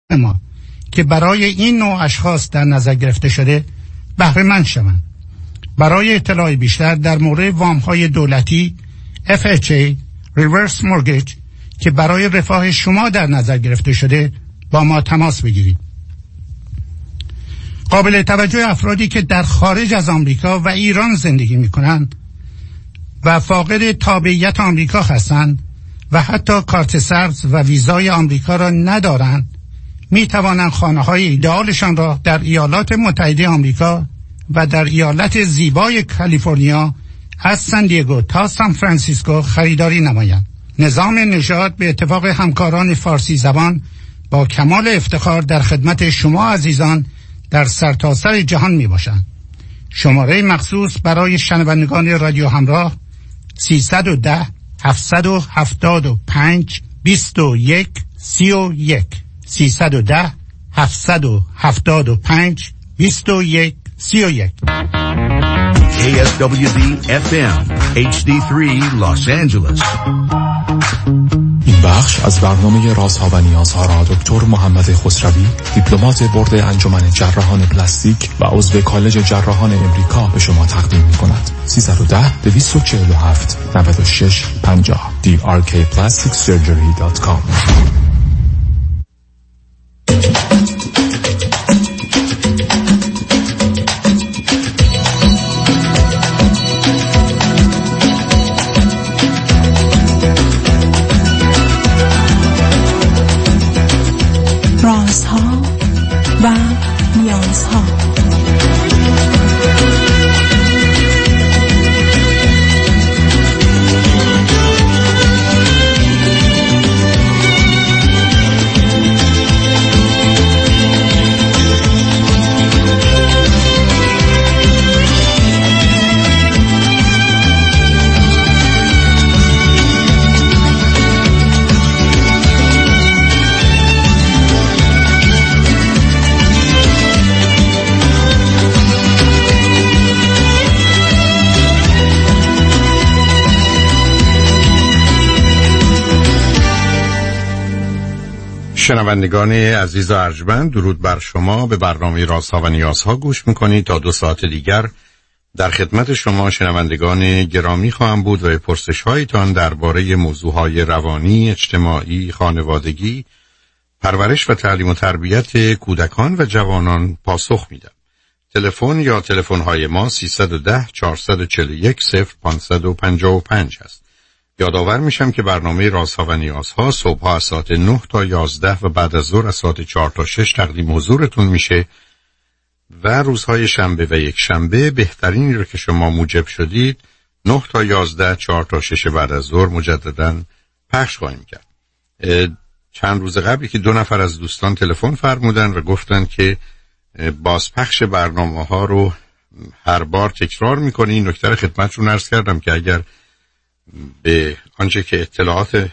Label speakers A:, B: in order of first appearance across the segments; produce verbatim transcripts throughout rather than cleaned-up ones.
A: ما که برای این نوع اشخاص در نظر گرفته شده بهره مند شوند. برای اطلاع بیشتر در مورد وام‌های دولتی اف اچ ای Reverse Mortgage که برای رفاه شما در نظر گرفته شده با ما تماس بگیرید. قابل توجه افرادی که در خارج از آمریکا و ایران زندگی می‌کنند و فاقد تابعیت آمریکا هستند و حتی کارت سبز و ویزای آمریکا را ندارند می توانند خانه های ایدئالشان را در ایالات متحده آمریکا و در ایالت زیبای کالیفرنیا از سن دیگو تا سان فرانسیسکو خریداری نمایند. نظام نژاد به اتفاق همکاران فارسی زبان با کمال افتخار در خدمت شما عزیزان در سرتاسر جهان می باشند. شماره مخصوص برای شنوندگان رادیو همراه سیصد و ده هفتصد و هفتاد و پنج بیست و یک سی و یک سیصد و ده هفتصد و هفتاد و پنج بیست و یک سی و یک.
B: کی اس دبلیو دی اف ام اچ دی سه Los Angeles.
C: این بخش از برنامه رازها و نیازها را دکتر محمد خسروی، دیپلمات بورد انجمن جراحان پلاستیک و عضو کالج جراحان امریکا به شما تقدیم می‌کند. سیصد و ده دویست و چهل و هفت نود و شش پنجاه دی آر کی پلاستیک سرجری دات کام.
D: رازها و نیازها.
E: شنوندگان عزیز و ارجمند، درود بر شما. به برنامه رازها و نیازها گوش میکنید. تا دو ساعت دیگر در خدمت شما شنوندگان گرامی خواهم بود و به پرسش هایتان درباره موضوعهای روانی، اجتماعی، خانوادگی، پرورش و تعلیم و تربیت کودکان و جوانان پاسخ میدم. تلفن یا تلفن های ما سیصد و ده چهارصد و چهل و یک صفر پانصد و پنجاه و پنج است. یادآور میشم که برنامه رازها و نیازها صبح‌ها از ساعت نه تا یازده و بعد از ظهر از ساعت چهار تا شش تقدیم حضورتون میشه و روزهای شنبه و یک شنبه بهترینی رو که شما موجب شدید نه تا یازده، چهار تا شش بعد از ظهر مجدداً پخش خواهیم کرد. چند روز قبلی که دو نفر از دوستان تلفن فرمودن و گفتن که بازپخش برنامه‌ها رو هر بار تکرار می‌کنی. این نکته رو خدمتتون عرض کردم که اگر به آنچه که اطلاعات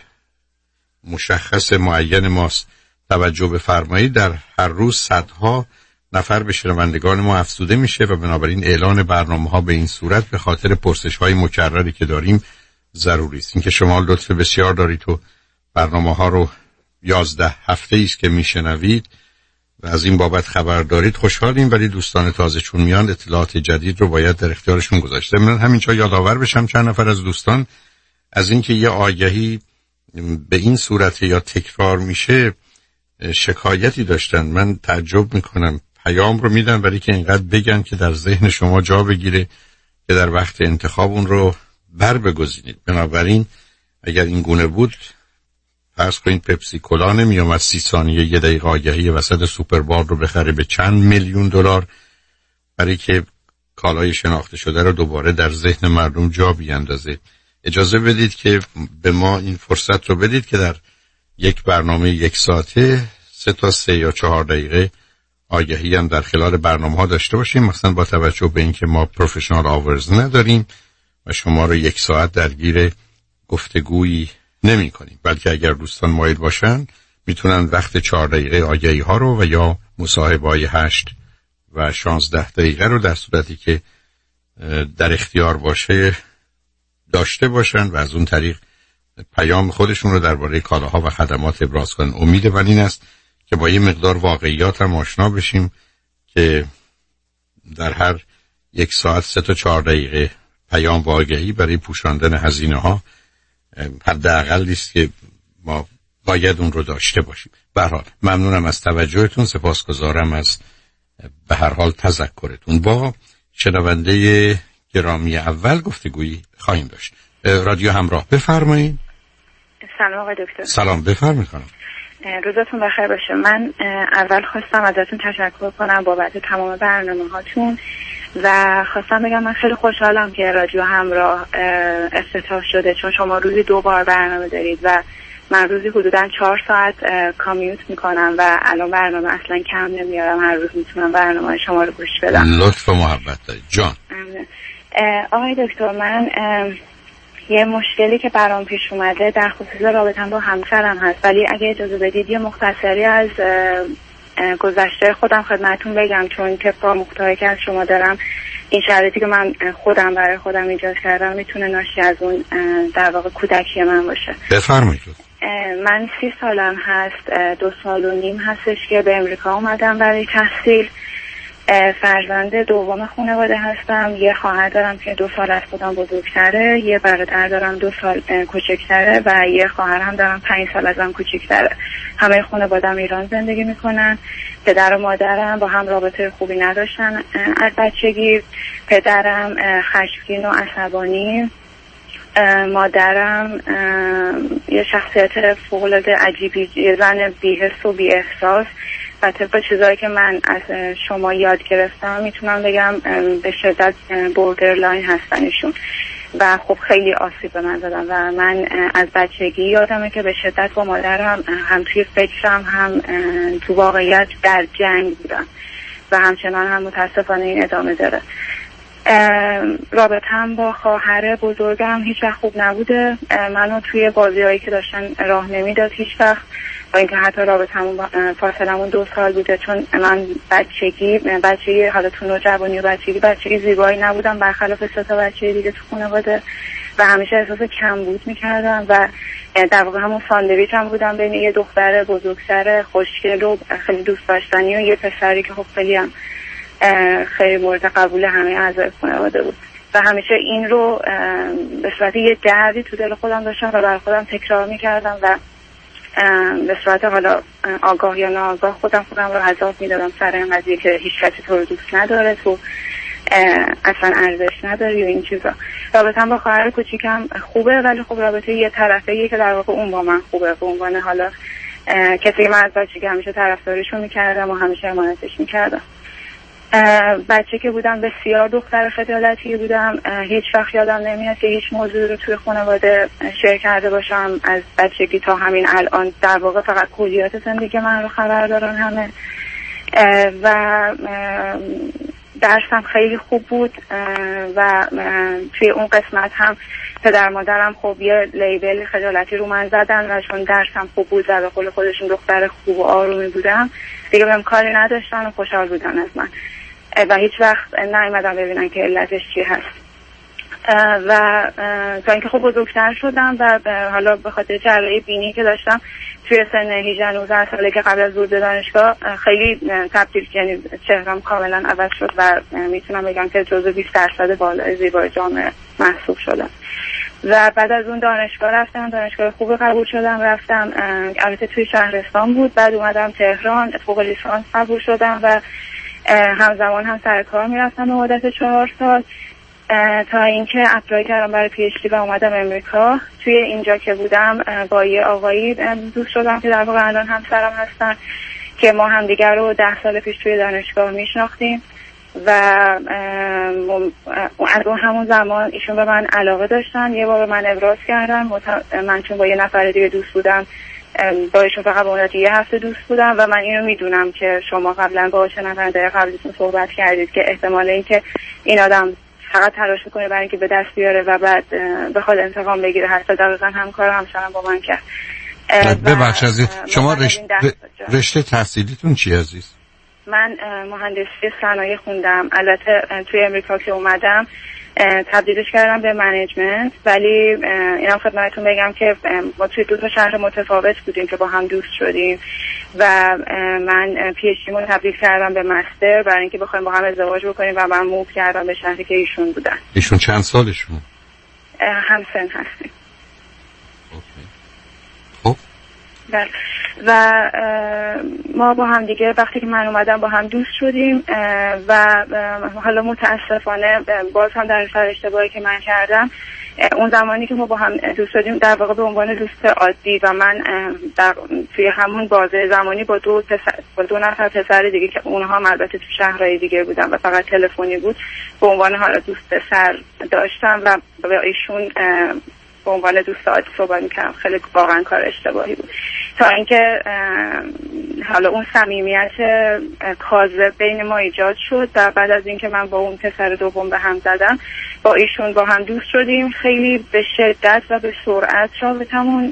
E: مشخص معین ماست توجه بفرمایید، در هر روز صدها نفر به شنوندگان ما افزوده میشه و بنابراین اعلان برنامه ها به این صورت به خاطر پرسش های مکرری که داریم ضروری است. اینکه شما لطف بسیار دارید و برنامه ها رو یازده هفته است که میشنوید و از این بابت خبر دارید خوشحالیم، ولی دوستان تازه چون میان اطلاعات جدید رو باید در اختیارشون گذاشته. من همینجا یادآور بشم چند نفر از دوستان از اینکه یه آگهی به این صورت یا تکرار میشه شکایتی داشتن. من تعجب میکنم، پیام رو میدم ولی که اینقدر بگن که در ذهن شما جا بگیره که در وقت انتخاب اون رو بر بگزینید. بنابراین اگر این گونه بود فرض کنید پپسی کولا نمیومد سی ثانیه یه دقیقه آگهی وسط سوپربال رو بخره به چند میلیون دلار برای که کالای شناخته شده رو دوباره در ذهن مردم جا بیاندازه. اجازه بدید که به ما این فرصت رو بدید که در یک برنامه یک ساعته سه تا سه یا چهار دقیقه آگهی هم در خلال برنامه ها داشته باشیم، مثلا با توجه به اینکه ما پروفشنال آورز نداریم و شما رو یک ساعت درگیر گفتگویی نمی کنیم، بلکه اگر دوستان مایل باشن میتونن وقت چهار دقیقه آگهی ها رو و یا مصاحبه های هشت و شانزده دقیقه رو در صورتی که در اختیار باشه داشته باشن و از اون طریق پیام خودشون رو درباره کالاها و خدمات ابراز کنن. امید من این است که با یه مقدار واقعیات هم آشنا بشیم که در هر یک ساعت سه تا چهار دقیقه پیام واقعی برای پوشاندن هزینه ها حداقل است که ما باید اون رو داشته باشیم. به هر حال ممنونم از توجهتون، سپاسگزارم از به هر حال تذکرتون. با شنونده گرامی اول گفتگویی خواهیم داشت. رادیو همراه، بفرمایید.
F: سلام آقای دکتر.
E: سلام، بفرمایید خانم.
F: روزتون بخیر باشه. من اول خواستم ازتون تشکر کنم بابت تمام برنامه هاتون و خواستم بگم من خیلی خوشحالم که رادیو همراه افتتاح شده، چون شما روزی دو بار برنامه دارید و من روزی حدوداً چهار ساعت کامیوت میکنم و الان برنامه اصلا کم نمیارم، هر روز میتونم برنامه شما رو گوش بدم.
E: لطف و محبت دارید جان.
F: آقای دکتر، من یه مشکلی که برام پیش اومده در خصوص رابطه‌ام با همسرم هست، ولی اگه اجازه بدید یه مختصری از گذشته خودم خدمتتون بگم، چون طبق مقطعی که از شما دارم این شرایطی که من خودم برای خودم ایجاد کردم میتونه ناشی از اون در واقع کودکی من باشه.
E: بفرمایید.
F: من سی سالم هست، دو سال و نیم هستش که به امریکا اومدم برای تحصیل. فرزند دوم خانواده هستم. یه خواهر دارم که دو سال از خودم بزرگتره، یه برادر دارم دو سال کوچکتره و یه خواهر هم دارم پنج سال ازم کوچکتره. همه خانواده‌ام ایران زندگی میکنن. پدر و مادرم با هم رابطه خوبی نداشتن از بچگی. پدرم خشمگین و عصبانی، مادرم یه شخصیت فوق‌العاده عجیبی، یه زن بی‌حس و بی‌احساس و طبق چیزایی که من از شما یاد گرفتم میتونم بگم به شدت بوردرلاین هستن ایشون و خب خیلی آسیب به من زدن و من از بچگی یادمه که به شدت با مادرم هم توی فکرم هم تو واقعیت در جنگ بودم و همچنان هم متاسفانه این ادامه داره. رابطه‌ام با خواهر بزرگم هیچ وقت خوب نبوده. منو توی بازی‌هایی که داشتن راه نمیداد هیچ وقت، با اینکه حتی رابطه‌مون فاصلمون دو سال بوده، چون من بچگی بچگی حالا تو نوجوانی و بچگی بچگی زیبایی نبودم برخلاف سه تا بچه دیگه تو خانواده و همیشه احساس کمبود می‌کردم و در واقع همون ساندویچ هم بودم بین یه دختر بزرگتر خوشگل و خیلی دوست داشتنی و یه پسری که خب خیلی هم خیلی مورد قبول همه اعضای خانواده بود و همیشه این رو به صورت یه دردی تو دل خودم داشتم و برای خودم تکرار میکردم و به صورت حالا آگاه یا ناآگاه خودم خودم رو عذاب میدادم سر این قضیه که هیچ کسی تو رو دوست نداره، تو اصلا ارزش نداری و این چیزا. رابطه‌ام با خواهر کوچیکم خوبه، ولی خب رابطه یه طرفه‌ایه که در واقع اون با من خوبه، به عنوان حالا کسی که من از بچگی همیشه طرفداریشو میکردم و همیشه حمایتش میکردم. بچه که بودم بسیار دختر خجالتی بودم، هیچ وقت یادم نمیاد که هیچ موضوع رو توی خانواده شیر کرده باشم از بچگی تا همین الان. در واقع فقط کلیات زندگی من رو خبر دارن همه و درسم خیلی خوب بود و توی اون قسمت هم پدر مادرم خب یه لیبل خجالتی رو من زدن و چون درسم خوب بود و به قول خودشون دختر خوب و آرومی بودم دیگه بهم کاری نداشتن و خوشحال بودن از من و هیچ وقت نیومدن ببینن که علتش چی هست و تا اینکه خب بزرگتر شدم و حالا به خاطر جراحی بینی که داشتم توی سن هجده نوزده ساله که قبل از ورود به دانشگاه خیلی تبدیل، یعنی چهرم کاملا عوض شد و میتونم بگم که جزو بیست درصد بالای زیبای جامعه محسوب شدم و بعد از اون دانشگاه رفتم، دانشگاه خوب قبول شدم، رفتم البته توی شهرستان بود، بعد اومدم تهران فوق لیسانس قبول شدم و همزمان هم سر کار میرفتم به مدت چهار سال تا اینکه اپلای کردم برای پی اچ دی و اومدم امریکا. توی اینجا که بودم با یه آقایی دوست شدم که در واقع الان همسرم هستن که ما هم دیگر رو ده سال پیش توی دانشگاه میشناختیم و از اون همون زمان ایشون به من علاقه داشتن. یه بار به من ابراز کردن، من چون با یه نفر دیگه دوست بودم با ایشون فقط به مدت یه هفته دوست بودم و من اینو میدونم که شما قبلا با شنونده قبلیتون صحبت کردید که احتمال این که این آدم فقط تلاش کنه برای اینکه به دست بیاره و بعد بخواد انتقام بگیره حتی دقیقا همکار همسرم با من کرد.
E: ببخش عزیز، شما رشته, رشته تحصیلیتون چی عزیز؟
F: من مهندسی صنایع خوندم. البته توی امریکا که اومدم تبدیلش کردم به منیجمنت. ولی اینم خدمتتون بگم که ما توی دو تا شهر متفاوت بودیم که با هم دوست شدیم و من پی اچ دی مو تبدیل کردم به مستر برای اینکه بخوایم با هم ازدواج بکنیم و من موو کردم به شهری که ایشون بودن.
E: ایشون چند سالشون؟
F: همسن هستیم.
E: اوکی. خب
F: بله. و ما با هم دیگه وقتی که من اومدم با هم دوست شدیم و حالا متاسفانه باز هم در سر اشتباهی که من کردم، اون زمانی که ما با هم دوست شدیم در واقع به عنوان دوست عادی و من در توی همون بازه زمانی با دو پسر با دو نفر پسر دیگه که اونها هم البته تو شهرهای دیگه بودن و فقط تلفنی بود به عنوان حالا دوست پسر داشتم و به ایشون به عنوان دوست عادی صحبت می‌کردم. خیلی واقعا کار اشتباهی بود تا اینکه حالا اون صمیمیت کاذب بین ما ایجاد شد و بعد از اینکه من با اون پسر دوم به هم زدم با ایشون با هم دوست شدیم. خیلی به شدت و به سرعت رابطمون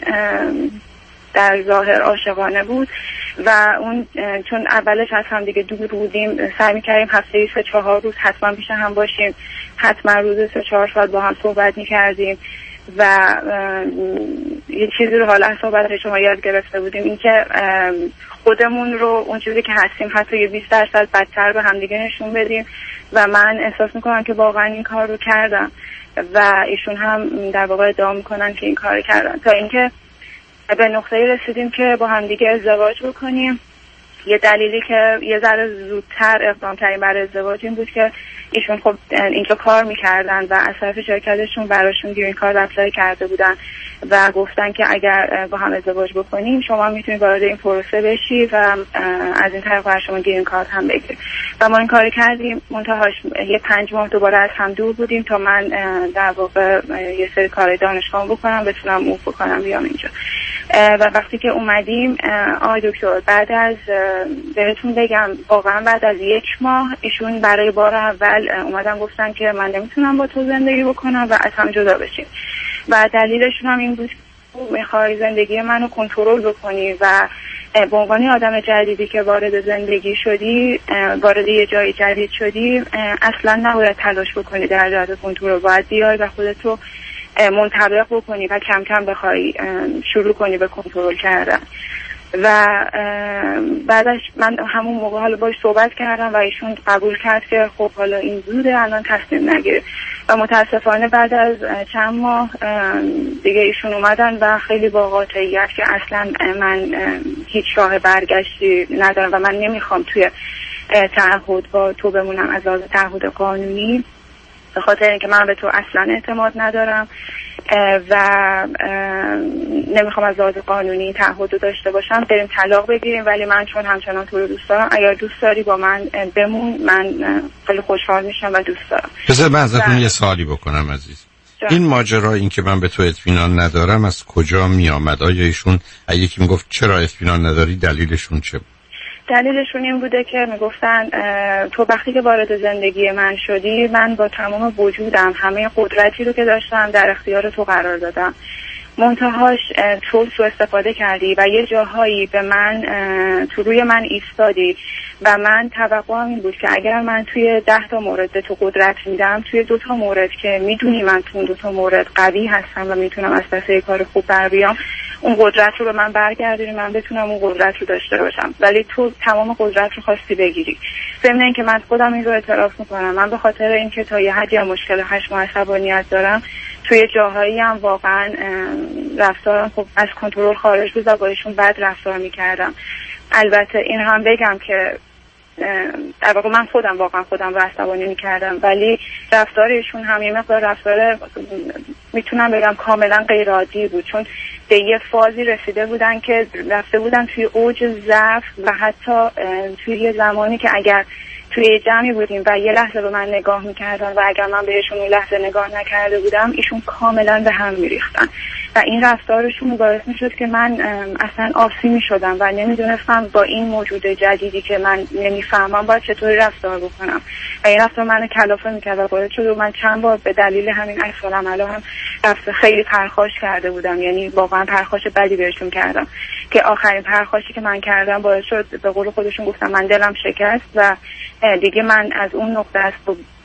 F: در ظاهر عاشقانه بود و اون چون اولش از هم دیگه دور بودیم سعی می‌کردیم هفته‌ای سه چهار روز حتما پیش هم باشیم، حتما روز سه چهار ساعت با هم صحبت می‌کردیم و یه چیزی رو حالا صحبت شما یاد گرفته بودیم، این که خودمون رو اون چیزی که هستیم حتی یه بیست درصد بدتر به همدیگه نشون بدیم و من احساس میکنم که واقعا این کار رو کردم و ایشون هم در واقع ادعا میکنن که این کار کردن تا اینکه به نقطه‌ای رسیدیم که با همدیگه ازدواج بکنیم. یه دلیلی که یه ذره زودتر اقدام کردیم برای ازدواج این بود که ایشون خب اینجا کار میکردن و از طرف شرکتشون براشون گرین کارت اپلای کرده بودن و گفتن که اگر با هم ازدواج بکنیم شما میتونید وارد این پروسه بشی و از این طریق برای شما گرین کارت هم بگیرید و ما این کار کردیم. منتهاش یه پنج ماه دوباره از هم دور بودیم تا من در واقع یه سری کارهای دانشگاه بکنم بتونم موو بکنم بیام اینجا و وقتی که اومدیم آقای دکتر بعد از بهتون بگم واقعا بعد از یک ماه ایشون برای بار اول اومدن گفتن که من نمیتونم با تو زندگی بکنم و از هم جدا بشیم و دلیلشون هم این بود میخوای زندگی منو کنترل بکنی و به عنوان آدم جدیدی که وارد زندگی شدی وارد یه جای جدید شدی اصلا نباید تلاش بکنی در جهت کنترل، باید بیای و خودتو منطبق بکنی و کم کم بخوای شروع کنی به کنترل کردن. و بعدش من همون موقع حالا باش صحبت کردم و ایشون قبول کرد که خب حالا این زوده الان تصمیم نگیره و متاسفانه بعد از چند ماه دیگه ایشون اومدن و خیلی با قاطعیت که اصلا من هیچ راه برگشتی ندارم و من نمیخوام توی تعهد با تو بمونم از لحاظ تعهد قانونی به خاطر اینکه من به تو اصلا اعتماد ندارم و نمیخوام از لحاظ قانونی تعهد رو داشته باشم، بریم طلاق بگیریم ولی من چون همچنان تو رو دوست دارم اگر دوست داری با من بمون من خیلی خوشحال میشم و دوست دارم.
E: بذار من ازتون یه سوالی بکنم عزیز. جا. این ماجرا این که من به تو اطمینان ندارم از کجا می آمد؟ آیا ایشون یکی میگفت چرا اطمینان نداری دلیلشون چه بود؟
F: دلیلشون این بوده که میگفتن تو وقتی که وارد زندگی من شدی من با تمام وجودم همه قدرتی رو که داشتم در اختیار تو قرار دادم، منتهاش تو سوء استفاده کردی و یه جاهایی به من تو روی من ایستادی و من توقعم این بود که اگر من توی ده تا مورد به تو قدرت میدم توی دو تا مورد که میدونی من تو اون دو تا مورد قوی هستم و میتونم از پس یه کار خوب بر بیام اون قدرت رو به من برگردونی من بتونم اون قدرت رو داشته باشم، ولی تو تمام قدرت رو خواستی بگیری. ضمن اینکه من خودم این رو اعتراف میکنم من به خاطر اینکه تا یه حدی مشکل هشت ماه عصبانیت دارم توی جاهایی هم واقعا رفتارم خب از کنترل خارج بود و با ایشون بد رفتار میکردم. البته این هم بگم که در واقع من خودم واقعا خودم رو عصبانی میکردم ولی رفتار ایشون هم یه مقدار رفتار میتونم بگم کاملا غیر عادی بود، چون به یه فازی رسیده بودن که رفته بودن توی اوج ضعف و حتی توی یه زمانی که اگر توی یه جمعی بودیم و یه لحظه به من نگاه میکردن و اگر من بهشون اون لحظه نگاه نکرده بودم ایشون کاملا به هم میریختن و این رفتارشون باعث میشد که من اصلا آسی میشدم و نمیدونستم با این موجود جدیدی که من نمیفهمم باید چطوری رفتار بکنم و این رفتار منو کلافه میکرد و باعث شد و من چند بار به دلیل همین عکس العملا هم رفته خیلی پرخاش کرده بودم، یعنی واقعا پرخاش بدی بهشون کردم که آخرین پرخاشی که من کردم باعث شد به قول خودشون گفتم من دلم شکست و دیگه من از اون نقطه است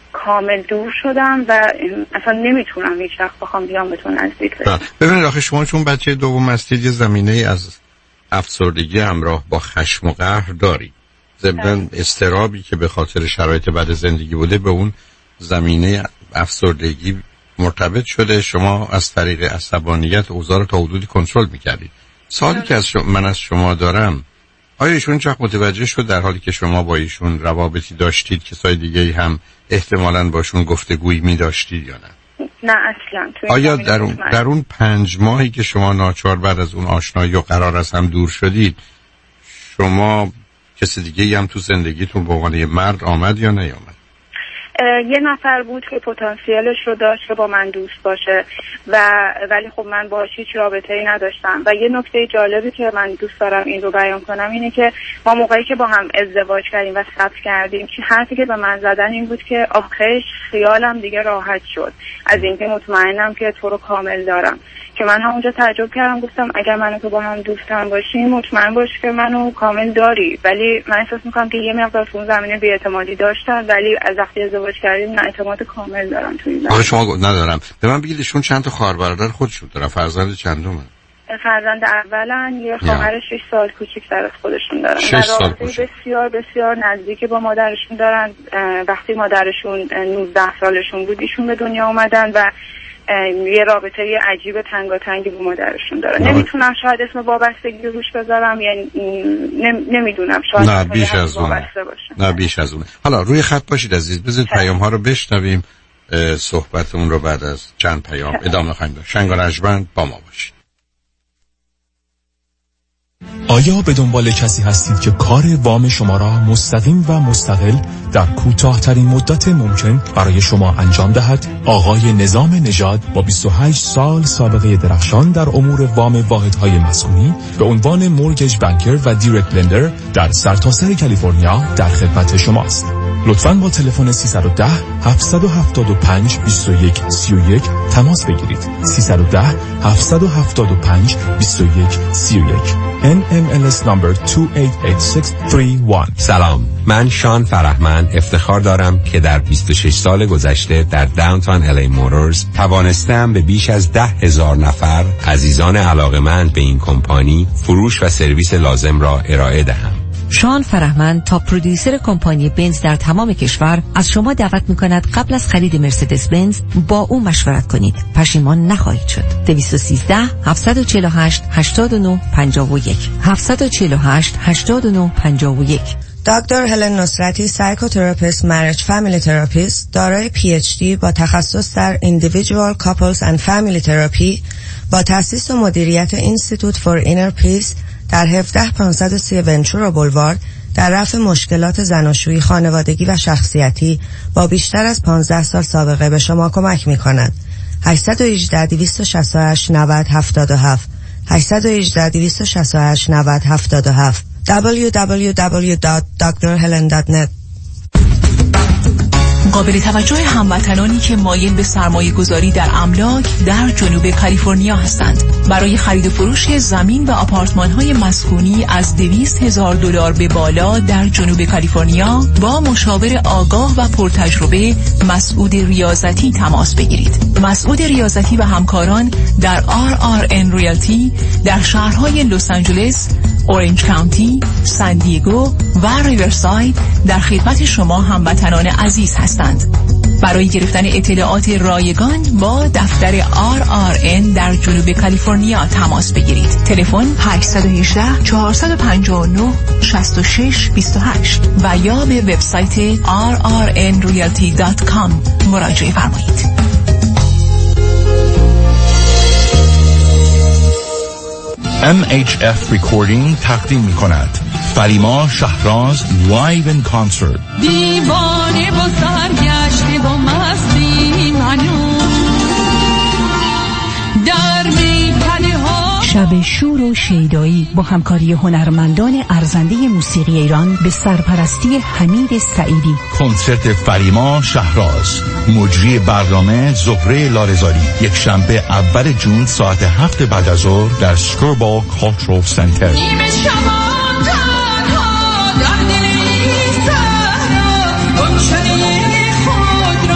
F: کامل دور شدم و اصلا نمیتونم هیچ وقت بخوام بیام بهتون نزدیک بشم.
E: ببینید آخه شما چون بچه دوم هستید یه زمینه از افسردگی همراه با خشم و قهر دارید. ضمن اضطرابی که به خاطر شرایط بد زندگی بوده به اون زمینه افسردگی مرتبط شده. شما از طریق عصبانیت اوضاع رو تا حدودی کنترل میکردید. سوالی که از شما من از شما دارم، آیا ایشون چقدر متوجه شد در حالی که شما با ایشون روابطی داشتید کسای دیگه هم احتمالاً باشون گفتگویی می داشتید یا نه؟
F: نه اصلا.
E: آیا در اون, در اون پنج ماهی که شما ناچار بعد از اون آشنایی و قرار از هم دور شدید، شما کسی دیگه هم تو زندگیتون به عنوان مرد آمد یا نیامد؟
F: یه نفر بود که پتانسیلش رو داشت که با من دوست باشه و ولی خب من باهاش هیچ رابطه‌ای نداشتم. و یه نکته جالبی که من دوست دارم این رو بیان کنم اینه که ما موقعی که با هم ازدواج کردیم و ثبت کردیم که حرفی که به من زدن این بود که آخرش خیالم دیگه راحت شد از اینکه مطمئنم که تو رو کامل دارم. که من همونجا تعجب کردم، گفتم اگر من و تو با هم دوستم باشیم مطمئن باش که منو کامل داری. ولی من احساس میکنم که یه مقدار تو اون زمینه بی‌اعتمادی داشتن، ولی از وقتی ازدواج کردیم نه اعتماد کامل دارن تو این زمینه.
E: آخه شما ندارم. به من بگید ایشون چند تا خواهر برادر خودشون دارن؟ فرزند چندمه؟
F: فرزند اولن، یه خواهر شش سال کوچیک‌تر از خودشون دارن.
E: شش سال کوچیک.
F: بسیار بسیار نزدیک با مادرشون دارن. وقتی مادرشون نوزده سالشون بود ایشون به دنیا اومدن و یه رابطه عجیب تنگاتنگی با مادرشون داره. نمیتونم شاید اسم وابستگی روش بذارم، یعنی نمیدونم شاید
E: نه بیش از اون نه بیش از اون. حالا روی خط باشید عزیز، بذارید پیام ها رو بشنویم، صحبتمون رو بعد از چند پیام ادامه خواهیم داد. شنگ و رجمند با ما باشید.
C: آیا به دنبال کسی هستید که کار وام شما را مستقیم و مستقل در کوتاه‌ترین مدت ممکن برای شما انجام دهد؟ آقای نظام نژاد با بیست و هشت سال سابقه درخشان در امور وام واحدهای مسکونی به عنوان مورگیج بانکر و دایرکت لندر در سرتاسر کالیفرنیا در خدمت شماست. لطفاً با تلفن سیصد و ده هفتصد و هفتاد و پنج بیست و یک سی و یک تماس بگیرید. سیصد و ده هفتصد و هفتاد و پنج بیست و یک سی و یک. ان ام ال اس number دو هشت هشت شش سه یک.
G: سلام، من شان فرهمند افتخار دارم که در بیست و شش سال گذشته در داونتاون الی موتورز توانستم به بیش از ده هزار نفر عزیزان علاقه‌مند به این کمپانی فروش و سرویس لازم را ارائه دهم.
H: شان فرهمند تا پرودیوسر کمپانی بنز در تمام کشور از شما دعوت می‌کند قبل از خرید مرسدس بنز با او مشورت کنید. پشیمان نخواهید شد. دویست و سیزده هفتصد و چهل و هشت هشتاد و نه پنجاه و یک هفتصد و چهل و هشت هشتاد و نه پنجاه و یک.
I: دکتر هلن نصرتی، سایکوتراپیست، مریج فامیلی تراپیست، دارای پی اچ دی با تخصص در individual couples and family therapy با تأسیس و مدیریت اینستیتوت فور اینر پیس در هفده پانصد و سی ونچورا بولوارد در رفع مشکلات زناشویی، خانوادگی و شخصیتی با بیشتر از پانزده سال سابقه به شما کمک می کند. هشت یک هشت دویست و شصت و هشت نود هفتاد و هفت هشت یک هشت دویست و شصت و هشت نود هفتاد و هفت دبلیو دبلیو دبلیو دات دکتر هلن دات نت.
D: قابل توجه هموطنانی که مایل به سرمایه گذاری در املاک در جنوب کالیفرنیا هستند. برای خرید و فروش زمین و آپارتمان های مسکونی از دویست هزار دلار به بالا در جنوب کالیفرنیا با مشاور آگاه و پرتجربه مسعود ریاضتی تماس بگیرید. مسعود ریاضتی و همکاران در آر آر ان ریالتی در شهرهای لس آنجلس، اورنج کانتی، سان دیگو و ریورساید در خدمت شما هموطنان عزیز هستند. برای گرفتن اطلاعات رایگان با دفتر آر آر ان در جنوب کالیفرنیا تماس بگیرید. تلفن هشت یک هشت چهار پنج نه شش شش دو هشت و یا به وبسایت آر آر ان ریالتی دات کام مراجعه فرمایید.
B: ام اچ اف Recording تقدیم می کند فریما شهراز لایو این کانسرت.
J: دیوانه با سرگشته با مستی منو در میکده ها.
D: شب شور و شیدایی با همکاری هنرمندان ارزنده موسیقی ایران به سرپرستی حمید سعیدی.
B: کنسرت فریما شهراز، مجری برنامه زهره لارزاری، یک شنبه اول جون ساعت هفت بعد از ظهر در سکوربال کالچرال سنتر.
J: نیمه شما تنها در دل این سهرا گمشده خود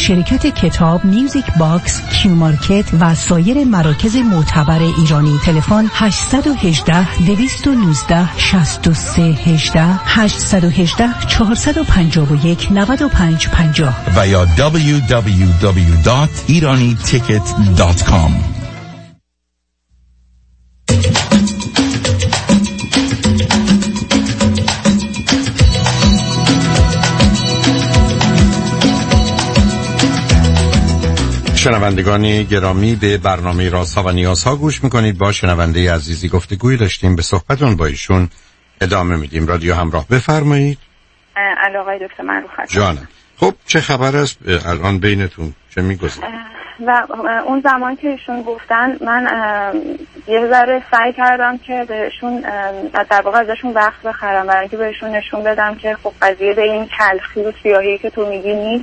K: شرکت کتاب، میوزیک باکس، کیو مارکت و سایر مراکز معتبر ایرانی. تلفن هشت یک هشت، دو یک نه، شش سه یک هشت هشت یک هشت، چهار پنج یک، نه پنج پنج صفر
B: و یا دبلیو دبلیو دبلیو دات ایرانی تیکت دات کام.
E: شنوندگان گرامی، به برنامه رازها و نیازها گوش میکنید. با شنونده عزیزی گفتگوی داشتیم، به صحبتون با ایشون ادامه میدیم. رادیو همراه، بفرمایید.
F: علاقه دکتر معروف هستم.
E: جانم. خب چه خبر است الان بینتون؟ چه میگذره؟
F: و اون زمان که ایشون گفتن، من یه ذره سعی کردم که بهشون در واقع ازشون وقت بخرم، برای اینکه بهشون نشون بدم که خب قضیه به این تلخی و سیاهی که تو میگی نیست.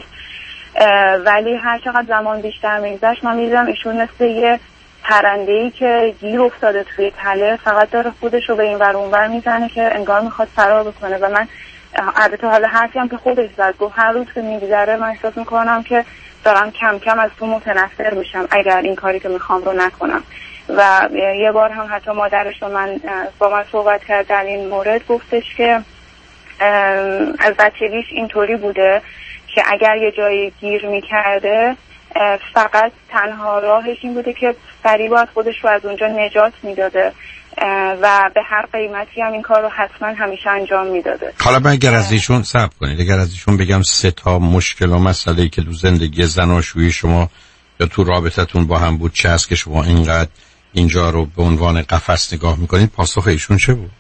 F: ولی هر چقدر زمان بیشتر میگذشت من میدیدم ایشون مثل یه پرنده‌ای که گیر افتاده توی تله، فقط داره خودش رو به این ور اون ور میزنه که انگار میخواد فرار بکنه. و من البته حالا حرفی هم که خودش زد، گفت هر روز که میگذره من احساس میکنم که دارم کم کم از تو متنفر میشم اگر این کاری که میخوام رو نکنم. و یه بار هم حتی مادرش رو من با من صحبت کرد در این مورد، گفتش که از بچگیش اینطوری بوده که اگر یه جایی گیر میکرده فقط تنها راهش این بوده که سریع باید خودش رو از اونجا نجات میداده و به هر قیمتی هم این کار رو حتما همیشه انجام میداده.
E: حالا من اگر از ایشون صبر کنید، اگر از ایشون بگم سه تا مشکل و مسئله‌ای که تو زندگی زناشویی شما یا تو رابطتون با هم بود چه است که شما اینقدر اینجا رو به عنوان قفس نگاه میکنید، پاسخ ایشون چه بود؟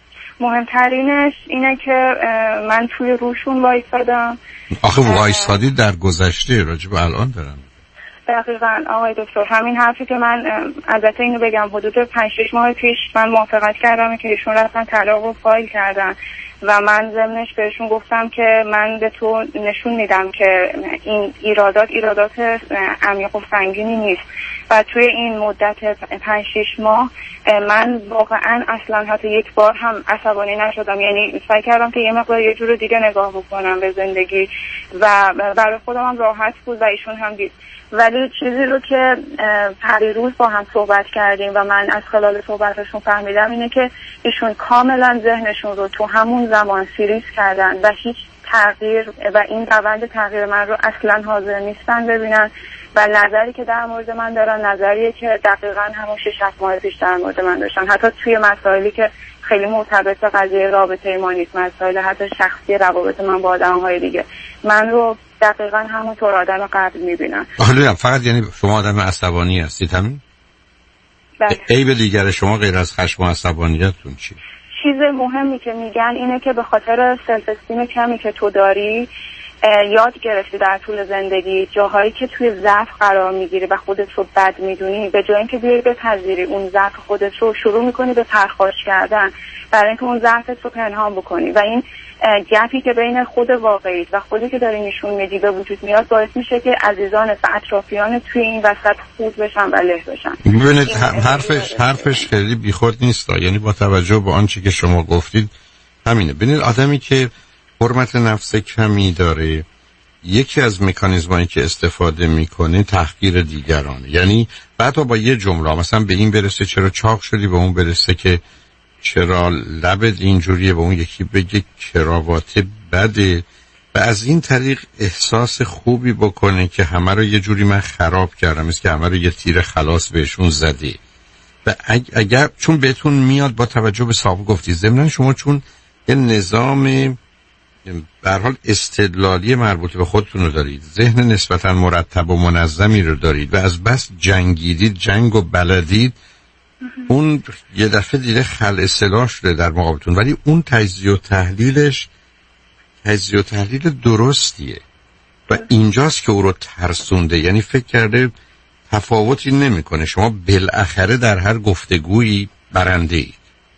F: مهمترینش اینه که من توی روشون وایسادم.
E: آخه وایسادی در گذشته، راجع به الان دارم.
F: دقیقاً آقای دکتر، همین حرفی که من البته اینو بگم حدود پنج شش ماه پیش من موافقت کردم که ایشون رفتن طلاق رو فایل کردن و من ضمنش بهشون گفتم که من به تو نشون میدم که این ایرادات ایرادات عمیق و سنگینی نیست. و توی این مدت پنج شش ماه من واقعا اصلا حتی یک بار هم عصبانی نشدم، یعنی سعی کردم که یه مقدار یه جور دیگه نگاه بکنم به زندگی و برای خودم هم راحت بود و ایشون هم دید. ولی چیزی رو که پریروز با هم صحبت کردیم و من از خلال صحبتشون فهمیدم اینه که ایشون کاملا ذهنشون رو تو همون زمان فریز کردن و هیچ تغییر و این روند تغییر من رو اصلا حاضر نیستن ببینن و نظری که در مورد من دارن نظریه که دقیقا همون شش هفت ماه پیش در مورد من داشتن، حتی توی مسائلی که خیلی مرتبط به قضیه رابطه ما نیست، مسائل حتی شخصی روابط من با آدم‌های دیگه، من رو دقیقاً همونطور آدم قبل می‌بینن.
E: حالا فقط یعنی شما آدم عصبانی هستید همین؟ بله. عیب دیگر شما غیر از خشم و عصبانیتتون چی؟
F: چیز مهمی که میگن اینه که به خاطر سلف استیم کمی که تو داری یاد گرفتی در طول زندگی جاهایی که توی ضعف قرار میگیری و خودت رو بد میدونی، به جای اینکه بیای بپذیری اون ضعف خودت رو، شروع میکنی به پرخاش کردن برای اینکه اون ضعفت رو پنهان بکنی و این گپی که بین خود واقعیت و خودی که داری نشون میدی به وجود میاد، باعث میشه که عزیزانت و اطرافیانت توی این وسط خود بشن و له بشن.
E: ببینید حرفش حرفش خیلی بیخود نیست، یعنی با توجه به آنچه که شما گفتید همینه. ببینید آدمی که حرمت نفس کمی داره، یکی از مکانیزمایی که استفاده میکنه تحقیر دیگرانه. یعنی بعد با یه جمله مثلا به این برسه چرا چاق شدی، به اون برسه که چرا لبت اینجوریه، به اون یکی بگه کراوات بده و از این طریق احساس خوبی بکنه که همه رو یه جوری من خراب کردم، مثل که همه رو یه تیر خلاص بهشون زدی. و اگر چون بهتون میاد با توجه به سابقه گفتی، ضمن شما چون یه نظام به هر حال استدلالی مربوط به خودتون رو دارید، ذهن نسبتا مرتب و منظمی رو دارید و از بس جنگیدید، جنگ و بلدید، اون یه دفعه دیده خل اصلاح شده در مقابلتون، ولی اون تجزیه و تحلیلش تجزیه و تحلیل درستیه و اینجاست که او رو ترسونده. یعنی فکر کرده تفاوتی نمیکنه، شما بالاخره در هر گفتگویی برنده اید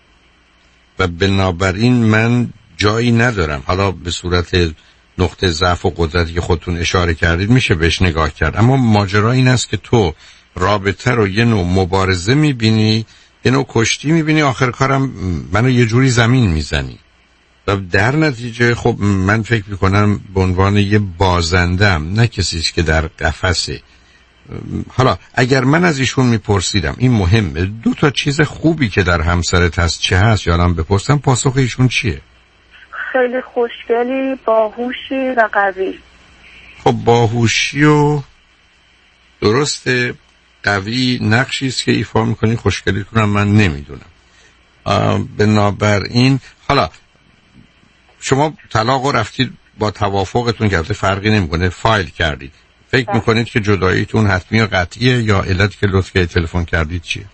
E: و بنابراین من جایی ندارم. حالا به صورت نقطه ضعف و قدرتی که خودتون اشاره کردید میشه بهش نگاه کرد، اما ماجرا این است که تو رابطه رو یه نوع مبارزه میبینی، یه نوع کشتی میبینی، آخر کارم منو یه جوری زمین میزنی و در نتیجه خب من فکر میکنم به عنوان یه بازندم، نه کسیش که در قفسه. حالا اگر من از ایشون میپرسیدم این مهمه، دو تا چیز خوبی که در همسرت هست چه هست، یادم بپرسم پاسخ ایشون چیه؟
F: خیلی خوشگلی، باهوشی و قوی.
E: خب باهوشی و درسته، قوی نقشی است که ایفا میکنی، خوشگلیتون هم من نمیدونم. بنابراین حالا شما طلاق رو رفتید با توافقتون کرده، فرقی نمیکنه، فایل کردید، فکر ده. میکنید که جداییتون حتمی و قطعیه یا علت که لطف که تلفن کردید چیه؟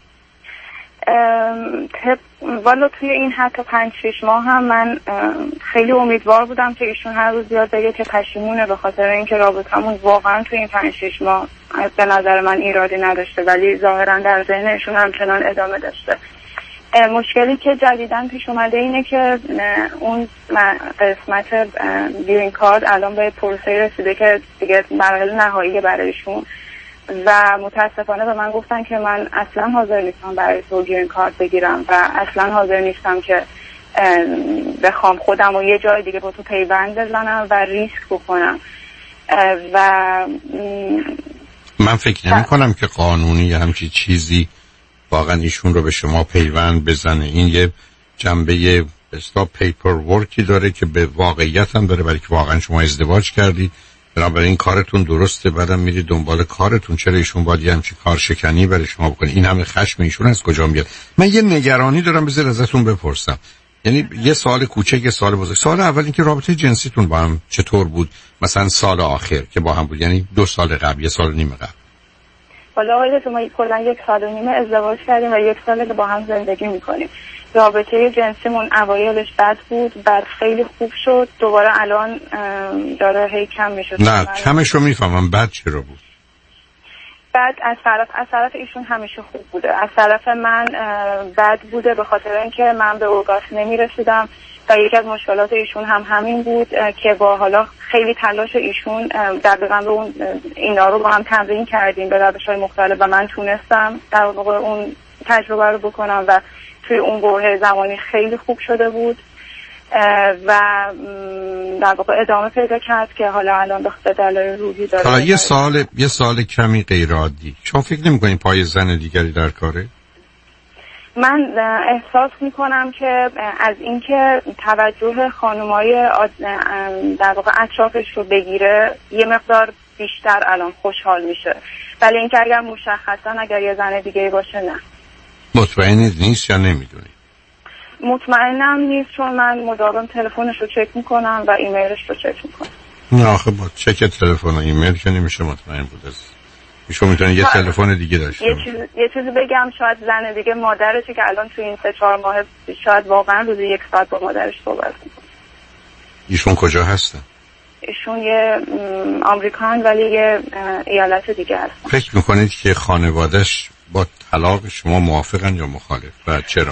F: تب... والا توی این حتی پنج شش ماه هم من خیلی امیدوار بودم که ایشون هر روز بیاد بگه که پشیمونه، به خاطر اینکه رابطمون واقعا توی این پنج شش ماه به نظر من ایرادی نداشته، ولی ظاهرا در ذهن ایشون همچنان ادامه داشته. مشکلی که جدیداً پیش اومده اینه که اون قسمت گرین کارت الان به پروسه رسیده که دیگه مراحل نهایی برایشون و متاسفانه به من گفتن که من اصلا حاضر نیستم برای تو گرین کارت بگیرم و اصلا حاضر نیستم که بخوام خودم و یه جای دیگه با تو پیوند بزنم و ریسک بکنم. و
E: من فکر نمی کنم که قانونی همچی چیزی واقعا ایشون رو به شما پیوند بزنه. این یه جنبه بستا پیپر ورکی داره که به واقعیت هم داره، برای که واقعا شما ازدواج کردید، بنابراین کارتون درسته، بعدم میرید دنبال کارتون. چرا ایشون باید یه همچی کار شکنی برای شما بکنه؟ این همه خشم ایشون از کجا میاد؟ من یه نگرانی دارم، بذار ازتون بپرسم. یعنی یه سوال کوچک، یه سوال بزرگ. سوال اول این که رابطه جنسیتون با هم چطور بود؟ مثلا سال آخر که با هم بود، یعنی دو سال قبل، یه سال و نیم قبل.
F: حالا آقای ما کلا یک سال و نیمه ازدواج کردیم و یک ساله که با هم زندگی میکنیم. رابطه جنسیمون اوایلش بد بود، بعد خیلی خوب شد، دوباره الان داره هی کم میشه.
E: نه کمش رو میفهمم، بعد چرا بود؟
F: بعد از طرف از طرف ایشون همیشه خوب بوده، از طرف من بد بوده به خاطر اینکه من به اورگاسم نمیرسیدم و یکی از مشکلات ایشون هم همین بود که با حالا خیلی تلاش ایشون دقیقاً به اون اینا رو با هم تمرین کردیم به روش‌های مختلف و من تونستم در واقع اون تجربه رو بکنم و توی اون بره زمانی خیلی خوب شده بود و در واقع ادامه پیدا کرد که حالا الان به دلایل روحی داره.
E: حالا یه سال یه سال کمی غیر عادی، شما فکر نمی‌کنین پای زن دیگری در کاره؟
F: من احساس میکنم که از اینکه توجه خانم‌های در واقع اطرافش رو بگیره یه مقدار بیشتر الان خوشحال میشه، ولی اینکه اگر مشخصا اگر یه زن دیگه باشه نه.
E: مطمئنید نیست یا نمیدونی؟
F: مطمئنم نیست، چون من مداوم تلفنش رو چک میکنم و ایمیلش رو چک میکنم.
E: نه آخه با چک تلفن و ایمیل که نمیشه مطمئن بود. از ایشون میتونه یه تلفن دیگه داشته
F: یه چیز یه چیزی بگم، شاید زن دیگه مادرشه که الان تو این سه چهار ماه شاید واقعا روزی یک ساعت با مادرش صحبت میکنه.
E: ایشون کجا هستن؟
F: ایشون یه آمریکان ولی یه ایالت دیگه هستن.
E: فکر میکنید که خانواده‌اش با طلاق شما موافقن یا مخالف و چرا؟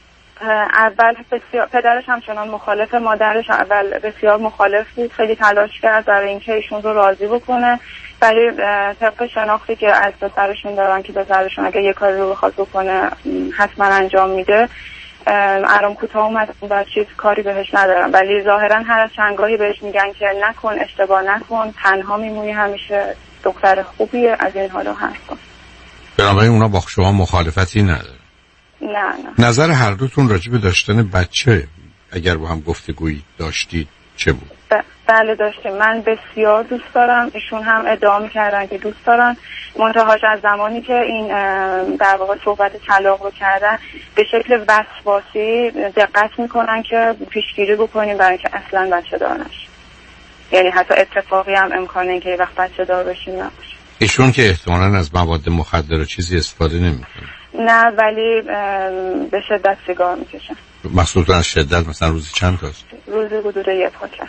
F: اول بسیار پدرش همچنان مخالف، مادرش اول بسیار مخالف بود، خیلی تلاش کرد برای اینکه ایشون رو راضی بکنه، ولی طبق شناختی که از پسرشون دارن که پسرشون اگه یه کاری رو بخواد بکنه حتما انجام میده، آرام کوتاه اومد و چیز کاری بهش ندارم، ولی ظاهرا هر از چندگاهی بهش میگن که نکن، اشتباه نکن، تنها میمونی، همیشه دختر خوبیه، از این حالا هست.
E: بنابراین اونا با شما مخالفتی نداره؟
F: نه نه.
E: نظر هر دوتون راجع به داشتن بچه اگر با هم گفتگویی داشتید چه بود؟
F: ب- بله داشتیم. من بسیار دوست دارم، ایشون هم ادعا می‌کردن که دوست دارن، منتهاش از زمانی که این در واقع صحبت طلاق رو کردن به شکل وسواسی دقت میکنن که پیشگیری بکنیم برای اینکه اصلا بچه دار نشیم، یعنی حتی اتفاقی هم امکانه این که یه وقت بچه دار بشیم نباشه.
E: ایشون که احتمالاً از مواد مخدر و چیزی استفاده نمیکنه؟
F: نه، ولی به شدت سیگار میکشن.
E: مخصوصا از شدت مثلا روزی چند تاست؟
F: روزی حدود یک پاکت.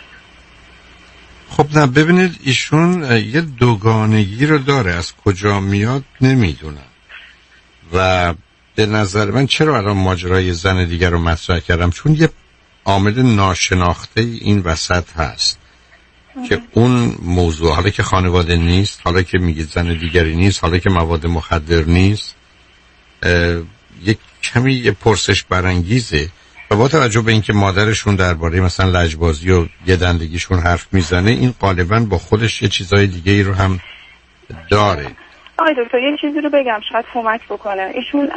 E: خب نه ببینید ایشون یه دوگانگی رو داره، از کجا میاد نمیدونم و به نظر من چرا الان ماجرای زن دیگر رو مطرح کردم، چون یه عامل ناشناخته این وسط هست که اون موضوع، حالا که خانواده نیست، حالا که میگید زن دیگری نیست، حالا که مواد مخدر نیست، یک کمی یه پرسش برانگیزه و با توجه به اینکه مادرشون درباره مثلا لجبازی و یه دندگیشون حرف میزنه، این غالبا با خودش یه چیزای دیگه ای رو هم داره.
F: آقای دکتر یه چیزی رو بگم شاید کمک بکنه. ایشون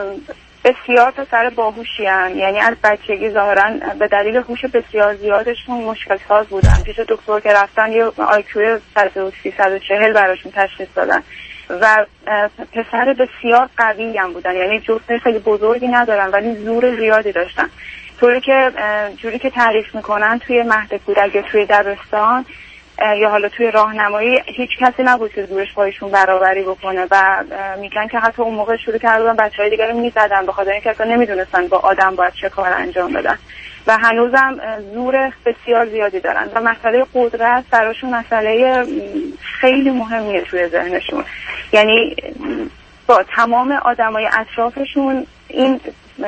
F: بسیار پسر باهوشی هستند، یعنی از بچگی ظاهرا به دلیل هوش بسیار زیادشون مشکل ساز بودن. پیش دکتر که رفتن یه آی کیو سیصد و چهل براشون تشخیص دادن و پسر بسیار قوی هم بودن، یعنی جسم خیلی بزرگی ندارن ولی زور زیادی داشتن. طوری که جوری که تعریف میکنن توی مهد کودک یا توی دبستان یا حالا توی راهنمایی هیچ کسی نبود که زورش پایشون برابری بکنه و میگن که حتی اون موقع شروع کردن بچهای دیگه رو میزدن به خاطر اینکه اصلا نمیدونستن با آدم باید چه کار انجام بدن و هنوزم زور بسیار زیادی دارن و مسئله قدرت براشون مسئله خیلی مهمیه توی ذهنشون. یعنی با تمام آدمای اطرافشون این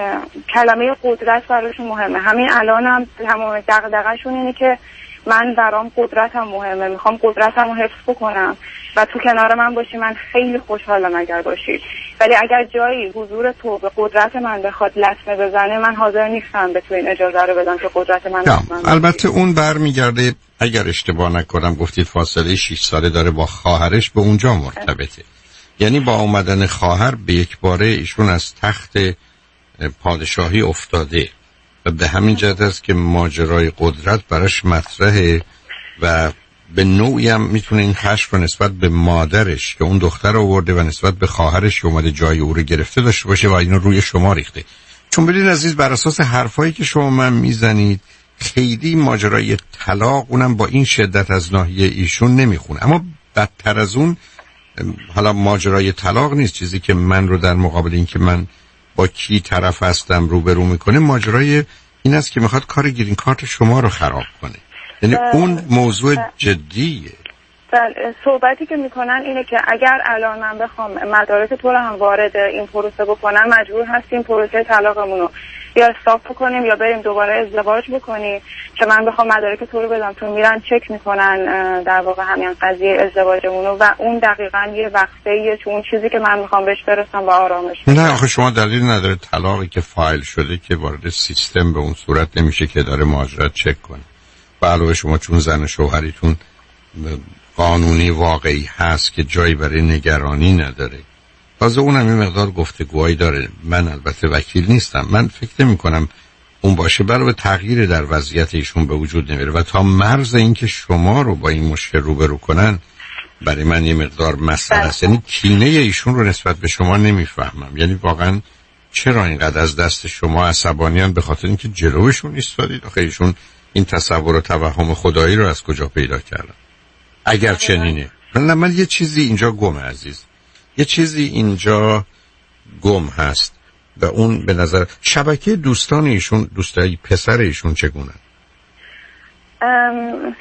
F: کلمه قدرت براشون مهمه. همین الان هم تمام دغدغه‌شون اینه که من برام قدرتم مهمه، میخوام قدرتم رو حفظ بکنم و تو کنار من باشی من خیلی خوشحالم اگر باشی، ولی اگر جایی حضور تو به قدرت من بخواد لطمه بزنه من حاضر نیستم به تو این اجازه رو بدم که قدرت من لطمه.
E: البته اون برمیگرده، اگر اشتباه نکنم گفتید فاصله شش ساله داره با خواهرش، به اونجا مرتبطه. یعنی با اومدن خواهر به یک باره ایشون از تخت پادشاهی افتاده و به همین جهت است که ماجرای قدرت براش مطرحه و به نوعی هم میتونه این خشم رو نسبت به مادرش که اون دختر آورده و نسبت به خواهرش که اومده جای او رو گرفته داشته باشه و اینو روی شما ریخته. چون ببینید عزیز، بر اساس حرفایی که شما من میزنید خیلی ماجرای طلاق اونم با این شدت از ناحیه ایشون نمیخونه، اما بدتر از اون حالا ماجرای طلاق نیست. چیزی که من رو در مقابل این که من با کی طرف هستم روبرو میکنه، ماجرای این است که میخواد کار گرین کارت شما رو خراب کنه. یعنی اون موضوع جدیه.
F: صحبتی که میکنن اینه که اگر الان من بخوام مدارک تو رو هم وارد این پروسه بکنم مجبور هستیم پروسه طلاقمون رو یا استاپ کنیم یا بریم دوباره ازدواج بکنیم که من بخوام مدارک تو رو بدم. تو میرن چک میکنن در واقع همین قضیه ازدواجمون رو و اون دقیقاً یه وقتیه تو اون چیزی که من میخوام بهش برسم با آرامش.
E: نه آخه شما دلیل نداره طلاقی که فایل شده که وارد سیستم به اون صورت نمیشه که داره مهاجرت چک کنه. و علاوه شما چون زن شوهریتون قانونی واقعی هست که جایی برای نگرانی نداره، تازه اونم یه مقدار گفتگوهایی داره. من البته وکیل نیستم، من فکر نمی کنم اون باشه، برای تغییر در وضعیت ایشون به وجود نمیره و تا مرز این که شما رو با این مشکل روبرو کنن برای من یه مقدار مسئله است. یعنی کینه ایشون رو نسبت به شما نمیفهمم. یعنی واقعا چرا اینقدر از دست شما عصبانیان؟ به خاطر اینکه جلوشون ایستادید؟ آخه ایشون این تصور و توهم خدایی رو از کجا پیدا کردن؟ اگر چنینه من من یه چیزی اینجا گم عزیز، یه چیزی اینجا گم هست و اون به نظر شبکه دوستان ایشون، دوستای پسر ایشون چگونه؟
F: ام...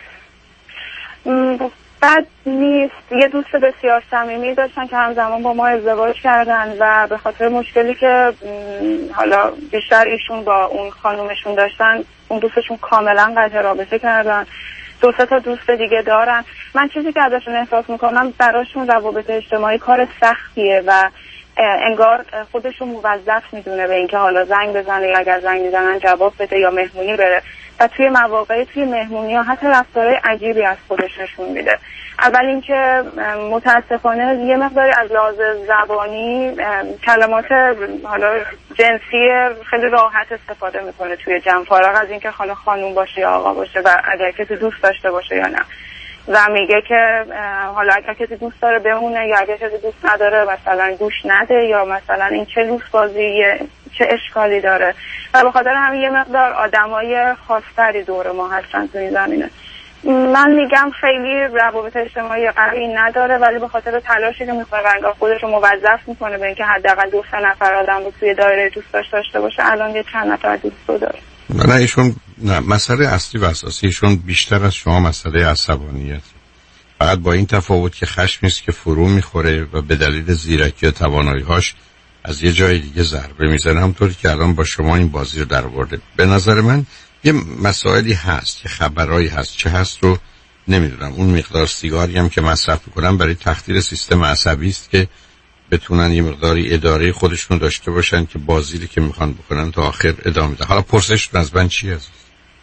F: بد نیست. یه دوست بسیار صمیمی داشتن که همزمان با ما ازدواج کردن و به خاطر مشکلی که حالا بیشتر ایشون با اون خانومشون داشتن اون دوستشون کاملا قطع رابطه کردن. دو سه تا دوست دیگه دارن. من چیزی که ازشون احساس میکنم براشون روابط اجتماعی کار سختیه و انگار خودشون موظف میدونه به اینکه حالا زنگ بزنه یا اگر زنگ میزنن جواب بده یا مهمونی بره و توی مواقعی توی مهمونی ها حتی رفتارهای عجیبی از خودش نشون میده. اول اینکه متاسفانه یه مقداری از لحاظ زبانی کلمات حالا جنسی خیلی راحت استفاده میکنه توی جمع، فارغ از اینکه حالا خانوم باشه یا آقا باشه و اگر کسی دوست داشته باشه یا نه. و میگه که حالا اگر کسی دوست داره بمونه یا اگر کسی دوست نداره مثلا گوش نده یا مثلا این چه لوس بازیه، چه اشکالی داره. و به خاطر همین یه مقدار آدمای خاصتری دور ما هستن توی این زمینه. من میگم خیلی روابط اجتماعی قوی نداره ولی به خاطر تلاشی که میکنه و انگار خودش رو موظف میکنه به اینکه حداقل دو سه نفر آدم رو توی دایره دوستاش داشته باشه الان یه چند نفر دوست رو داره.
E: نه ایشون نه، مسئله اصلی و اساسی ایشون بیشتر از شما مسئله عصبانیت، فقط با این تفاوت که خشمی است که فرو میخوره و به دلیل زیرکی و توانایی‌هاش از یه جای دیگه ضربه میزنه، همونطوری که الان با شما این بازی رو درآورده. به نظر من یه مسائلی هست، یه خبرایی هست، چه هست رو نمیدونم. اون مقدار سیگاری هم که مصرف میکنم برای تخدیر سیستم عصبی است که بتونن یه مقداری اداره خودشون داشته باشن که بازی که میخوان بکنن تا آخر ادامه بدن. حالا پرسش از من چی هست؟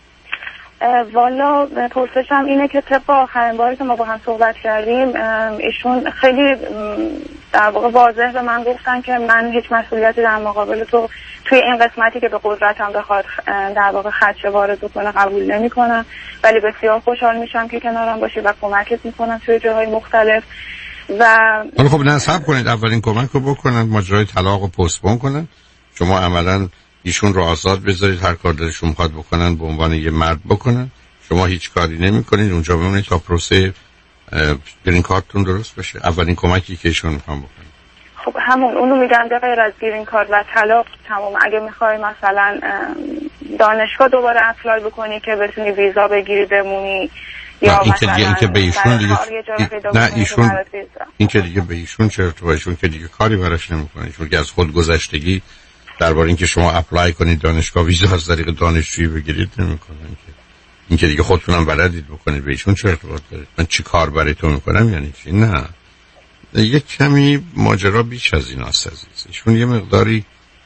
F: والا پرسشم اینه که طبق آخرین باری که ما با هم صحبت کردیم ایشون خیلی در واقع واضح به من گفتن که من هیچ مسئولیتی در مقابل تو توی این قسمتی که به قدرتم بخواد در واقع خدشه وارد بکنه قبول نمی کنم، ولی بسیار خوشحال میشم که کنارم باشی و کمکت میکنم توی جاهای مختلف. و
E: حالا خب نه صبر کنید، اولین کمک رو بکنن، ماجرای طلاق رو پستپون کنن. شما عملاً ایشون رو آزاد بذارید، هر کار دلشون میخواد بکنن به عنوان یه مرد بکنن. شما هیچ کاری نمی‌کنید، اونجا بمونید تا پروسه گرین کارتتون درست بشه. اولین کمکی که ایشون میخوام بکنن
F: خب همون اونو میگم به غیر از گرین کارت و طلاق تمام. اگه میخوای مثلا دانشگاه دوباره اپلای بکنی که بتونی ویزا بگیری بمونی، یا
E: این که این که به ایشون دیگه نه ایشون این که دیگه به ایشون چه ارتباطی؟ ایشون که دیگه کاری براش نمیکنه. ایشون که از خود گذشتگی درباره اینکه شما اپلای کنید دانشگاه ویزا از طریق دانشجویی بگیرید نمیکنن که. این که دیگه خودتونم بلدید بکنید، به ایشون چه ارتباط داره؟ من چی کار برای تو میکنم یعنی چی؟ نه یک کمی ماجرا بیش از این است عزیز. ایشون یه مقداری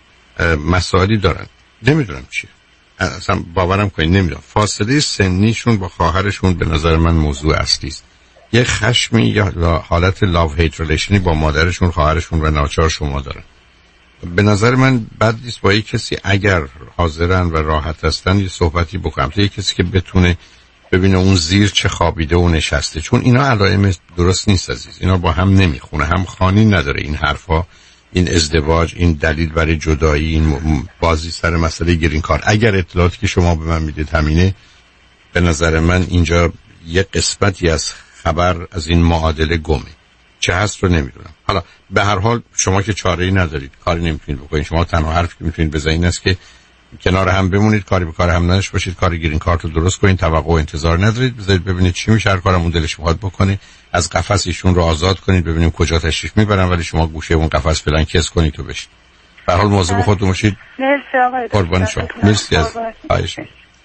E: مسائلی دارن، نمیدونم چیه، اصلا باورم کنید نمیدونم. فاصله سنیشون با خواهرشون به نظر من موضوع اصلی است. یه خشمی یا حالت لاو هیت ریلیشنی با مادرشون، خواهرشون و ناچار شما دارن. به نظر من بد نیست با یک کسی اگر حاضرن و راحت هستن یه صحبتی بکنم، تا یک کسی که بتونه ببینه اون زیر چه خوابیده و نشسته، چون اینا علائم درست نیست عزیز. اینا با هم نمیخونه، هم خانی نداره این حرفا، این ازدواج، این دلیل برای جدایی، این بازی سر مسئله گرین کارت. اگر اطلاعاتی که شما به من میدید همینه، به نظر من اینجا یه قسمتی از خبر از این معادله گمه. چه هست رو نمیدونم. حالا به هر حال شما که چاره‌ای ندارید، کاری نمیتونید بکنید. شما تنها حرفی که میتونید بزنید این است که کنار هم بمونید، کاری به کار هم نداشته باشید، کار گرین کارت رو درست کنید، توقع و انتظار ندارید، بذارید ببینید چی میشه، هر کارم اون دلش میخواد بکنه. از قفس ایشون رو آزاد کنید، ببینیم کجا تشریف میبرن، ولی شما گوشه اون قفس فعلا کس کنید تو بشید. به هر حال مواظب خودتون باشید.
F: مرسی آقای
E: قربان شما. مرسی از خواهش.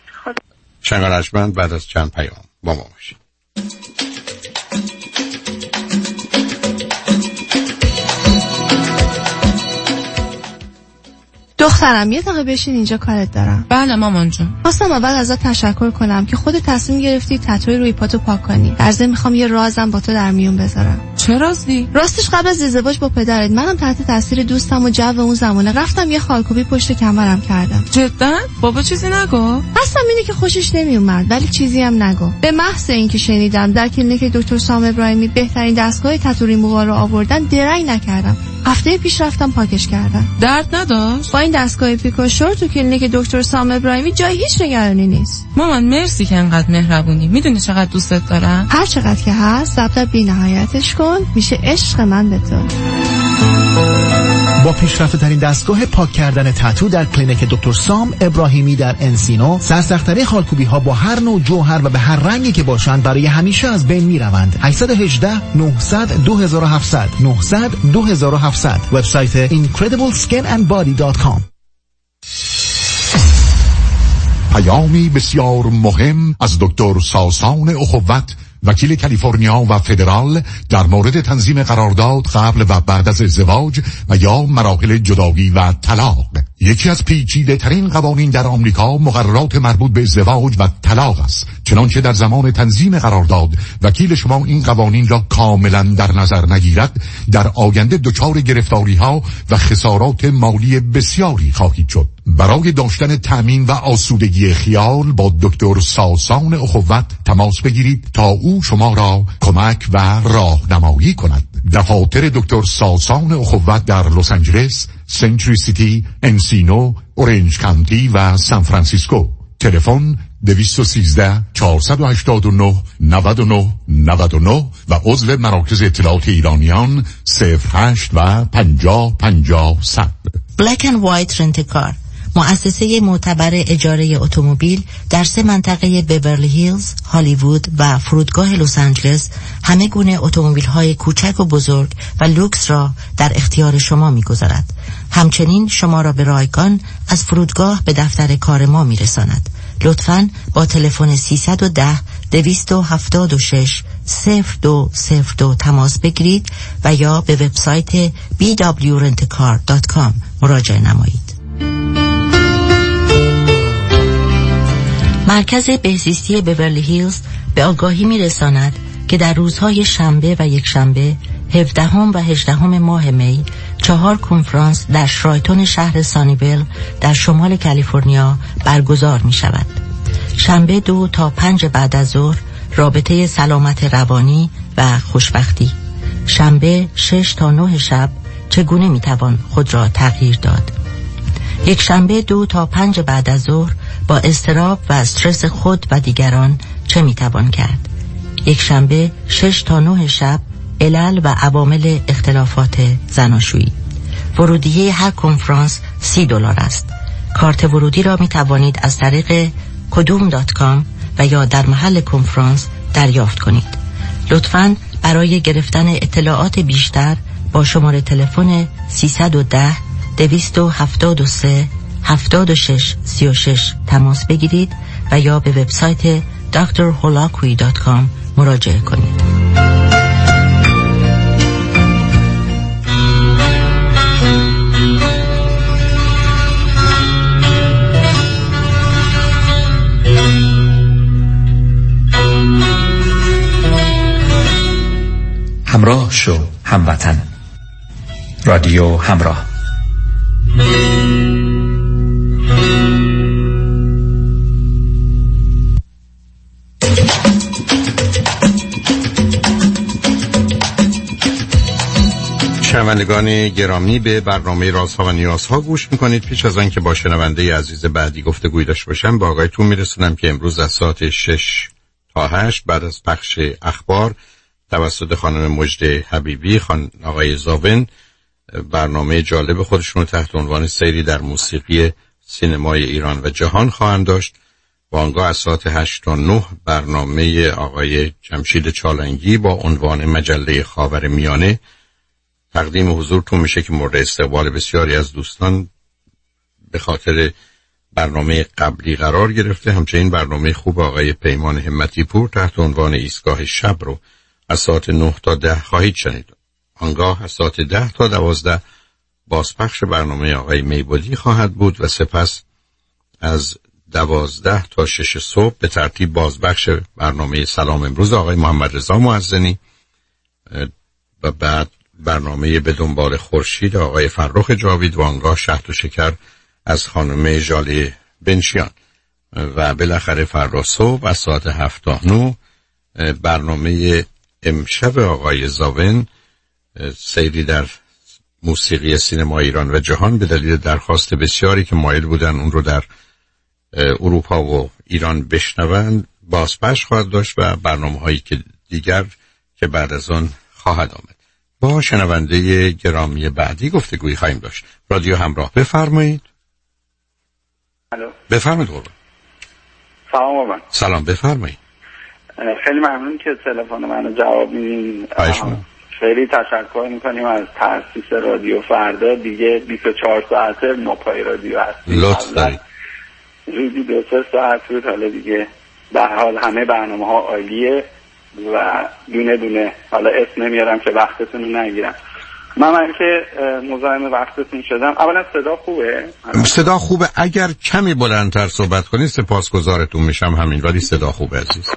E: شنگان ارجمند بعد از چند پیام با ما باشید.
L: دخترم یه دقیقه بشین اینجا، کارت دارم.
M: بله مامان جون.
L: خواستم اول ازت تشکر کنم که خودت تصمیم گرفتی تتوی روی پاتو پاک کنی. در ضمن میخوام یه رازم با تو در میون بذارم.
M: چه رازی؟
L: راستش قبل از ازدواج با پدرت منم تحت تاثیر دوستم و جو اون زمانه رفتم یه خالکوبی پشت کمرم کردم.
M: جدا؟ بابا چیزی نگو؟
L: قصدم اینه که خوشش نمیومد، ولی چیزی هم نگو. به محض اینکه شنیدم در کلینیک دکتر سام ابراهیمی بهترین دستگاه تتو ریمووال رو آوردن، درنگ نکردم. هفته پیش رفتم پاکش کردم.
M: درد نداشت؟
L: با این دستگاه پیکوشور تو کلینیک دکتر سام ابراهیمی جای هیچ نگرانی نیست.
M: مامان مرسی که انقدر مهربونی. میدونی چقدر دوستت دارم؟
L: هر چقدر که هست ضبط بی نهایتش کن، میشه عشق من به تو.
N: با پیشرفته ترین دستگاه پاک کردن تتو در کلینیک دکتر سام ابراهیمی در انسینو، سرسخت‌ترین خالکوبی ها با هر نوع جوهر و به هر رنگی که باشند برای همیشه از بین می روند. هشت یک هشت نه صفر صفر دو هفت صفر صفر نه صفر صفر دو هفت صفر صفر وبسایت اینکردیبل اسکین اند بادی دات کام.
O: پیامی بسیار مهم از دکتر ساسان اخوت، وکیل کالیفرنیا و فدرال، در مورد تنظیم قرارداد قبل و بعد از ازدواج و یا مراحل جدایی و طلاق. یکی از پیچیده ترین قوانین در آمریکا مقررات مربوط به ازدواج و طلاق است. چنانچه در زمان تنظیم قرارداد وکیل شما این قوانین را کاملا در نظر نگیرد، در آینده دچار گرفتاری ها و خسارات مالی بسیاری خواهید شد. برای داشتن تأمین و آسودگی خیال با دکتر ساسان اخوت تماس بگیرید تا او شما را کمک و راهنمایی کند. دفاتر دکتر ساسان اخوت در لس آنجلس، سنچری سیتی، انسینو، اورنج کانتی و سان فرانسیسکو. تلفن دویست و سیزده چهارصد و هشتاد و نه نود و نه نود و نه و عضو مراکز اطلاعات ایرانیان صفر هشت و پنجاه پنجاه صد.
P: بلک اند وایت رنت کار، مؤسسه معتبر اجاره اتومبیل در سه منطقه بیورلی هیلز، هالیوود و فرودگاه لس آنجلس همه گونه اتومبیل‌های کوچک و بزرگ و لوکس را در اختیار شما می‌گذارد. همچنین شما را به رایگان از فرودگاه به دفتر کار ما می‌رساند. لطفاً با تلفن سیصد و ده دویست و هفتاد و شش صفر دو صفر دو تماس بگیرید و یا به وبسایت بی دبلیو رنت کار دات کام مراجعه نمایید. مرکز بهزیستی بیورلی هیلز به آگاهی می‌رساند که در روزهای شنبه و یک شنبه هفدهم و هجدهم ماه می چهار کنفرانس در شرایتون شهر سانیویل در شمال کالیفرنیا برگزار می شود. شنبه دو تا پنج بعد از ظهر رابطه سلامت روانی و خوشبختی. شنبه شش تا نه شب چگونه می توان خود را تغییر داد. یک شنبه دو تا پنج بعد از ظهر با اضطراب و استرس خود و دیگران چه می توان کرد. یک شنبه شش تا نه شب علل و عوامل اختلافات زناشویی. ورودیه هر کنفرانس سی دلار است. کارت ورودی را می توانید از طریق کدوم دات کام و یا در محل کنفرانس دریافت کنید. لطفاً برای گرفتن اطلاعات بیشتر با شماره تلفن سیصد و ده دویست و هفتاد و سه هفتاد و شش سی و شش تماس بگیرید و یا به وبسایت دکتر هولاکوی دات کام مراجعه کنید.
Q: همراه شو هموطن. رادیو همراه.
E: شنوندگان گرامی، به برنامه رازها و نیازها گوش میکنید. پیش از آن که با شنونده عزیز بعدی گفتگوی داشته باشم، با آقایتون میرسونم که امروز از ساعت شش تا هشت بعد از پخش اخبار توسط خانم مجده حبیبی، خان آقای زاون برنامه جالب خودشون رو تحت عنوان سیری در موسیقی سینمای ایران و جهان خواهند داشت. و آنگاه از ساعت هشت تا نه برنامه آقای جمشید چالنگی با عنوان مجله خاورمیانه تقدیم حضورتون میشه که مورد استقبال بسیاری از دوستان به خاطر برنامه قبلی قرار گرفته. همچنین برنامه خوب آقای پیمان همتی پور تحت عنوان ایستگاه شب رو از ساعت نه تا ده خواهید شنید. آنگاه از ساعت ده تا دوازده بازپخش برنامه آقای میبودی خواهد بود و سپس از دوازده تا شش صبح به ترتیب بازپخش برنامه سلام امروز آقای محمد رضا معزنی و بعد برنامه به دنبال خورشید آقای فرخ جاوید و آنگاه شهد و شکر از خانم ژاله بنشیان و بالاخره فردا صبح از ساعت هفت تا نه برنامه امشب آقای زاون سیری در موسیقی سینما ایران و جهان به دلیل درخواست بسیاری که مایل بودن اون رو در اروپا و ایران بشنوند بازپخش خواهد داشت و برنامه هایی که دیگر که بعد از آن خواهد آمد. با شنونده گرامی بعدی گفتگویی خواهیم داشت. رادیو همراه، بفرمایید.
R: الو.
E: بفرمایید قربان.
R: سلام قربان.
E: سلام، بفرمایید.
R: خیلی ممنون که تلفن منو جواب میدین. خیلی تشکر میکنیم از تأسیس رادیو فردا. دیگه بیست و چهار ساعته نوپای رادیو هست.
E: لطف دارید.
R: روزی دو سه ساعت بود، حالا دیگه به حال همه برنامه ها عالیه و دونه دونه، حالا اسم نمیارم که وقتتون رو نگیرم. من من که مزاحم وقتتون شدم. اولا صدا خوبه؟
E: صدا خوبه. اگر کمی بلندتر صحبت کنید سپاسگزارتون میشم. همین، ولی صدا خوبه عزیز.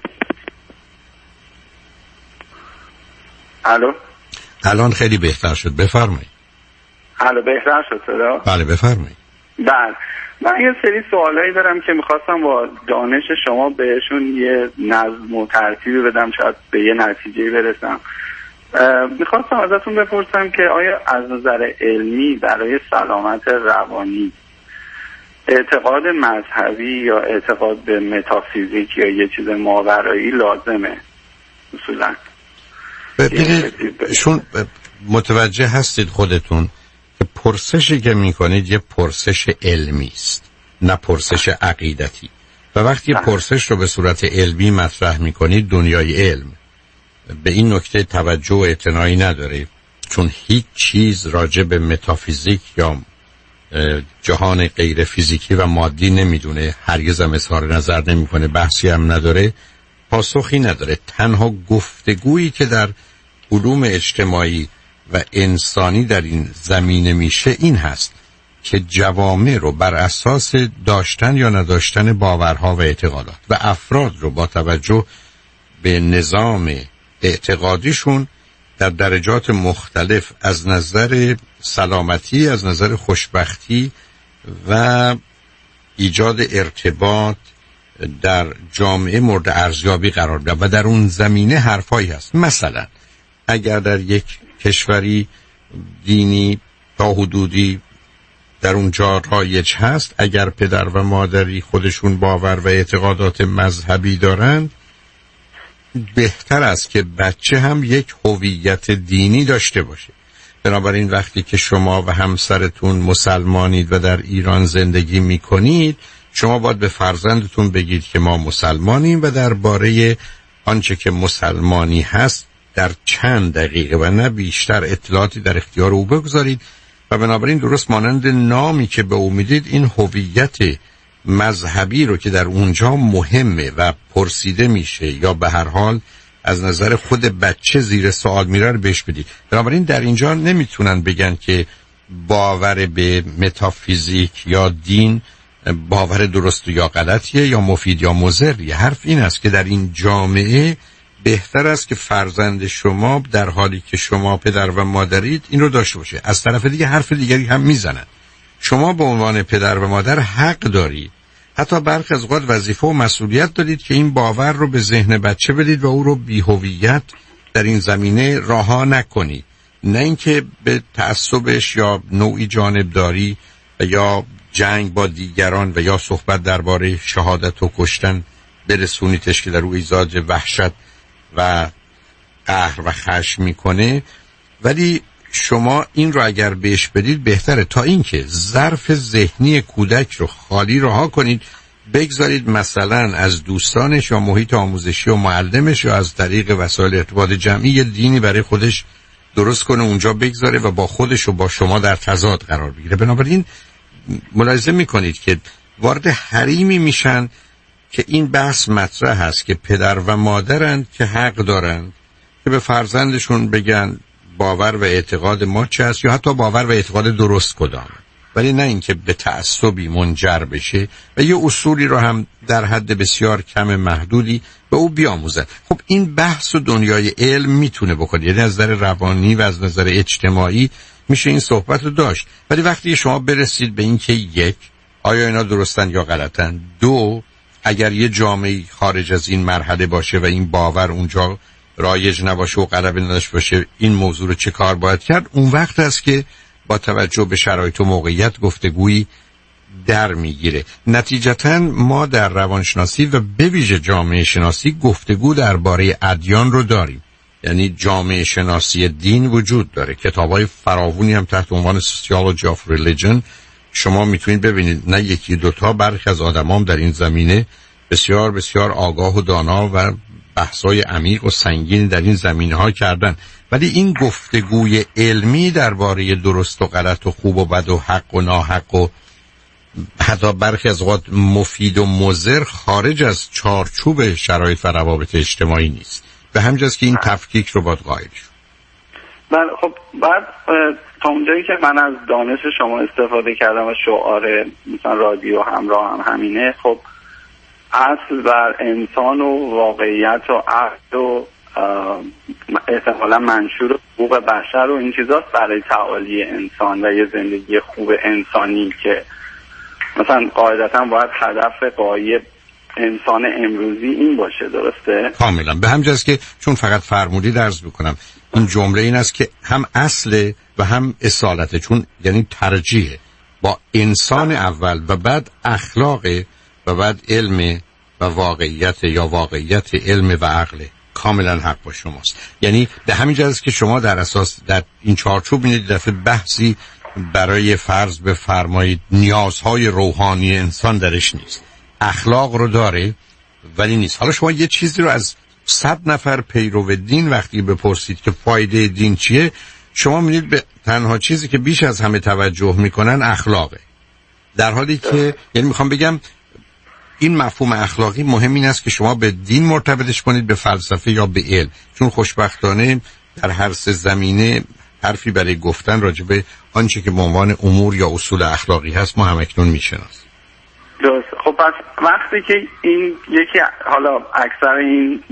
R: الو.
E: الان خیلی بهتر شد، بفرمایید.
R: الو، بهتر شد صدا؟
E: بله بفرمایید.
R: بله، من یه سری سوالایی دارم که میخواستم با دانش شما بهشون یه نظم و ترتیبی بدم، شاید به یه نتیجه برسم. میخواستم ازتون بپرسم که آیا از نظر علمی برای سلامت روانی اعتقاد مذهبی یا اعتقاد به متافیزیک یا یه چیز ماورایی لازمه اصولا؟
E: ببینید شون متوجه هستید خودتون که پرسشی که میکنید یه پرسش علمی است، نه پرسش عقیدتی. و وقتی پرسش رو به صورت علمی مطرح میکنید دنیای علم به این نکته توجه و اعتنایی نداره، چون هیچ چیز راجع به متافیزیک یا جهان غیر فیزیکی و مادی نمیدونه، هرگز هم اظهار نظر نمیکنه، بحثی هم نداره. پاسخی نداره. تنها گفتگویی که در علوم اجتماعی و انسانی در این زمینه میشه این هست که جوامع رو بر اساس داشتن یا نداشتن باورها و اعتقادات و افراد رو با توجه به نظام اعتقادیشون در درجات مختلف از نظر سلامتی، از نظر خوشبختی و ایجاد ارتباط در جامعه مورد ارزیابی قرار بده و در اون زمینه حرفایی هست. مثلا اگر در یک کشوری دینی تا حدودی در اونجا رایج هست، اگر پدر و مادری خودشون باور و اعتقادات مذهبی دارند، بهتر است که بچه هم یک هویت دینی داشته باشه. بنابراین وقتی که شما و همسرتون مسلمانید و در ایران زندگی میکنید، شما باید به فرزندتون بگید که ما مسلمانیم و درباره آنچه که مسلمانی هست در چند دقیقه و نه بیشتر اطلاعاتی در اختیار او بگذارید و بنابراین درست مانند نامی که به او میدید، این هویت مذهبی رو که در اونجا مهمه و پرسیده میشه یا به هر حال از نظر خود بچه زیر سوال میره رو بهش بدید. بنابراین در اینجا نمیتونن بگن که باور به متافیزیک یا دین باور درست یا غلطیه یا مفید یا مضره. حرف این است که در این جامعه بهتر است که فرزند شما در حالی که شما پدر و مادرید این رو داشته باشه. از طرف دیگه حرف دیگری هم میزنن. شما به عنوان پدر و مادر حق دارید، حتی برخی از اوقات وظیفه و مسئولیت دارید که این باور رو به ذهن بچه بدید و او رو بی‌هویت در این زمینه رها نکنید، نه اینکه به تعصبش یا نوعی جانبداری و یا جنگ با دیگران و یا صحبت درباره شهادت و کشتن برسونیدش که در او ایجاد وحشت و قهر و خشم میکنه. ولی شما این رو اگر بهش بدید بهتره، تا اینکه ظرف ذهنی کودک رو خالی رها کنید، بگذارید مثلا از دوستانش یا محیط آموزشی و معلمش یا از طریق وسایل ارتباط جمعی یه دینی برای خودش درست کنه، اونجا بگذاره و با خودش و با شما در تضاد قرار بگیره. بنابراین ملاحظه میکنید که وارد حریمی میشن که این بحث مطرح هست که پدر و مادرند که حق دارند که به فرزندشون بگن باور و اعتقاد ما چه است، یا حتی باور و اعتقاد درست کدام، ولی نه اینکه به تعصبی منجر بشه و یه اصولی رو هم در حد بسیار کم محدودی به او بیاموزد. خب این بحث و دنیای علم میتونه بکنه، یعنی از نظر روانی و از نظر اجتماعی میشه این صحبت رو داشت. ولی وقتی شما برسید به این که یک، آیا اینا درستن یا غلطن، دو، اگر یه جامعه خارج از این مرحله باشه و این باور اونجا رایج نباشه و غلبه نداشته باشه، این موضوع رو چه کار باید کرد، اون وقت است که با توجه به شرایط و موقعیت گفتگویی در میگیره. نتیجتاً ما در روانشناسی و به ویژه جامعه شناسی گفتگو درباره ادیان رو داریم. یعنی جامعه شناسی دین وجود داره، کتابای فراوانی هم تحت عنوان Sociology of Religion شما میتونید ببینید. نه یکی دوتا، برخی از آدمام در این زمینه بسیار بسیار آگاه و دانا و بحثای عمیق و سنگین در این زمینه ها کردن. ولی این گفتگوی علمی درباره درست و غلط و خوب و بد و حق و ناحق و حتی برخی از اوقات مفید و مضر خارج از چارچوب شرایط و روابط اجتماعی نیست. به همجاست که این تفکیک رو باید قائل شد.
R: بله، خب بعد تا اونجایی که من از دانش شما استفاده کردم و شعار مثلا رادیو همراه هم همینه، خب اصل بر انسان و واقعیت و عقل و احتمالا منشور حقوق بشر و این چیزاست برای تعالی انسان و یه زندگی خوب انسانی که مثلا قاعدتا باید هدف غایب انسان امروزی این باشه. درسته؟
E: کاملا. به همجاست که چون فقط فرمودید عرض بکنم این جمله این است که هم اصل و هم اصالته، چون یعنی ترجیح با انسان اول و بعد اخلاق و بعد علم و واقعیت یا واقعیت علم و عقل. کاملا حق با شماست. یعنی به همین جهت است که شما در اساس در این چارچوب می‌بینید دفعه بحثی برای فرض بفرمایید نیازهای روحانی انسان درش نیست. اخلاق رو داره ولی نیست. حالا شما یه چیزی رو از صد نفر پیرو دین وقتی بپرسید که فایده دین چیه، شما می‌بینید به تنها چیزی که بیش از همه توجه میکنن اخلاقه. در حالی که یعنی میخوام بگم این مفهوم اخلاقی مهم این است که شما به دین مرتبطش کنید، به فلسفه یا به علم، چون خوشبختانه در هر سه زمینه حرفی برای گفتن راجع به آنچه که به عنوان امور یا اصول اخلاقی هست ما هم اکنون میشناسیم.
R: درست. خب پس وقتی که این یکی حالا اکثر این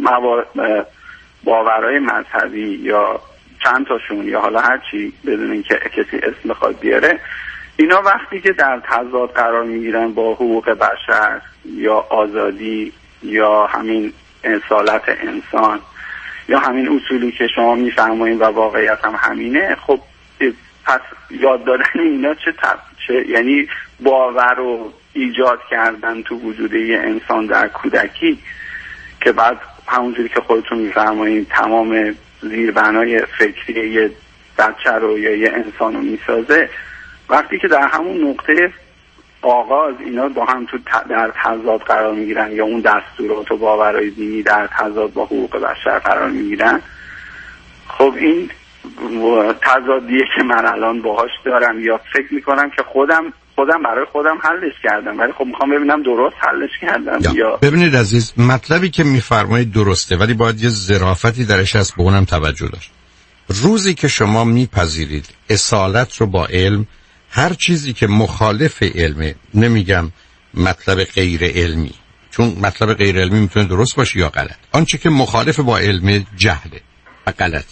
R: باورهای مذهبی یا چند تاشون یا حالا هر چی بدون اینکه کسی اسم بخواد بیاره، اینا وقتی که در تضاد قرار میگیرن با حقوق بشر یا آزادی یا همین اصالت انسان یا همین اصولی که شما میفرمایید و واقعیت هم همینه، خب پس یاد دادن اینا چه تب... چه یعنی باور رو ایجاد کردن تو وجود یه انسان در کودکی که بعد همونجوری که خودتون میفرمایید تمام زیربنای فکری یه بچه رو یا یه انسان رو میسازه، وقتی که در همون نقطه آغاز اینا با هم تو در تضاد قرار میگیرن یا اون دستورات و باورهای دینی در تضاد با حقوق بشر قرار میگیرن، خب این تضادیه که من الان باهاش دارم یا فکر میکنم که خودم خودم برای خودم حلش کردم، ولی خب میخوام ببینم درست حلش کردم یا, یا
E: ببینید عزیز، مطلبی که میفرمایید درسته، ولی باید یه ظرافتی درش هست، به اونم توجه داشت. روزی که شما میپذیرید اصالت رو با علم، هر چیزی که مخالف علمه، نمیگم مطلب غیر علمی، چون مطلب غیر علمی میتونه درست باشه یا غلط، آنچه که مخالف با علم جهله و غلطه.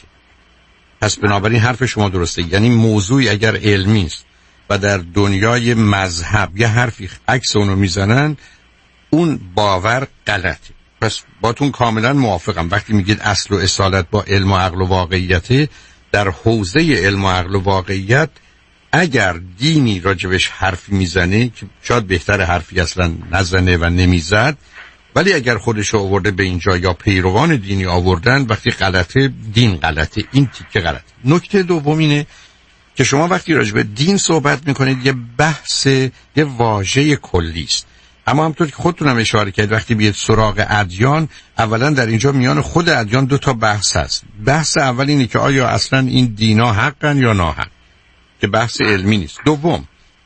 E: پس بنابراین حرف شما درسته، یعنی موضوعی اگر علمی است و در دنیای مذهب یه حرفی عکس اونو میزنن، اون باور غلطه. پس باتون کاملا موافقم. وقتی میگید اصل و اصالت با علم و عقل و واقعیته، در حوزه علم و عقل و واقعیت اگر دینی راجبش حرفی میزنه که شاید بهتر حرفی اصلا نزنه و نمیزد، ولی اگر خودش آورده به اینجا یا پیروان دینی آوردن، وقتی غلطه دین غلطه، این تیکه غلطه. نکته دوم اینه که شما وقتی راجب دین صحبت میکنید یه بحث، یه واژه کلی است، اما همونطور که خودتون هم اشاره کردید وقتی بیاید سراغ ادیان، اولا در اینجا میان خود ادیان دو تا بحث هست. بحث اول اینه که آیا اصلا این دینا حقن یا ناحق، که بحث علمی نیست. دوم،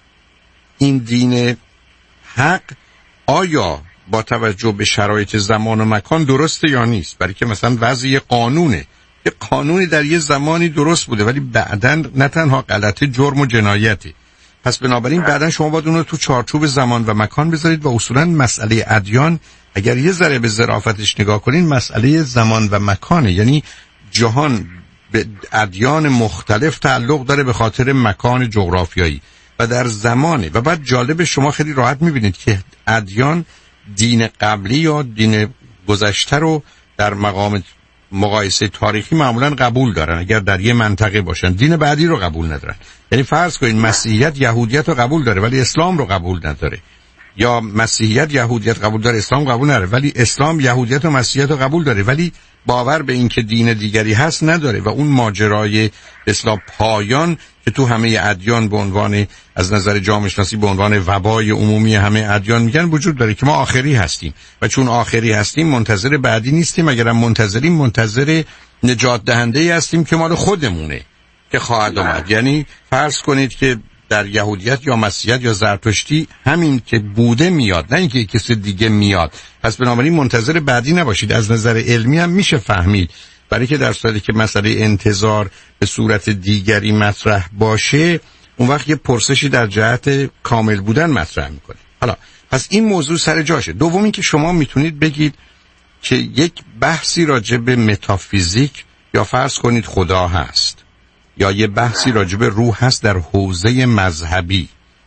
E: این دین حق آیا با توجه به شرایط زمان و مکان درسته یا نیست؟ برای که مثلا وضعی قانونه، یه قانونی در یه زمانی درست بوده ولی بعداً نه تنها غلطه، جرم و جنایته. پس بنابراین بعداً شما باید اون رو تو چارچوب زمان و مکان بذارید و اصولاً مسئله ادیان اگر یه ذره به ظرافتش نگاه کنین، مسئله زمان و مکانه. یعنی جهان به ادیان مختلف تعلق داره به خاطر مکان جغرافیایی و در زمانه. و بعد جالب، شما خیلی راحت میبینید که ادیان دین قبلی یا دین گذشته رو در مقام مقایسه تاریخی معمولا قبول دارن اگر در یه منطقه باشن، دین بعدی رو قبول ندارن. یعنی فرض کنید مسیحیت یهودیت رو قبول داره ولی اسلام رو قبول نداره، یا مسیحیت یهودیت قبول داره اسلام قبول نداره، ولی اسلام یهودیت و مسیحیت رو قبول داره ولی باور به این که دین دیگری هست نداره. و اون ماجرای اسلام پایان که تو همه ادیان به عنوان، از نظر جامعه شناسی به عنوان وبای عمومی همه ادیان میگن، وجود داره که ما آخری هستیم و چون آخری هستیم منتظر بعدی نیستیم، اگرم منتظریم منتظر نجات دهنده هستیم که مال خودمونه که خواهد آمد. یعنی فرض کنید که در یهودیت یا مسیحیت یا زرتشتی همین که بوده میاد، نه اینکه کسی دیگه میاد. پس بنابراین منتظر بعدی نباشید. از نظر علمی هم میشه فهمید، برای که در صورتی که مسئله انتظار به صورت دیگری مطرح باشه، اون وقت یه پرسشی در جهت کامل بودن مطرح میکنه. حالا پس این موضوع سر جاشه. دوم این که شما میتونید بگید که یک بحثی راجع به متافیزیک یا فرض کنید خدا هست، یا یه بحثی راجع به روح هست در حوزه مذهبی،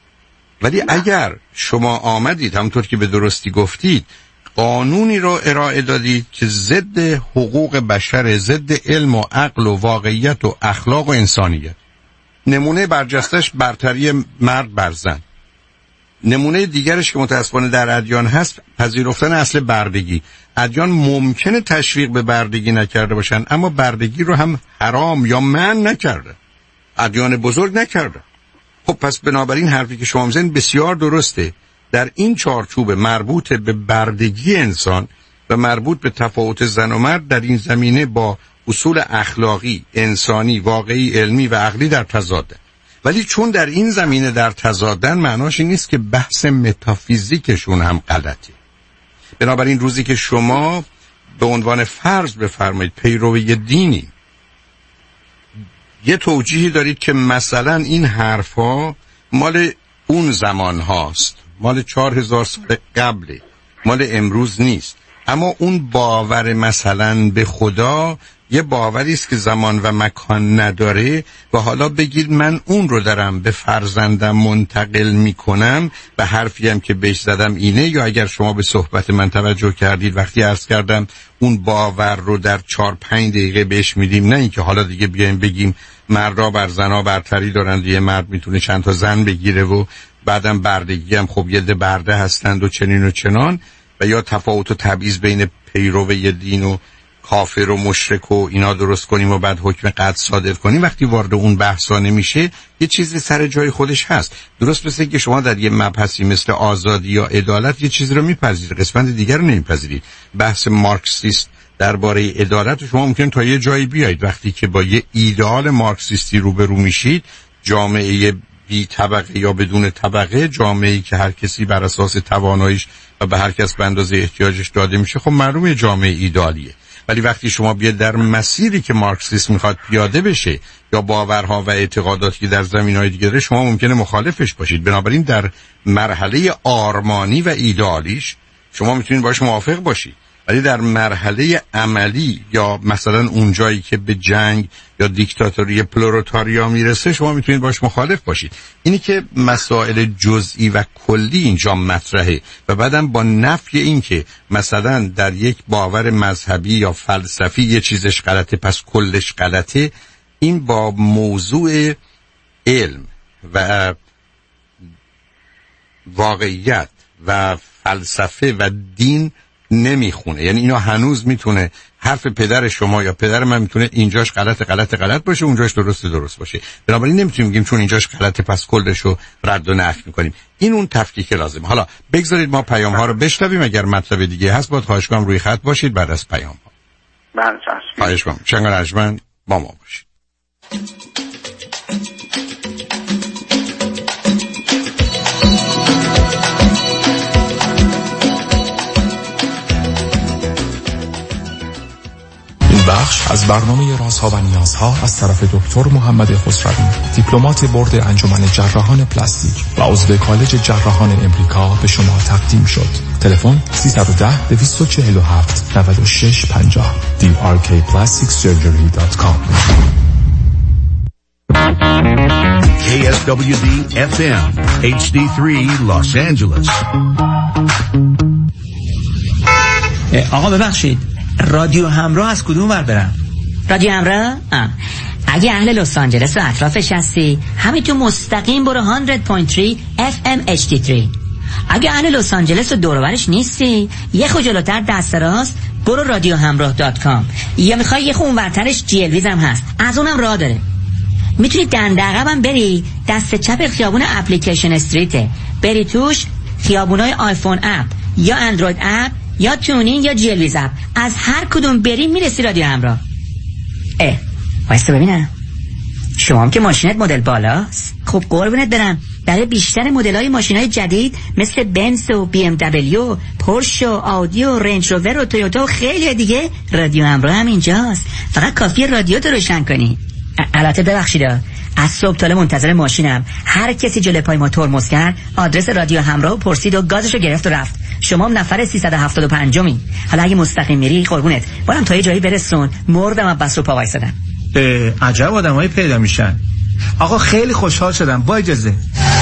E: ولی اگر شما آمدید همونطور که به درستی گفتید قانونی رو ارائه دادید که ضد حقوق بشر، ضد علم و عقل و واقعیت و اخلاق و انسانیت، نمونه برجستش برتری مرد بر زن، نمونه دیگرش که متاسفانه در ادیان هست پذیرفتن اصل بردگی. ادیان ممکنه تشویق به بردگی نکرده باشن اما بردگی رو هم حرام یا منع نکرده، ادیان بزرگ نکرده. خب پس بنابراین حرفی که شما میزنید بسیار درسته. در این چارچوب مربوط به بردگی انسان و مربوط به تفاوت زن و مرد در این زمینه با اصول اخلاقی، انسانی، واقعی، علمی و عقلی در تضاده. ولی چون در این زمینه در تضادن، معناش این نیست که بحث متافیزیکشون هم غلطه. بنابراین روزی که شما به عنوان فرض بفرمایید پیروی دینی یه توجیهی دارید که مثلا این حرفا مال اون زمان هاست، مال چهار هزار سال قبله، مال امروز نیست، اما اون باور مثلا به خدا یه باوری است که زمان و مکان نداره و حالا بگید من اون رو دارم به فرزندم منتقل میکنم و حرفی هم که بهش زدم اینه. یا اگر شما به صحبت من توجه کردید وقتی عرض کردم اون باور رو در چهار پنج دقیقه بهش میدیم، نه اینکه حالا دیگه بیایم بگیم مردا بر زنا برتری دارند، یه مرد میتونه چند تا زن بگیره و بعدم بردگی هم خب یه ده برده هستند و چنین و چنان، و یا تفاوت و تبعیض بین پیروی دین و کافر و مشرک و اینا درست کنیم و بعد حکم قطع صادر کنیم. وقتی وارد اون بحثا نمیشه یه چیزی سر جای خودش هست. درست مثل که شما در یه مبحثی مثل آزادی یا عدالت یه چیزی رو میپذیرید، قسمت دیگر رو نمیپذیرید. بحث مارکسیست درباره عدالت شما ممکن تا یه جایی بیایید، وقتی که با یه ایدئال مارکسیستی روبرو میشید، جامعه بی طبقه یا بدون طبقه، جامعه‌ای که هر کسی بر اساس تواناییش و به هر کس به اندازه احتیاجش داده میشه، خب معلومه جامعه ایدئالیه. ولی وقتی شما بیاد در مسیری که مارکسیسم میخواد پیاده بشه یا باورها و اعتقاداتی که در زمینهای دیگه داره، شما ممکنه مخالفش باشید. بنابراین در مرحله آرمانی و ایدئالیش شما میتونید باش موافق باشید، ولی در مرحله عملی یا مثلا اون جایی که به جنگ یا دیکتاتوری پرولتاریا میرسه شما میتونید باش مخالف باشید. اینی که مسائل جزئی و کلی اینجا مطرحه و بعدم با نفی این که مثلا در یک باور مذهبی یا فلسفی یه چیزش غلطه پس کلش غلطه، این با موضوع علم و واقعیت و فلسفه و دین نمیخونه. یعنی اینا هنوز میتونه حرف پدر شما یا پدر من میتونه اینجاش غلط غلط غلط باشه، اونجاش درست درست باشه. بنابراین نمیتونیم بگیم چون اینجاش غلطه پس کلشو رد و نفی میکنیم. این اون تفکیک لازم. حالا بگذارید ما پیام ها رو بشنویم، اگر مطلب دیگه هست باید خواهش کنم روی خط باشید بعد از پیام ها.
R: بله چشم.
E: خواهش کنم. شنگ رجمن با ما باشید.
C: بخش از برنامه رازها و نیازها از طرف دکتر محمد خسروی، دیپلمات برد انجمن جراحان پلاستیک و عضو کالج جراحان امریکا به شما تقدیم شد. تلفن سیصد و ده دویست و چهل و هفت نود و شش پنجاه دی آر کی پلاستیک سرجری دات کام.
S: کی اس دبلیو دی اف ام اچ دی سه Los Angeles.
T: آقا ببخشید، رادیو همراه از کدوم ور برم؟
U: رادیو همراه؟ آه. اگه اهل لس آنجلس و اطرافش هستی همینطور مستقیم برو صد و سه اف ام اچ دی سه. اگه اهل لس آنجلس و دور و برش نیستی یه خو جلوتر دست راست برو رادیو همراه دات کام، یا میخوای یه خو اونورترش جی ال ویز هم هست، از اونم راه داره. میتونی دندقم بری دست چپ خیابون اپلیکیشن استریته، بری توش خیابونای آیفون اپ یا اندروید اپ یا تونین یا جی ال ویز اپ، از هر کدوم بری میرسی رادیو همراه. اه واسه ببینم شما هم که ماشینت مدل بالاست، خب قربونت برم برای بیشتر مدل‌های ماشین‌های جدید مثل بنز و بی ام دبلیو، پورش و آودی و رنج روور و تویوتا و خیلی دیگه رادیو همراه هم اینجاست. فقط کافیه رادیو تو روشن کنی. البته ببخشید از صبح تا منتظر ماشینم، هر کسی جلوی پای ما ترمز کرد آدرس رادیو همراه پرسید و گازشو گرفت و رفت. شما هم نفر سیصد و هفتاد و پنج می. حالا اگه مستقیم میری قربونت بارم تا یه جایی برسون، مردم از بس رو پا وایسادم.
T: عجب آدمایی پیدا میشن. آقا خیلی خوشحال شدم، با اجازه.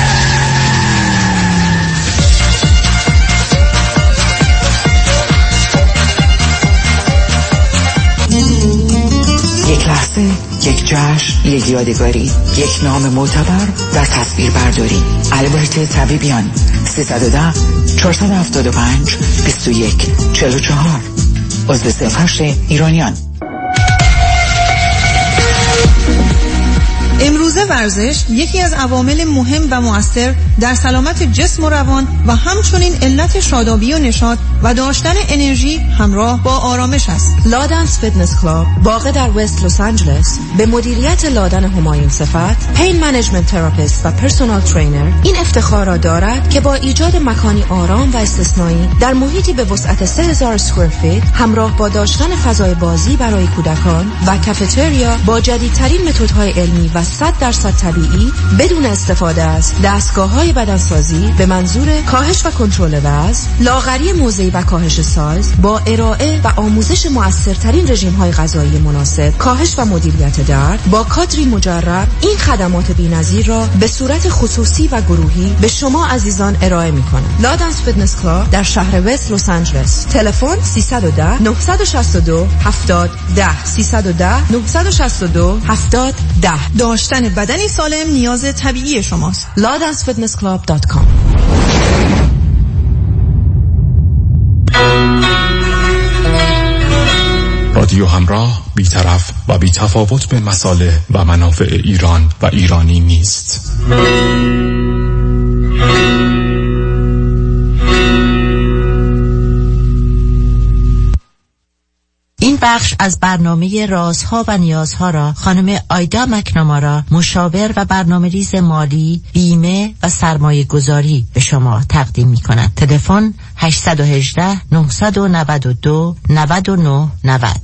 V: یک لحظه، یک جشن، یک یادگاری، یک نام معتبر در تصویر برداری. البرت طبیبیان سیصد و ده چهارصد و هفتاد و پنج بیست و یک چهل و چهار عضو صف هشت ایرانیان.
A: امروزه ورزش یکی از عوامل مهم و مؤثر در سلامت جسم و روان و همچنین علت شادابی و نشاط و داشتن انرژی همراه با آرامش است.
G: لادنس فیتنس کلاب واقع در وست لس آنجلس به مدیریت لادن همایون صفت، پین منیجمنت تراپیست و پرسونال ترینر، این افتخار را دارد که با ایجاد مکانی آرام و استثنایی در محیطی به وسعت سه هزار اسکوئر فیت همراه با داشتن فضای بازی برای کودکان و کافتریا با جدیدترین متدهای علمی و صد درصد طبیعی بدون استفاده از دستگاه‌های بدنسازی به منظور کاهش و کنترل وزن، لاغری موضعی و کاهش سایز با ارائه و آموزش مؤثرترین رژیم‌های غذایی مناسب، کاهش و مدیریت درد با کادری مجرب، این خدمات بی‌نظیر را به صورت خصوصی و گروهی به شما عزیزان ارائه می‌کنند. لادنس فیتنس کلاب در شهر وست لس آنجلس. تلفن سیصد و ده نهصد و شصت و دو هفتاد ده سیصد و ده نهصد و شصت و دو هفتاد ده.
A: داشتن بدنی سالم نیاز طبیعی شماست.
G: لادنس فیتنس کلاب دات کام.
C: رادیو همراه بی‌طرف و بی‌تفاوت به مصالح و منافع ایران و ایرانی نیست.
P: این بخش از برنامه رازها و نیازها را خانم آیدا مکنامارا، مشاور و برنامه‌ریز مالی، بیمه و سرمایه گذاری به شما تقدیم می کند. تلفن هشت یک هشت نه نه دو نه نه نه صفر.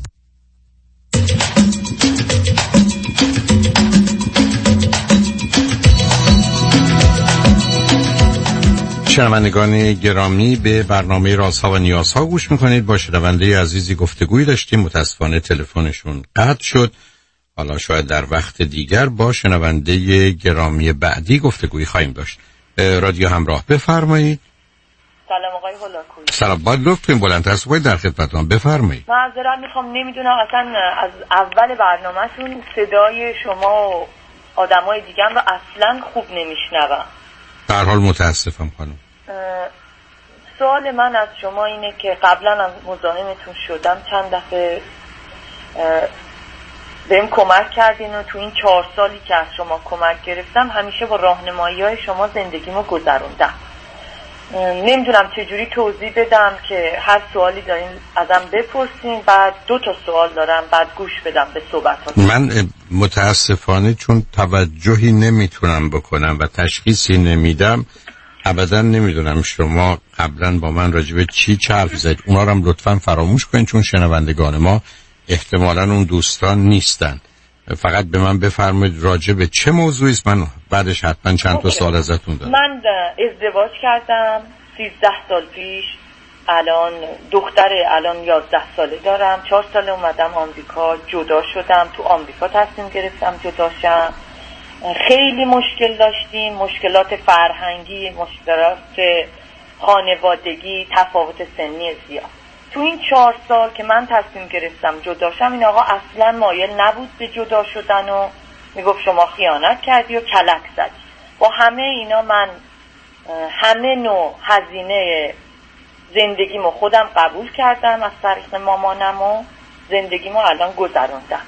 E: شنوندگان گرامی، به برنامه رازها و نیازها گوش میکنید. با شنونده عزیزی گفتگوی داشتیم، متاسفانه تلفنشون قطع شد. حالا شاید در وقت دیگر با شنونده گرامی بعدی گفتگوی خواهیم داشت. رادیو همراه، بفرمایید.
W: سلام آقای هولاکویی.
E: سلام، باید لطف کنید بلندتر صحبت در خدمتتون، بفرمایید.
W: معذرت میخوام، نمیدونم اصلا از اول برنامه‌تون صدای شما و آدمای دیگه رو اصلا خوب نمیشنوم.
E: در حال متاسفم خانم.
W: سوال من از شما اینه که قبلا هم مزاحمتون شدم، چند دفعه بهم کمک کردین و تو این چهار سالی که از شما کمک گرفتم همیشه با راهنمایی های شما زندگیمو گذروندم. نمیدونم چجوری توضیح بدم که هر سوالی دارین ازم بپرسین، بعد دو تا سوال دارم بعد گوش بدم به صحبتاتون.
E: من متاسفانه چون توجهی نمیتونم بکنم و تشخیصی نمیدم، ابدا نمیدونم شما قبلا با من راجع به چی چه حرفی زدید. اونا رو هم لطفاً فراموش کنین چون شنوندگان ما احتمالاً اون دوستان نیستن. فقط به من بفرمایید راجع به چه موضوعی است، من بعدش حتما چند تا سوال ازتون دارم.
W: من ازدواج کردم سیزده سال پیش، الان دختر الان یازده ساله دارم. چهار ساله اومدم آمریکا، جدا شدم، تو آمریکا تصمیم گرفتم جدا شم. خیلی مشکل داشتیم، مشکلات فرهنگی، مشکلات خانوادگی، تفاوت سنی زیاد. تو این چهار سال که من تصمیم گرفتم جدا شم، این آقا اصلا مایل نبود به جدا شدن و میگفت شما خیانت کردی و کلک زدی. با همه اینا من همه نوع هزینه زندگیمو خودم قبول کردم از طریق مامانم و زندگیمو الان گذروندم.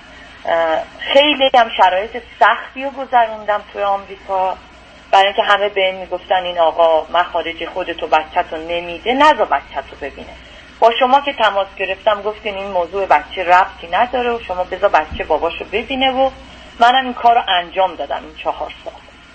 W: خیلی هم شرایط سختی رو گذروندم توی آمریکا، برای اینکه همه بهم میگفتن این آقا مخارج خودتو بچه‌تو نمیده، نذار بچه‌تو ببینه. با شما که تماس گرفتم گفتین این موضوع بچه ربطی نداره و شما بذار بچه باباشو ببینه و منم این کار رو انجام دادم این چهار سال.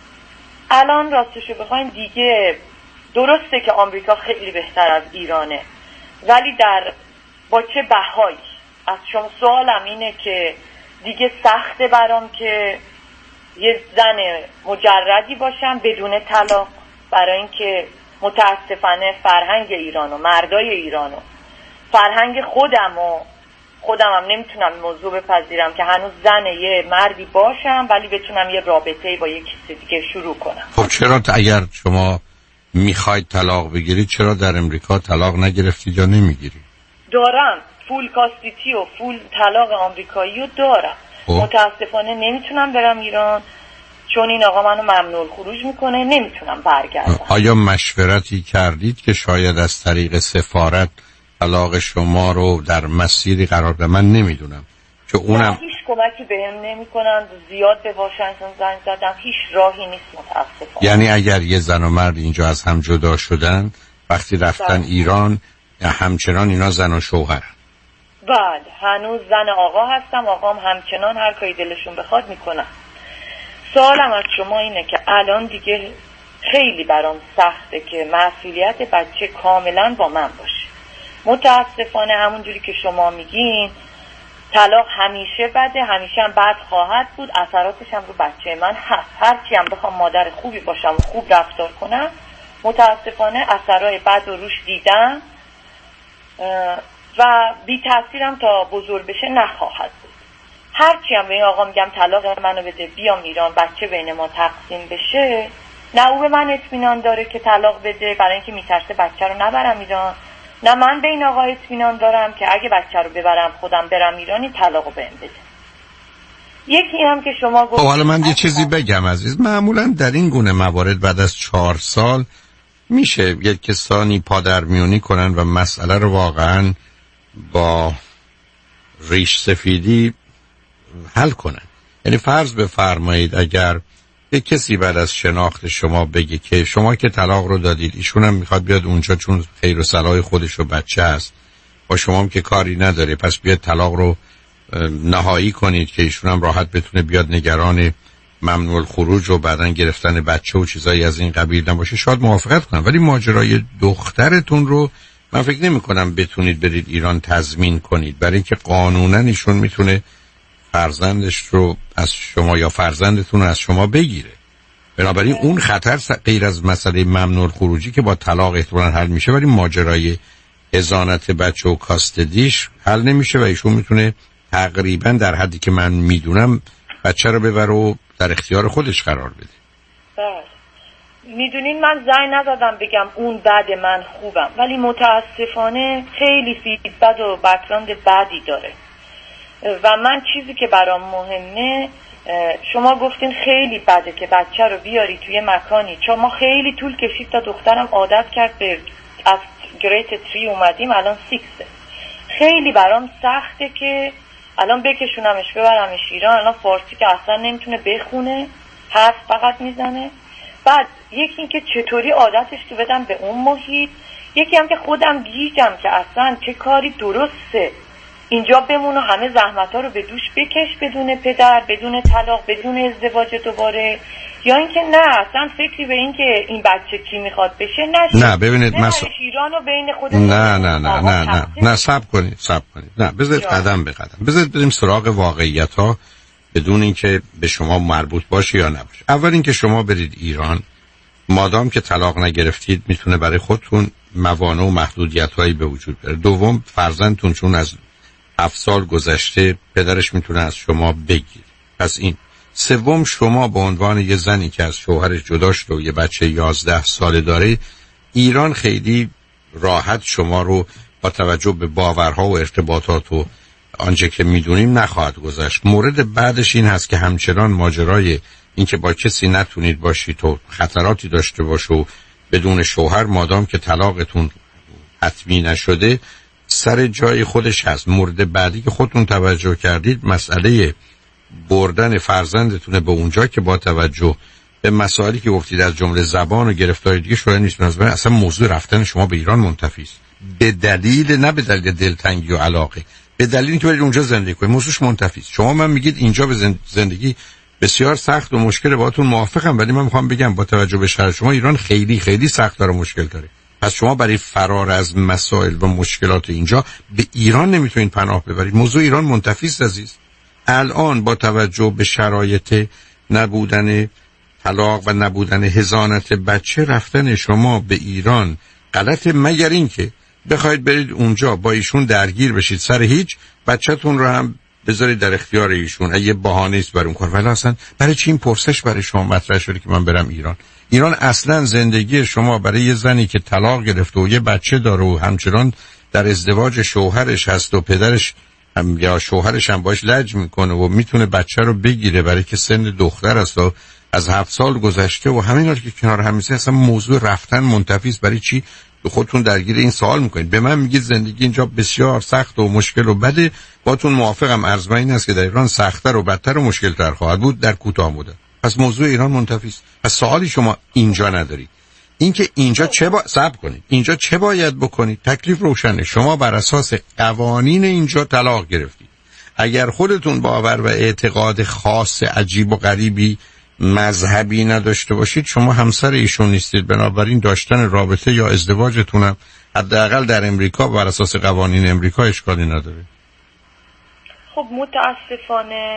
W: الان راستشو بخواین دیگه درسته که آمریکا خیلی بهتر از ایرانه، ولی در با چه بهایی؟ از شما سوالم اینه که دیگه سخته برام که یه زن مجردی باشم بدون طلاق، برای اینکه متاسفانه فرهنگ ایرانو، مردای ایرانو، فرهنگ خودم و خودم هم نمیتونم موضوع بپذیرم که هنوز زن یه مردی باشم ولی بتونم یه رابطه با یه کسی دیگه شروع کنم.
E: خب چرا اگر شما میخواید طلاق بگیرید چرا در امریکا طلاق نگرفتید یا نمیگیرید؟
W: دارم فول کاستیتی و فول طلاق آمریکایی رو دارم. خب. متاسفانه نمیتونم برم ایران چون این آقا منو ممنوع خروج میکنه، نمیتونم برگردم.
E: آیا مشورتی کردید که شاید از طریق سفارت طلاق شما رو در مسیری قرار ده؟ من نمیدونم که اونم
W: هیچ کمکی بهم نمیکنن. زیاد به واشنگتن زنگ زدم، هیچ راهی نیست متاسفانه.
E: یعنی اگر یه زن و مرد اینجا از هم جدا شدن، وقتی رفتن
W: بله.
E: ایران همچنان اینا زن و شوهرن؟
W: بله، هنوز زن آقا هستم، آقام همچنان هر کاری دلشون بخواد میکنن. سوالم از شما اینه که الان دیگه خیلی برام سخته که مسئولیت بچه کاملا با من باشه. متاسفانه همونجوری که شما میگین طلاق همیشه بده، همیشه هم بد خواهد بود، اثراتش هم رو بچه من هست. هرچی هم بخوام مادر خوبی باشم و خوب رفتار کنم، متاسفانه اثرای بد رو روش دیدم و بی تاثیرم تا بزرگ بشه نخواهد بود. هرچی هم به این آقا میگم طلاق منو بده بیام ایران بچه بین ما تقسیم بشه، نه او به من اطمینان داره که طلاق بده برای اینکه میترسه بچه رو نبرم ایران، نه من به این آقا اطمینان دارم که اگه بچه رو ببرم خودم برم ایران این طلاقو بهم بده. یکی هم که شما گفتید.
E: حالا من یه چیزی بگم عزیز، معمولا در این گونه موارد بعد از چهار سال میشه یک کسانی پادرمیونی کنن و مسئله رو واقعا با ریش سفیدی حل کنن. یعنی فرض بفرمایید اگر یک کسی بعد از شناخت شما بگه که شما که طلاق رو دادید، ایشون هم میخواد بیاد اونجا چون خیر و صلاح خودش و بچه هست، با شما هم که کاری نداره، پس بیاد طلاق رو نهایی کنید که ایشون هم راحت بتونه بیاد نگران ممنوع الخروج و بعدن گرفتن بچه و چیزایی از این قبیل نباشه، شاید موافقت کنم. ولی ماجرای دخترتون رو من فکر نمی کنم بتونید برید ایران تضمین کنید، برای اینکه قانونا ایشون میتونه فرزندش رو از شما یا فرزندتون رو از شما بگیره. بنابراین اون خطر غیر از مسئله ممنوع خروجی که با طلاق احتمالاً حل میشه، ولی ماجرای اذانت بچه و کاستدیش حل نمیشه و ایشون میتونه تقریبا در حدی که من میدونم بچه رو ببره و در اختیار خودش قرار بده.
W: بله میدونین من زنگ نزدم بگم اون بعد من خوبم، ولی متاسفانه خیلی فیدبک و بک‌گراند بدی داره و من چیزی که برام مهمه، شما گفتین خیلی بده که بچه رو بیاری توی مکانی، چون ما خیلی طول کشید تا دخترم عادت کرد به از گریت تری اومدیم الان سیکسه. خیلی برام سخته که الان بکشونمش ببرمش ایران، الان فارسی که اصلا نمیتونه بخونه، حرف فقط میزنه. بعد یکی این که چطوری عادتش تو بدم به اون محیط، یکی هم که خودم گیجم که اصلا چه کاری درسته اینجا بمون و همه زحمت ها رو به دوش بکش بدون پدر، بدون طلاق، بدون ازدواج دوباره، یا اینکه نه اصلا فکری به این که این بچه کی میخواد بشه نشه.
E: نه ببینید مثلا
W: ایرانو بین خود
E: نه نه نه نه نه نه صبر کنید صبر کنید نه بذارید قدم به قدم بذارید بریم سراغ واقعیت ها بدون اینکه به شما مربوط باشه یا نباشه. اول اینکه شما برید ایران، مادام که طلاق نگرفتید میتونه برای خودتون موانع و محدودیت هایی به وجود بیاره. دوم فرزندتون چون از هفت سال گذشته پدرش میتونه از شما بگیره، پس این. سوم شما به عنوان یه زنی که از شوهرش جدا شده و یه بچه یازده ساله داره، ایران خیلی راحت شما رو با توجه به باورها و ارتباطات و آنچه که میدونیم نخواهد گذاشت. مورد بعدش این هست که همچنان ماجرای این که با کسی نتونید باشید و خطراتی داشته باشه و بدون شوهر، مادام که طلاقتون حتمی نشده سر جای خودش هست. مورد بعدی که خودتون توجه کردید مسئله بردن فرزندتونه به اونجا که با توجه به مسائلی که گفتید از جمله زبان و گرفتاری دیگه شده نیست. مثلا اصلا موضوع رفتن شما به ایران منتفی است، به دلیل نه به دلیل دلتنگی و علاقه، به دلیل اینکه برید اونجا زندگی کنید. موضوعش منتفی است. شما من میگید اینجا به زندگی بسیار سخت و مشکل، باهاتون موافقم، ولی من میخوام بگم با توجه به شرایط شما ایران خیلی خیلی سخت داره، مشکل داره. پس شما برای فرار از مسائل و مشکلات اینجا به ایران نمیتونید پناه ببرید. موضوع ایران منتفی است عزیز. الان با توجه به شرایط نبودن طلاق و نبودن حضانت بچه، رفتن شما به ایران غلطه، مگر اینکه بخواید برید اونجا با ایشون درگیر بشید سر هیچ، بچه‌تون رو هم بذارید در اختیار ایشون. اگه بهانه است برای اون کار. ولی اصلا برای چی این پرسش برای شما مطرح شده که من برم ایران؟ ایران اصلا زندگی شما برای یه زنی که طلاق گرفته و یه بچه داره و همچنان در ازدواج شوهرش هست و پدرش هم یا شوهرش هم باش لج میکنه و میتونه بچه رو بگیره برای که سن دختر است و از هفت سال گذشته و همین حال که کنار هم میشه، اصلا موضوع رفتن منتفی است. برای چی خودتون درگیر این سوال میکنید. به من میگید زندگی اینجا بسیار سخت و مشکل و بده. باتون موافقم. عرض من این است که در ایران سخت‌تر و بدتر و مشکل‌تر خواهد بود در کوتاه مدت. پس موضوع ایران منتفی است. پس سوالی شما اینجا ندارید. اینکه اینجا چه با... صبر کنید. اینجا چه باید بکنید؟ تکلیف روشنه. شما بر اساس قوانین اینجا طلاق گرفتید. اگر خودتون باور و اعتقاد خاص عجیب و غریبی مذهبی نداشته باشید، شما همسر ایشون نیستید. بنابراین داشتن رابطه یا ازدواجتونم حداقل در امریکا بر اساس قوانین امریکا اشکالی نداره.
W: خب متاسفانه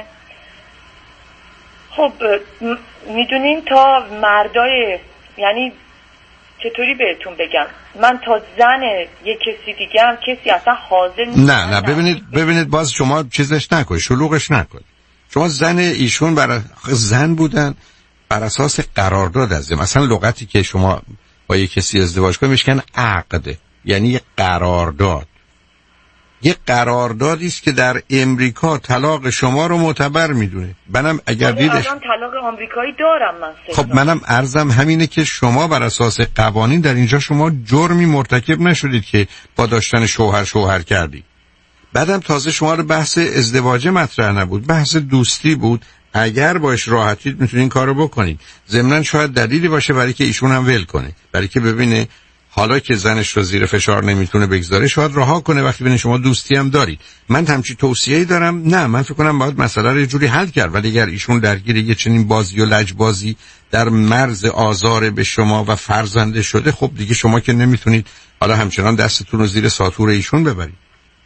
W: خب میدونین تا مردای، یعنی چطوری بهتون بگم، من تا زن یک کسی دیگه هم کسی اصلا حاضر نیست.
E: نه نه ببینید ببینید باز شما چیزش نکنید، شلوغش نکنید. شما زن ایشون بر زن بودن بر اساس قرارداد از مثلا لغتی که شما با یک کسی ازدواج کنید میشن عقد، یعنی یک قرارداد. یک قراردادی است که در امریکا طلاق شما رو معتبر میدونه. منم اگر دیدش
W: الان طلاق آمریکایی دارم من.
E: خب منم عرضم همینه که شما بر اساس قوانین در اینجا شما جرمی مرتکب نشدید که با داشتن شوهر شوهر کردی. بعدم تازه شما رو بحث ازدواج مطرح نبود، بحث دوستی بود. اگر باش راحتید میتونین کارو بکنید. ضمناً شاید دلیلی باشه برای که ایشون هم ول کنه، برای که ببینه حالا که زنش رو زیر فشار نمیتونه بگذاره شاید رها کنه وقتی ببینه شما دوستی هم دارید. من همچین توصیه‌ای دارم؟ نه، من فکر کنم باید مسئله رو یه جوری حل کرد. ولی اگر ایشون درگیر یه چنین بازی و لجبازی در مرز آزار به شما و فرزنده شده، خب دیگه شما که نمیتونید حالا همچنان دستتون رو زیر ساطور ایشون ببرید.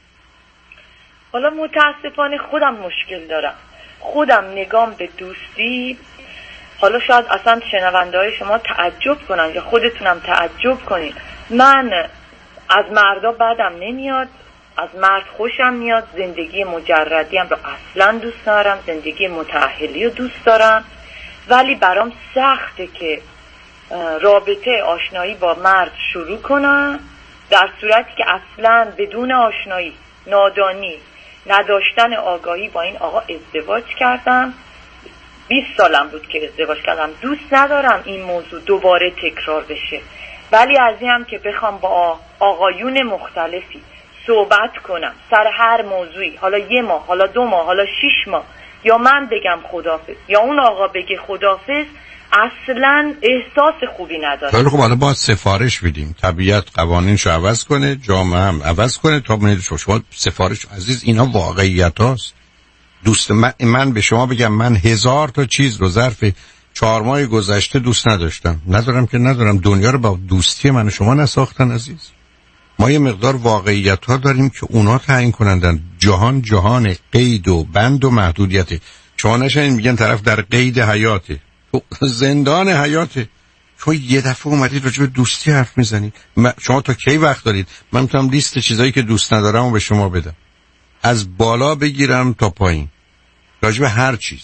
W: حالا متاسفانه خودم مشکل دارم. خودم نگام به دوستی، حالا شاید اصلا شنونده‌های شما تعجب کنن یا خودتونم تعجب کنین، من از مردا بدم نمیاد، از مرد خوشم میاد، زندگی مجردیم رو اصلا دوست دارم، زندگی متأهلی رو دوست دارم، ولی برام سخته که رابطه آشنایی با مرد شروع کنم در صورتی که اصلا بدون آشنایی، نادانی، نداشتن آگاهی با این آقا ازدواج کردم. بیست سالم بود که ازدواج کردم. دوست ندارم این موضوع دوباره تکرار بشه، ولی از این هم که بخوام با آقایون مختلفی صحبت کنم سر هر موضوعی، حالا یه ماه، حالا دو ماه، حالا شیش ماه، یا من بگم خداحافظ یا اون آقا بگه خداحافظ، اصلا احساس خوبی ندارم.
E: خیلی خب، حالا باید سفارش بدیم، طبیعت قوانینشو عوض کنه، جامعه هم عوض کنه تا ببینید شما سفارش. عزیز اینا واقعیت هاست. دوست من, من به شما بگم من هزار تا چیز رو ظرف چهار ماه گذشته دوست نداشتم. ندارم که ندارم. دنیا رو با دوستی من و شما نساختن عزیز. ما یه مقدار واقعیت ها داریم که اونا تعیین کنندن. جهان جهان قید و بند و محدودیته. شما نشین میگن طرف در قید حیاته، تو زندان حیاته. شما یه دفعه اومدید راجع به دوستی حرف میزنید. شما تا کی وقت دارید؟ من میتونم لیست چیزایی که دوست ندارم رو به شما بدم، از بالا بگیرم تا پایین، راجع به هر چیز.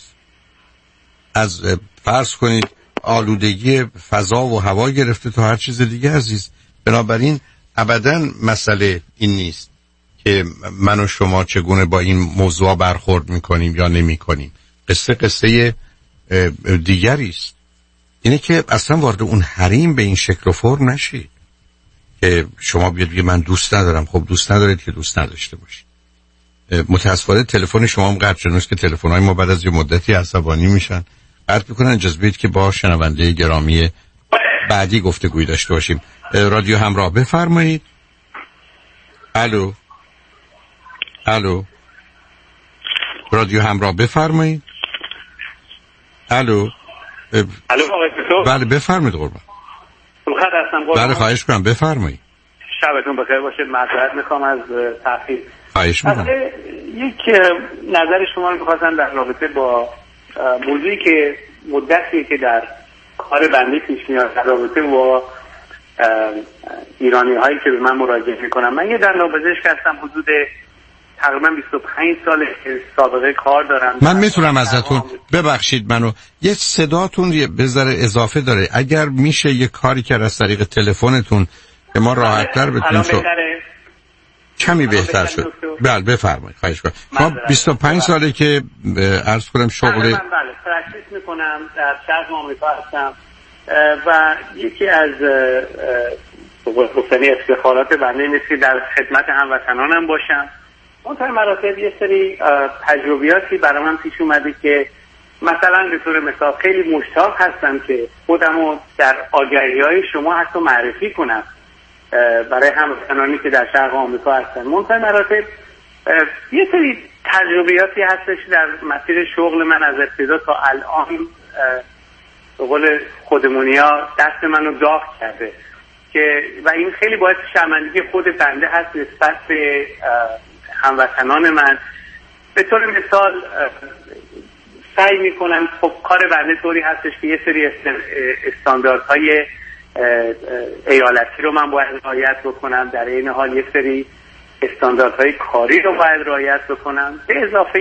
E: از فرض کنید آلودگی فضا و هوا گرفته تا هر چیز دیگه عزیز. بنابراین ابداً مسئله این نیست که من و شما چگونه با این موضوع برخورد میکنیم یا نمیکنیم. قصه قصه دیگری است. اینه که اصلا وارد اون حریم به این شکل و فرم نشید که شما بیاد بگید من دوست ندارم. خب دوست ندارید که دوست نداشته باشید. متاسفانه تلفن شما هم قطع شده، که تلفن‌های ما بعد از یه مدتی عصبانی میشن، قطع میکنن. اجازه بدید که با شنونده گرامی بعدی گفتگوی داشته باشیم. رادیو همراه، بفرمایید. الو الو رادیو همراه، بفرمایید. الو
D: الو آقای
E: بله بفرمایید قربان. بله خواهش کنم بفرمایید.
D: شبتون بخیر باشه. معذرت میخوام از تاخیر.
E: خواهش میکنم.
D: یک نظر شما رو میخواستم در رابطه با موضوعی که مدتی که در کار بنده پیش میاد در رابطه با ایرانی هایی که به من مراجعه میکنم. من یه دندانپزشک هستم، حدود تقریبا بیست و پنج سال سابقه کار دارم.
E: من میتونم ازتون ببخشید منو یه صداتون یه بذاره اضافه داره، اگر میشه یه کاری کرد از طریق تلفنتون که ما راحت‌تر بتونیم شو کمی بهتر شد. بله بفرمایید خواهش کنم. شما بیست و پنج ساله که عرض کنم شغل
D: من بله پرکتیس میکنم، در شرق آمریکا هستم و یکی از گفتنی افتخارات بنده نیست که در خدمت هموطنانم باشم. منتها مراتب یه سری تجربیاتی برای من پیش اومده که مثلا به طور مثال خیلی مشتاق هستم که خودمو در آگهی‌های شما حتی معرفی کنم برای هموطنانی که در شرق آمریکا هستن. منتها مراتب یه سری تجربیاتی هستش در مسیر شغل من از ابتدا تا الان به قول خودمونیا دست منو داغ کرده که و این خیلی باعث شرمندگی خود بنده هست نسبت به هموطنان من. به طور مثال سعی میکنم، خب کار بنده طوری هستش که یه سری استانداردهای ایالتی رو من باید رعایت بکنم، در این حال یه سری استانداردهای کاری رو باید رعایت بکنم، به اضافه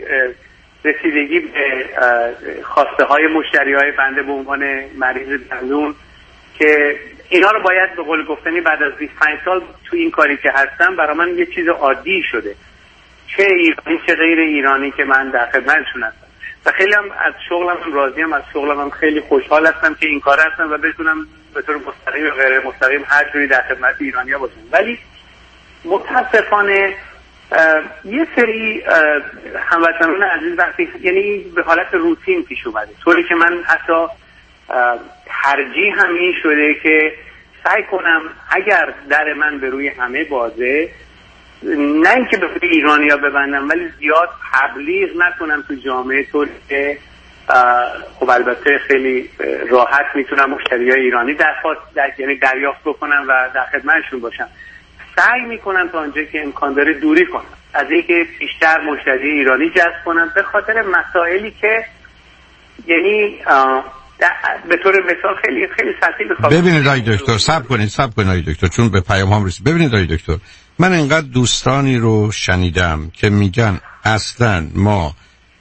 D: رسیدگی به خواسته های مشتری های بنده به عنوان مریض دندون که اینا رو باید به قول گفتنی بعد از بیست و پنج سال تو این کاری که هستم برای من یه چیز عادی شده، چه ایرانی چه غیر ایرانی که من در خدمتشون هستم و خیلی هم از شغلم هم راضیم، از شغلم هم خیلی خوشحال هستم که این کار هستم و بتونم به طور مستقیم و غیر مستقیم هر جوری در خدمت ایرانی‌ها باشم. ولی متاسفانه یه سری هموطنان عزیز وقتی یعنی به حالت روتین پیش اومده، طوری که من حتی ترجیح هم این شده که سعی کنم اگر در من به روی همه بازه، نه اینکه به روی ایرانی‌ها ببندم ولی زیاد تبلیغ نکنم تو جامعه، طوری که خب البته خیلی راحت میتونم مشتریای ایرانی درخواست در یعنی دریافت بکنم و در خدمتشون باشم. سعی میکنم تا اونجایی که امکان داره دوری کنم از اینکه بیشتر مشتری ایرانی جذب کنم، به خاطر مسائلی که یعنی به طور مثال خیلی خیلی سطحی بخوام.
E: ببینید آقای دکتر صبر کنید صبر کنید آقای دکتر، چون به پیام هم رسید. ببینید آقای دکتر، من انقدر دوستانی رو شنیدم که میگن اصلا ما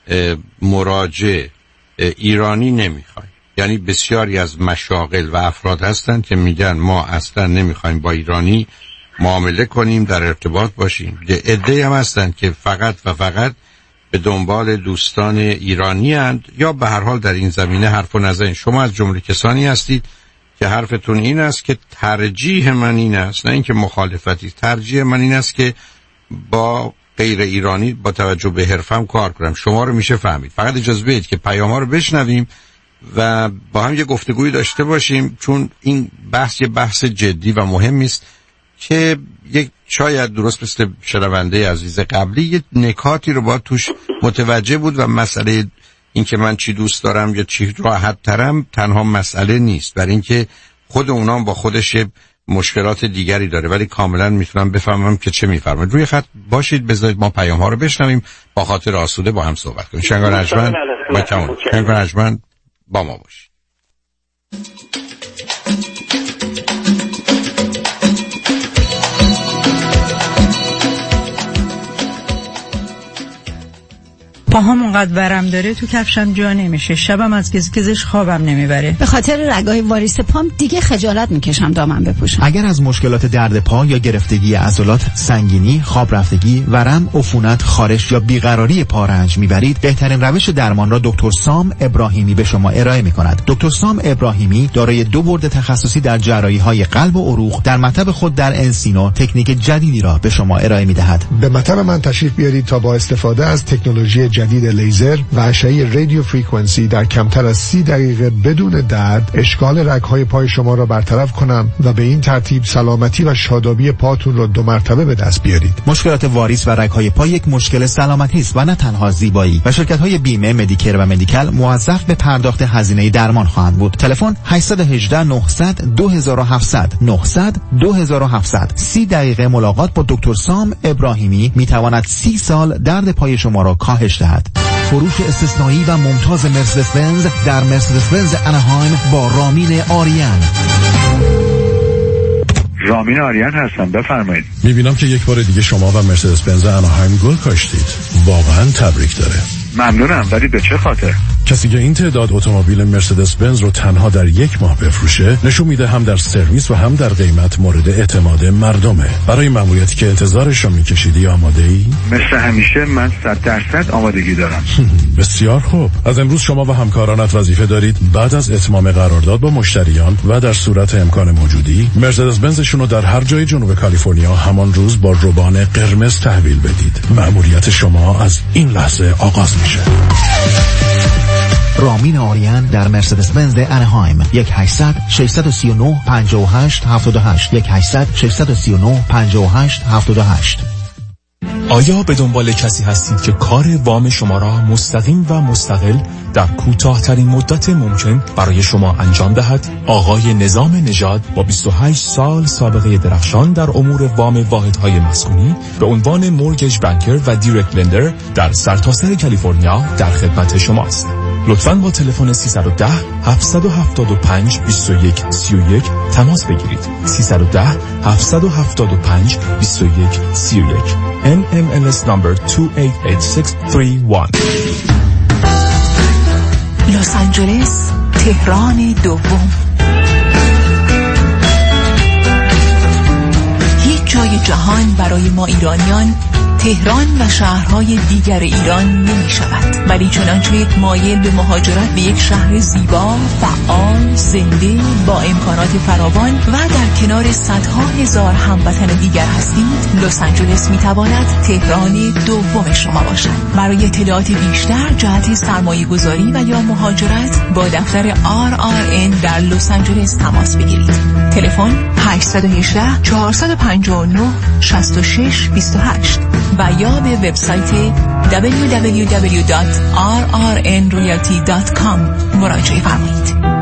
E: مراجع ایرانی نمیخوایم، یعنی بسیاری از مشاغل و افراد هستن که میگن ما اصلا نمیخوایم با ایرانی معامله کنیم، در ارتباط باشیم. عده‌ای هم هستن که فقط و فقط به دنبال دوستان ایرانی هستند یا به هر حال در این زمینه حرف و نزن. شما از جمله کسانی هستید که حرفتون این است که ترجیح من این است، نه اینکه مخالفتی، ترجیح من این است که با غیر ایرانی با توجه به حرفم کار کنم. شما رو میشه فهمید. فقط اجازه بدید که پیام‌ها رو بشنویم و با هم یه گفتگوی داشته باشیم، چون این بحث یه بحث جدی و مهمی است که یک شاید درست مثل شنونده عزیز قبلی یه نکاتی رو باید توش متوجه بود و مسئله این که من چی دوست دارم یا چی راحت ترم تنها مسئله نیست، برای اینکه خود اونام با خودش مشکلات دیگری داره، ولی کاملا میتونم بفهمم که چه میفرمایید. روی خط باشید، بذارید ما پیام ها رو بشنویم، با خاطر آسوده با هم صحبت کنیم. شنگان رجمند با کمون شنگان رجمند با ما باشید.
H: پاهام اونقدر ورم داره تو کفشم جا نمیشه، شبم از گزگزش خوابم نمیبره.
K: به خاطر رگای واریس پام دیگه خجالت میکشم دامن بپوشم.
N: اگر از مشکلات درد پا یا گرفتگی عضلات، سنگینی، خواب رفتگی، ورم، عفونت، خارش یا بیقراری پا رنج میبرید، بهترین روش درمان را دکتر سام ابراهیمی به شما ارائه میکند. دکتر سام ابراهیمی دارای دو برد تخصصی در جراحی‌های قلب و عروق در مطب خود در انسینو تکنیک جدیدی را به شما ارائه میدهد.
I: به مطب من تشریف بیارید تا با استفاده از تکنولوژی جدید لیزر و اشعه رادیو فرکانسی در کمتر از سی دقیقه بدون درد اشکال رگ‌های پای شما را برطرف کنم و به این ترتیب سلامتی و شادابی پاتون را دو مرتبه به دست بیارید.
N: مشکلات واریس و رگ‌های پا یک مشکل سلامتی است و نه تنها زیبایی و شرکت‌های بیمه، مدیکر و مدیکال موظف به پرداخت هزینه درمان خواهند بود. تلفن هشت یک هشت نه صفر صفر دو هفت صفر صفر نه صفر دو هفت صفر صفر. سی دقیقه ملاقات با دکتر سام ابراهیمی میتواند سی سال درد پای شما را کاهش دهد. فروش استثنایی و ممتاز مرسدس بنز در مرسدس بنز اناهایم با رامین آریان.
J: رامین آریان هستم، بفرمایید.
X: میبینم که یک بار دیگه شما و مرسدس بنز اناهایم گل کاشتید. واقعا تبریک داره.
J: ممنونم، ولی به چه خاطر؟
C: کسی که این تعداد اتومبیل مرسدس بنز رو تنها در یک ماه بفروشه نشون میده هم در سرویس و هم در قیمت مورد اعتماد مردمه. برای ماموریتی که انتظارش رو میکشیدی آماده ای؟
J: مثل همیشه من صد درصد آمادگی دارم.
C: بسیار خوب. از امروز شما و همکارانت وظیفه دارید بعد از اتمام قرارداد با مشتریان و در صورت امکان موجودی مرسدس بنزشون رو در هر جای جنوب کالیفرنیا همان روز با روبان قرمز تحویل بدید. ماموریت شما از این لحظه آغاز میشه.
N: رامین آریان در مرسدس بنز انهایم یک هشتصد ششصد و سی و نه پنجاه و هشت هفتاد و هشت یک هشتصد ششصد و سی و نه پنجاه و هشت هفتاد و هشت.
C: آیا به دنبال کسی هستید که کار وام شما را مستقیم و مستقل در کوتاه‌ترین مدت ممکن برای شما انجام دهد؟ آقای نظام نژاد با بیست و هشت سال سابقه درخشان در امور وام واحدهای مسکونی به عنوان مورگیج بانکر و دایرکت لندر در سرتاسر کالیفرنیا در خدمت شماست. لطفاً با تلفن سیصد و ده هفتصد و هفتاد و پنج بیست و یک سی و یک تماس بگیرید. سیصد و ده هفتصد و هفتاد و پنج بیست و یک سی و یک. ان ام ال اس number دو هشت هشت شش سه یک.
K: لس آنجلس، تهران دوم. هیچ جای جهان برای ما ایرانیان تهران و شهرهای دیگر ایران نمی شود، ولی چنانچه مایل به مهاجرت به یک شهر زیبا، فعال، زنده، با امکانات فراوان و در کنار صدها هزار هموطن دیگر هستید، لس آنجلس می تواند تهران دوم شما باشد. برای اطلاعات بیشتر جهت سرمایه گذاری و یا مهاجرت با دفتر آر آر ان در لس آنجلس تماس بگیرید. تلفن هشت یک هشت چهار پنج نه شش شش دو هشت و یا به وبسایت دبلیو دبلیو دبلیو دات آر آر ان ریالتی دات کام مراجعه فرمایید.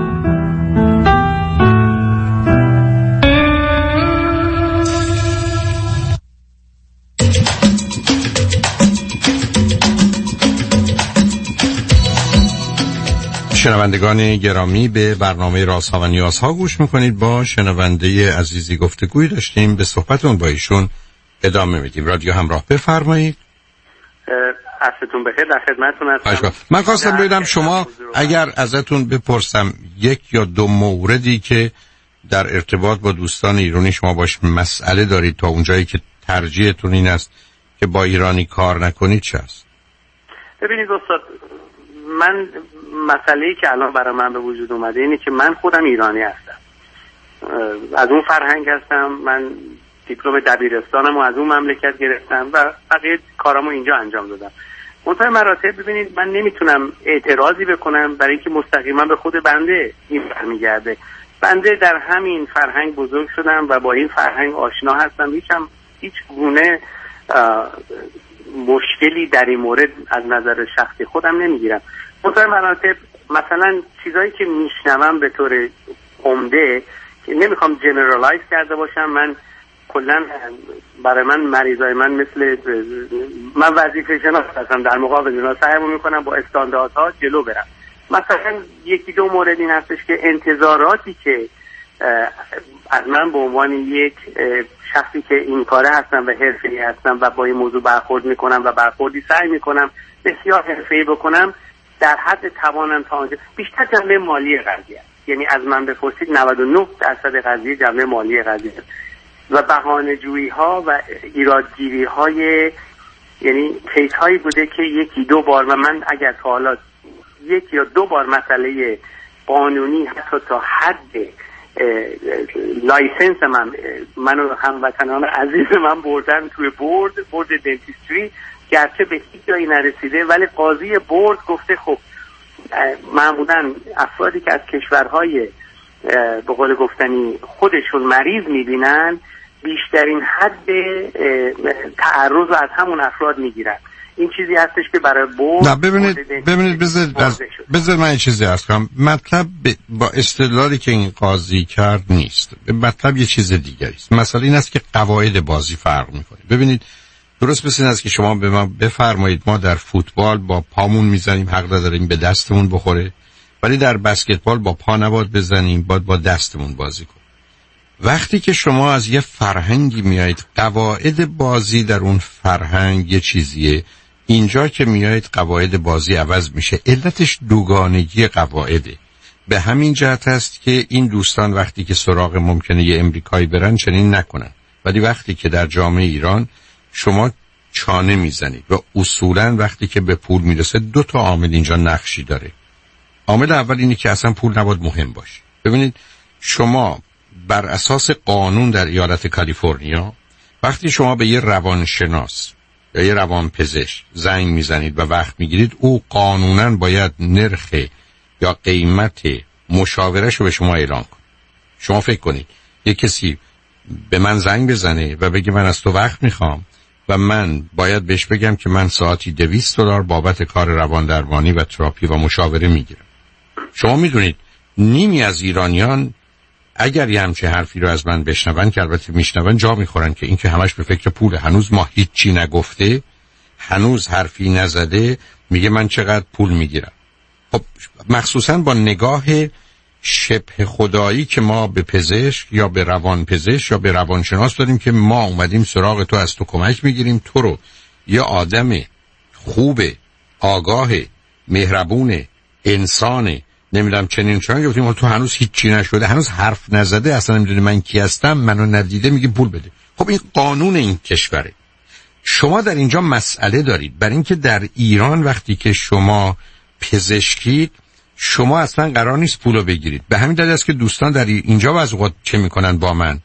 E: شنوندگان گرامی، به برنامه رازها و نیازها گوش میکنید. با شنونده عزیزی گفتگوی داشتیم، به صحبتون با ایشون ادامه میدیم. رادیو همراه، بفرمایید.
D: عصرتون بخیر، در خدمتتون هستم.
E: من خواستم ببینم شما اگر ازتون بپرسم یک یا دو موردی که در ارتباط با دوستان ایرانی شما باش مسئله دارید تا اونجایی که ترجیحتون این است که با ایرانی کار نکنید، چه است؟
D: ببینید استاد، من مسئله‌ای که الان برای من به وجود اومده اینه که من خودم ایرانی هستم، از اون فرهنگ هستم. من دیپلم دبیرستانمو از اون مملکت گرفتم و بقیه کارامو اینجا انجام دادم. منتها مراتب ببینید، من نمیتونم اعتراضی بکنم برای اینکه مستقیما به خود بنده این برمیگرده. بنده در همین فرهنگ بزرگ شدم و با این فرهنگ آشنا هستم. هیچم هیچ گونه مشکلی در این مورد از نظر شخصی خودم نمیگیرم. منتها مراتب مثلا چیزایی که میشنوم به طور عمده که نمیخوام جنرالایز کرده باشم، من کلا برای من مریضای من مثل من وظیفه شناس هستم، در مقابل اینا سعی میکنم با استانداردها جلو برم. مثلا یکی دو مورد این هستش که انتظاراتی که از من به عنوان یک شخصی که این کاره هستم و حرفه‌ای هستم و با این موضوع برخورد میکنم و برخوردی سعی میکنم بسیار حرفه‌ای بکنم، در حد توانم تا آنجا بیشتر جنبه مالی قضیه، یعنی از من بپرسید نود و نه درصد قضیه جنبه مالی قضیه و بهانه‌جویی ها و ایرادگیری های، یعنی کیس هایی بوده که یکی دو بار و من اگر تا حالا یک یا دو بار مسئله قانونی حتی تا حد لایسنس من منو هموطنان عزیز من بردن توی بورد بورد دنتیستری، گرچه به هیچ جایی نرسیده، ولی قاضی بورد گفته خب معمولا افرادی که از کشورهای به قول گفتنی خودشون مریض میبینن بیشترین حد تعرض از همون افراد میگیرن. این چیزی هستش که برای بورد
E: نه ببینید ببینید بذارید بذارید من این چیزی عرض کنم. مطلب با استدلالی که این قاضی کرد نیست، مطلب یه چیز دیگری است. مسئله این است که قواعد بازی فرق میکنه. ببینید درست مثل این است که شما به ما بفرمایید ما در فوتبال با پامون میزنیم، حق نداریم به دستمون بخوره، ولی در بسکتبال با پا نباید بزنیم، باید با دستمون بازی کنیم. وقتی که شما از یه فرهنگی میایید، قواعد بازی در اون فرهنگ یه چیزیه اینجا که میایید قواعد بازی عوض میشه. علتش دوگانگی قواعده. به همین جهت است که این دوستان وقتی که سراغ ممکنه یه امریکایی برن چنین نکنن، ولی وقتی که در جامعه ایران شما چانه میزنید و اصولا وقتی که به پول میرسه دو تا عامل اینجا نقشی داره. عامل اول اینه که اصلا پول نباید مهم باشه. ببینید شما بر اساس قانون در ایالت کالیفرنیا وقتی شما به یه روانشناس یا یه روانپزشک زنگ میزنید و وقت میگیرید، او قانونا باید نرخ یا قیمت مشاورش رو به شما اعلام کنه. شما فکر کنید یه کسی به من زنگ بزنه و بگه من از تو وقت میخوام و من باید بهش بگم که من ساعتی دویست دلار بابت کار روان درمانی و تراپی و مشاوره میگیرم. شما میدونید نیمی از ایرانیان اگر یه همچه حرفی رو از من بشنون، که البته میشنون، جا میخورن که این که همش به فکر پول، هنوز ما هیچی نگفته، هنوز حرفی نزده، میگه من چقدر پول میگیرم. خب مخصوصا با نگاه شبه خدایی که ما به پزشک یا به روان پزشک یا به روانشناس داریم که ما اومدیم سراغ تو، از تو کمک میگیریم، تو رو یه آدم خوب، آگاه، مهربون، انسان، نمیدونم چنین چنان گفتیم، تو هنوز هیچی نشده، هنوز حرف نزده، اصلا نمیدونی من کی هستم، منو ندیده، میگی پول بده. خب این قانون این کشوره. شما در اینجا مسئله دارید، برای اینکه در ایران وقتی که شما پزشکید شما اصلا قرار نیست پولو بگیرید. به همین دلیل است که دوستان در اینجا بعضی وقت چه میکنن با من؟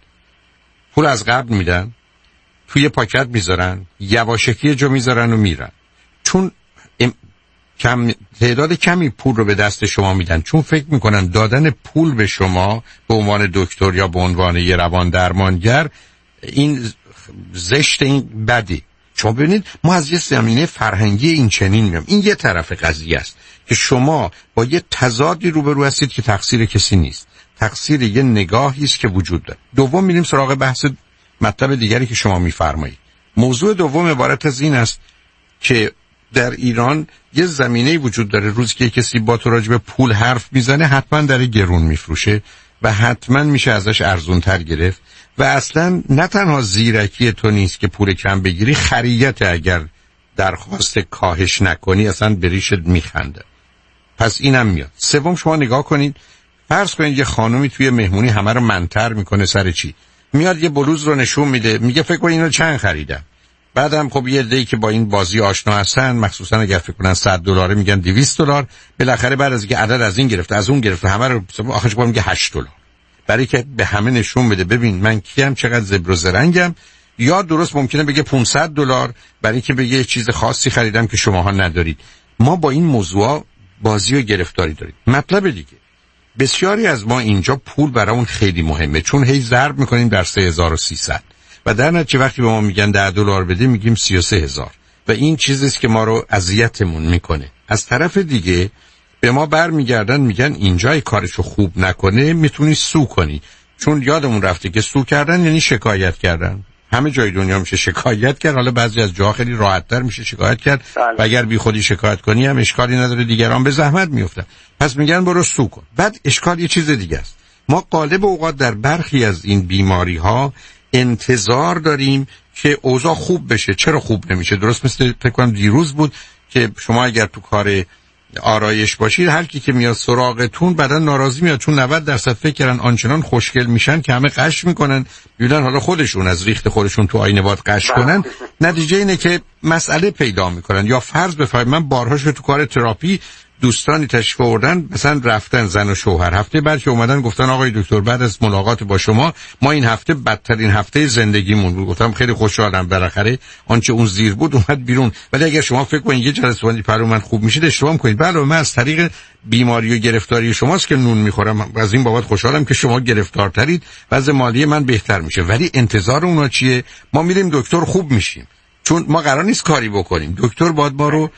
E: پول از قبل میدن، توی پاکت میذارن، یواشکی جو میذارن و میرن. چون ام... کم تعداد کمی پول رو به دست شما میدن، چون فکر میکنن دادن پول به شما به عنوان دکتر یا به عنوان یه روان درمانگر این زشت، این بدی. شما ببینید ما از یه زمینه فرهنگی این چنین میام. این یه طرف قضیه است که شما با یه تضادی روبرو هستید که تقصیر کسی نیست، تقصیر یه نگاهی است که وجود داره. دوم میریم سراغ بحث مطلب دیگری که شما میفرمایید. موضوع دوم عبارت از این است که در ایران یه زمینه‌ای وجود داره، روزی که کسی با تو راجع به پول حرف میزنه حتما داره گرون میفروشه و حتما میشه ازش ارزونتر گرفت و اصلا نه تنها زیرکی تو نیست که پول کم بگیری، خریت اگر درخواست کاهش نکنی اصلا بریشت میخنده. پس اینم میاد. سوم شما نگاه کنید، فرض کنید یه خانومی توی مهمونی همه رو منتر میکنه سر چی؟ میاد یه بلوز رو نشون میده، میگه فکر کن اینو چند خریدم. بعدم خب یه عده‌ای که با این بازی آشنا هستن، مخصوصا اگر فکر کنن صد دلاره میگن دویست دلار، بالاخره بعد از اینکه عدد از این گرفته از اون گرفته همه رو آخرش با میگه هشت دلار. برای که به همه نشون بده ببین من کیم، چقدر زبر و زرنگم. یا درست ممکنه بگه پانصد دلار برای که بگه یه چیز خاصی خریدم که شماها ندارید. ما با این موضوع بازی و گرفتاری داریم. مطلب دیگه، بسیاری از ما اینجا پول برامون خیلی مهمه، چون هی ضرب میکنیم در سه هزار و سیصد و در نتیجه وقتی به ما میگن ده دلار بده میگیم سی و سه هزار و این چیزیست که ما رو اذیتمون میکنه. از طرف دیگه به ما برمیگردن میگن اینجای کارشو خوب نکنه میتونی سو کنی، چون یادمون رفته که سو کردن یعنی شکایت کردن. همه جای دنیا میشه شکایت کرد، حالا بعضی از جاها خیلی راحت‌تر میشه شکایت کرد و اگر بی خودی شکایت کنی هم اشکالی نداره، دیگران به زحمت میافتن. پس میگن برو سو کن. بعد اشکال یه چیز دیگه است. ما غالب اوقات در برخی از این بیماری ها انتظار داریم که اوضاع خوب بشه. چرا خوب نمیشه؟ درست مثل فکر کنم دیروز بود که شما اگر تو کار آرایش باشید، هر کی که میاد سراغتون بعدا ناراضی میاد، چون نود درصد فکر کردن آنچنان خوشگل میشن که همه قش میکنن، میبینن حالا خودشون از ریخت خودشون تو آینه باید قش کنن. نتیجه اینه که مسئله پیدا میکنن. یا فرض بفرمایید من بارها شده تو کار تراپی دوستانی تشریف آوردن، مثلا رفتن زن و شوهر، هفته بعد که اومدن گفتن آقای دکتر بعد از ملاقات با شما ما این هفته بدترین هفته زندگیمون بود. گفتم خیلی خوشحالم، بالاخره آنچه اون زیر بود اومد بیرون. ولی اگر شما فکر کنید یه جلسه بندی پرو من خوب میشه، اشتباه میکنید. بله من از طریق بیماری و گرفتاری شماست که نون میخورم، از این بابت خوشحالم که شما گرفتارترید، وضع مالی من بهتر میشه. ولی انتظار اونا چیه؟ ما میریم دکتر خوب میشیم، چون ما قرار نیست کاری بکنیم. دکتر باید ما رو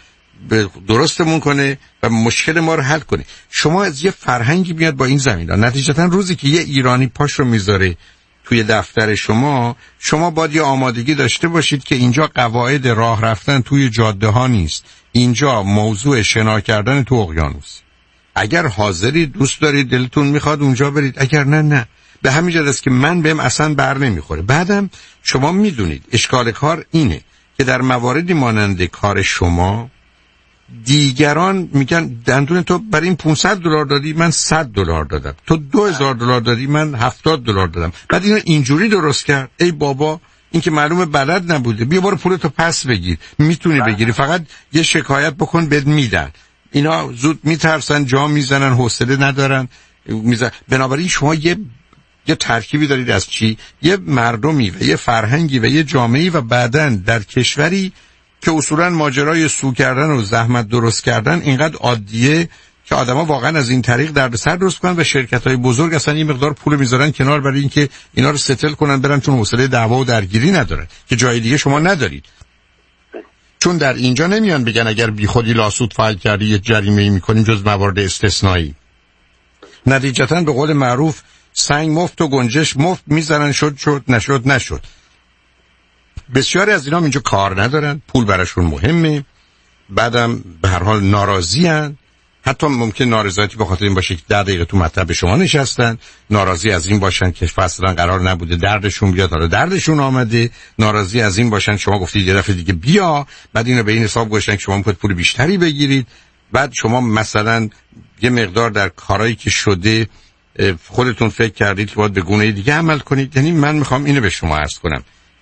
E: درستمون کنه و مشکل ما رو حل کنه. شما از یه فرهنگی میاد با این زمینا، نتیجتا روزی که یه ایرانی پاش رو میذاره توی دفتر شما، شما باید یه آمادگی داشته باشید که اینجا قواعد راه رفتن توی جاده ها نیست، اینجا موضوع شنا کردن تو اقیانوس. اگر حاضری دوست دارید دلتون میخواد اونجا برید، اگر نه نه. به همین جهت است که من بهم اصلا بر نمیخوره. بعدم شما میدونید اشکال کار اینه که در مواردی مانند کار شما دیگران میگن دندون تو برای این پانصد دلار دادی، من صد دلار دادم، تو دو هزار دلار دادی، من هفتاد دلار دادم. بعد اینو اینجوری درست کرد. ای بابا این که معلومه بلد نبوده، بیا برو پولتو پس بگیر، میتونی بگیری، فقط یه شکایت بکن بد میدن. اینا زود میترسن، جا میزنن، حوصله ندارن میزن. بنابراین شما یه یه ترکیبی دارید از چی؟ یه مردمی و یه فرهنگی و یه جامعه‌ای و بعدن در کشوری که اصولاً ماجرای سو کردن و زحمت درست کردن اینقدر عادیه که آدما واقعا از این طریق دردسر درست کنن و شرکت‌های بزرگ اصلا این مقدار پول میذارن کنار برای اینکه اینا رو ستل کنن برن، چون حوصله دعوا و درگیری ندارن که جای دیگه شما ندارید. چون در اینجا نمیان بگن اگر بیخودی لاسود فایل کردی یه جریمه‌ای می‌کنیم جز موارد استثنایی. نتیجتاً به قول معروف سنگ مفت و گنجش مفت میزنن، شد شد نشد نشد. بسیاری از اینا اینجا کار ندارن، پول براشون مهمه، بعدم به هر حال ناراضی‌ان. حتی ممکن نارضایتی به خاطر این باشه که ده دقیقه تو مطب شما نشستن، ناراضی از این باشن که اصلا قرار نبوده دردشون بیاد حالا دردشون آمده، ناراضی از این باشن شما گفتید یه دفعه دیگه بیا، بعد اینو به این حساب گذاشتن که شما میخواید پول بیشتری بگیرید، بعد شما مثلا یه مقدار در کارهایی که شده خودتون فکر کردید که باید به گونه دیگه عمل کنید. یعنی من میخوام اینو به شما عرض کنم،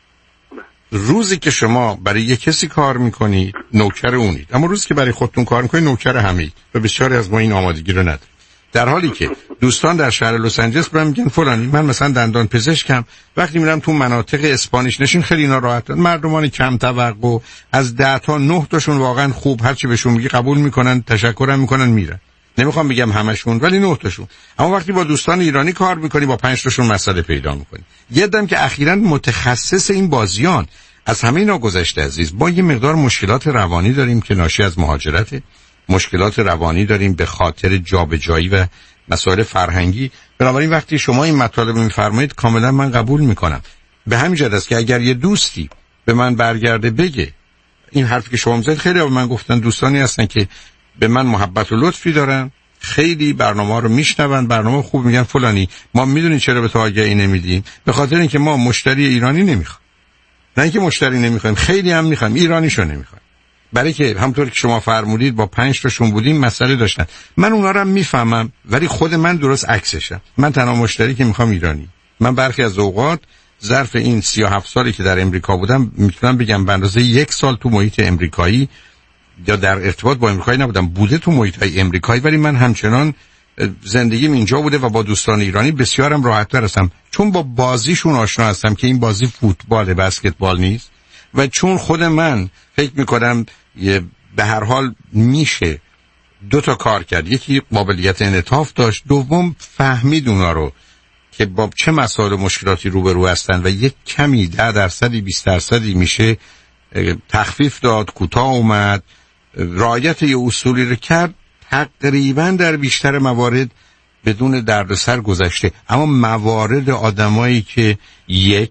E: روزی که شما برای یک کسی کار میکنید نوکر اونید، اما روزی که برای خودتون کار میکنید نوکر همید و بسیاری از ما این آمادگی رو نداریم. در حالی که دوستان در شهر لس آنجلس برام میگن فلانی من مثلا دندان پزشکم، وقتی میرم تو مناطق اسپانیش نشین خیلی اینا راحتن، مردمان کم توقع، از ده تا نه تاشون واقعا خوب، هر چی بهشون میگی قبول میکنن، تشکرم میکنن میرن. نمیخوام بگم همشون ولی نه تاشون. اما وقتی با دوستان ایرانی کار میکنی با پنج تاشون مسئله پیدا میکنی. یه دم که اخیراً متخصص این بازیان از همه اینا گذشته عزیز، با یه مقدار مشکلات روانی داریم که ناشی از مهاجرت، مشکلات روانی داریم به خاطر جابجایی و مسائل فرهنگی. بنابراین وقتی شما این مطالب میفرمایید کاملا من قبول میکنم. به همین جهت است که اگر یه دوستی به من برگرده بگه این حرفی که شما میزنید، خیلی به من گفتن دوستانی هستن که به من محبت و لطفی دارن، خیلی برنامه رو میشنون، برنامه خوب، میگن فلانی ما میدونی چرا به تو آگهی نمیدیم؟ به خاطر اینکه ما مشتری ایرانی نمیخوایم. نه اینکه مشتری نمیخوایم، خیلی هم میخوایم، ایرانیشو نمیخوایم. برای که همونطور که شما فرمودید با پنج تاشون بودیم مسئله داشتن. من اونا رو هم میفهمم ولی خود من درست عکسشم. من تنها مشتری که میخوام ایرانی. من برخی از اوقات ظرف این سی و هفت سالی که در امریکا بودم میتونم بگم به اندازه یک سال تو محیط امریکایی یا در ارتباط با امریکایی نبودم، بوده تو محیط‌های امریکایی، ولی من همچنان زندگیم اینجا بوده و با دوستان ایرانی بسیارم راحت‌تر هستم، چون با بازیشون آشنا هستم که این بازی فوتبال بسکتبال نیست و چون خود من فکر می‌کنم به هر حال میشه دو تا کار کرد. یکی قابلیت انعطاف داشت، دوم فهمید اونا رو که با چه مسائل و مشکلاتی روبرو هستن و یک کمی ده درصدی بیست درصدی میشه تخفیف داد، کوتاه اومد، رعایت یه اصولی رو کرد، تقریبا در بیشتر موارد بدون دردسر گذشته. اما موارد آدمایی که یک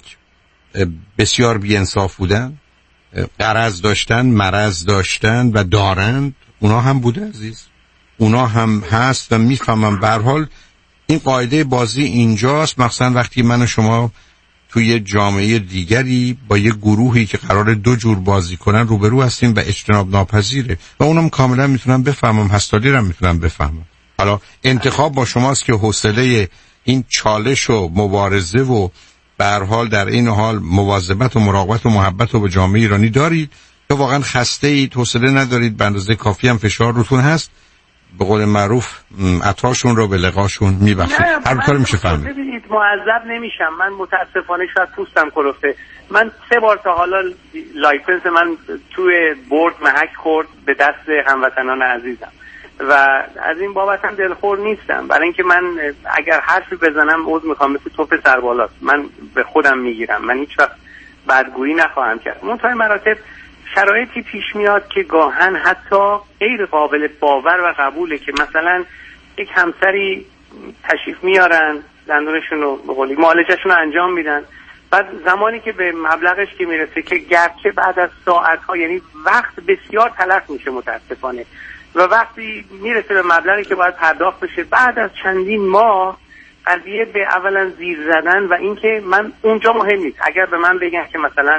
E: بسیار بی‌انصاف بودن، قرض داشتن، مرض داشتن و دارند، اونا هم بوده عزیز، اونا هم هست و میفهمم. به هر حال این قاعده بازی اینجاست، مخصوصا وقتی من و شما توی جامعه دیگری با یه گروهی که قرار دو جور بازی کنن روبرو هستیم و اجتناب ناپذیره و اونم کاملا میتونم بفهمم، هستادی رو میتونم بفهمم. حالا انتخاب با شماست که حوصله این چالش و مبارزه و به هر حال در این حال مواظبت و مراقبت و محبت رو به جامعه ایرانی دارید یا واقعا خسته اید، حوصله ندارید، به اندازه کافی هم فشار روتون هست، به قول معروف عطاشون رو به لقاشون میبخشید. هر کاری میشه فهمید.
D: ببینید معذب نمیشم، من متاسفانه شاید پوستم کلفته. من سه بار تا حالا لایسنس من توی بورد محک خورد به دست هموطنان عزیزم و از این بابت هم دلخور نیستم، برای اینکه من اگر حرفی بزنم عذر میخوام، مثل توپ سربالاست، من به خودم میگیرم، من هیچ وقت بدگویی نخواهم کرد. منتهای مراتب شرایطی پیش میاد که گاهن حتی غیر قابل باور و قبوله که مثلا یک همسری تشریف میارن، دندونشون رو به قولی معالجهشون رو انجام میدن، بعد زمانی که به مبلغش که میرسه که گرچه بعد از ساعتها، یعنی وقت بسیار تلف میشه متاسفانه، و وقتی میرسه به مبلغی که باید پرداخت بشه بعد از چندین ماه، قضیه به اولا زیر زدن و اینکه من اونجا مهم نیست. اگر به من بگن که مثلا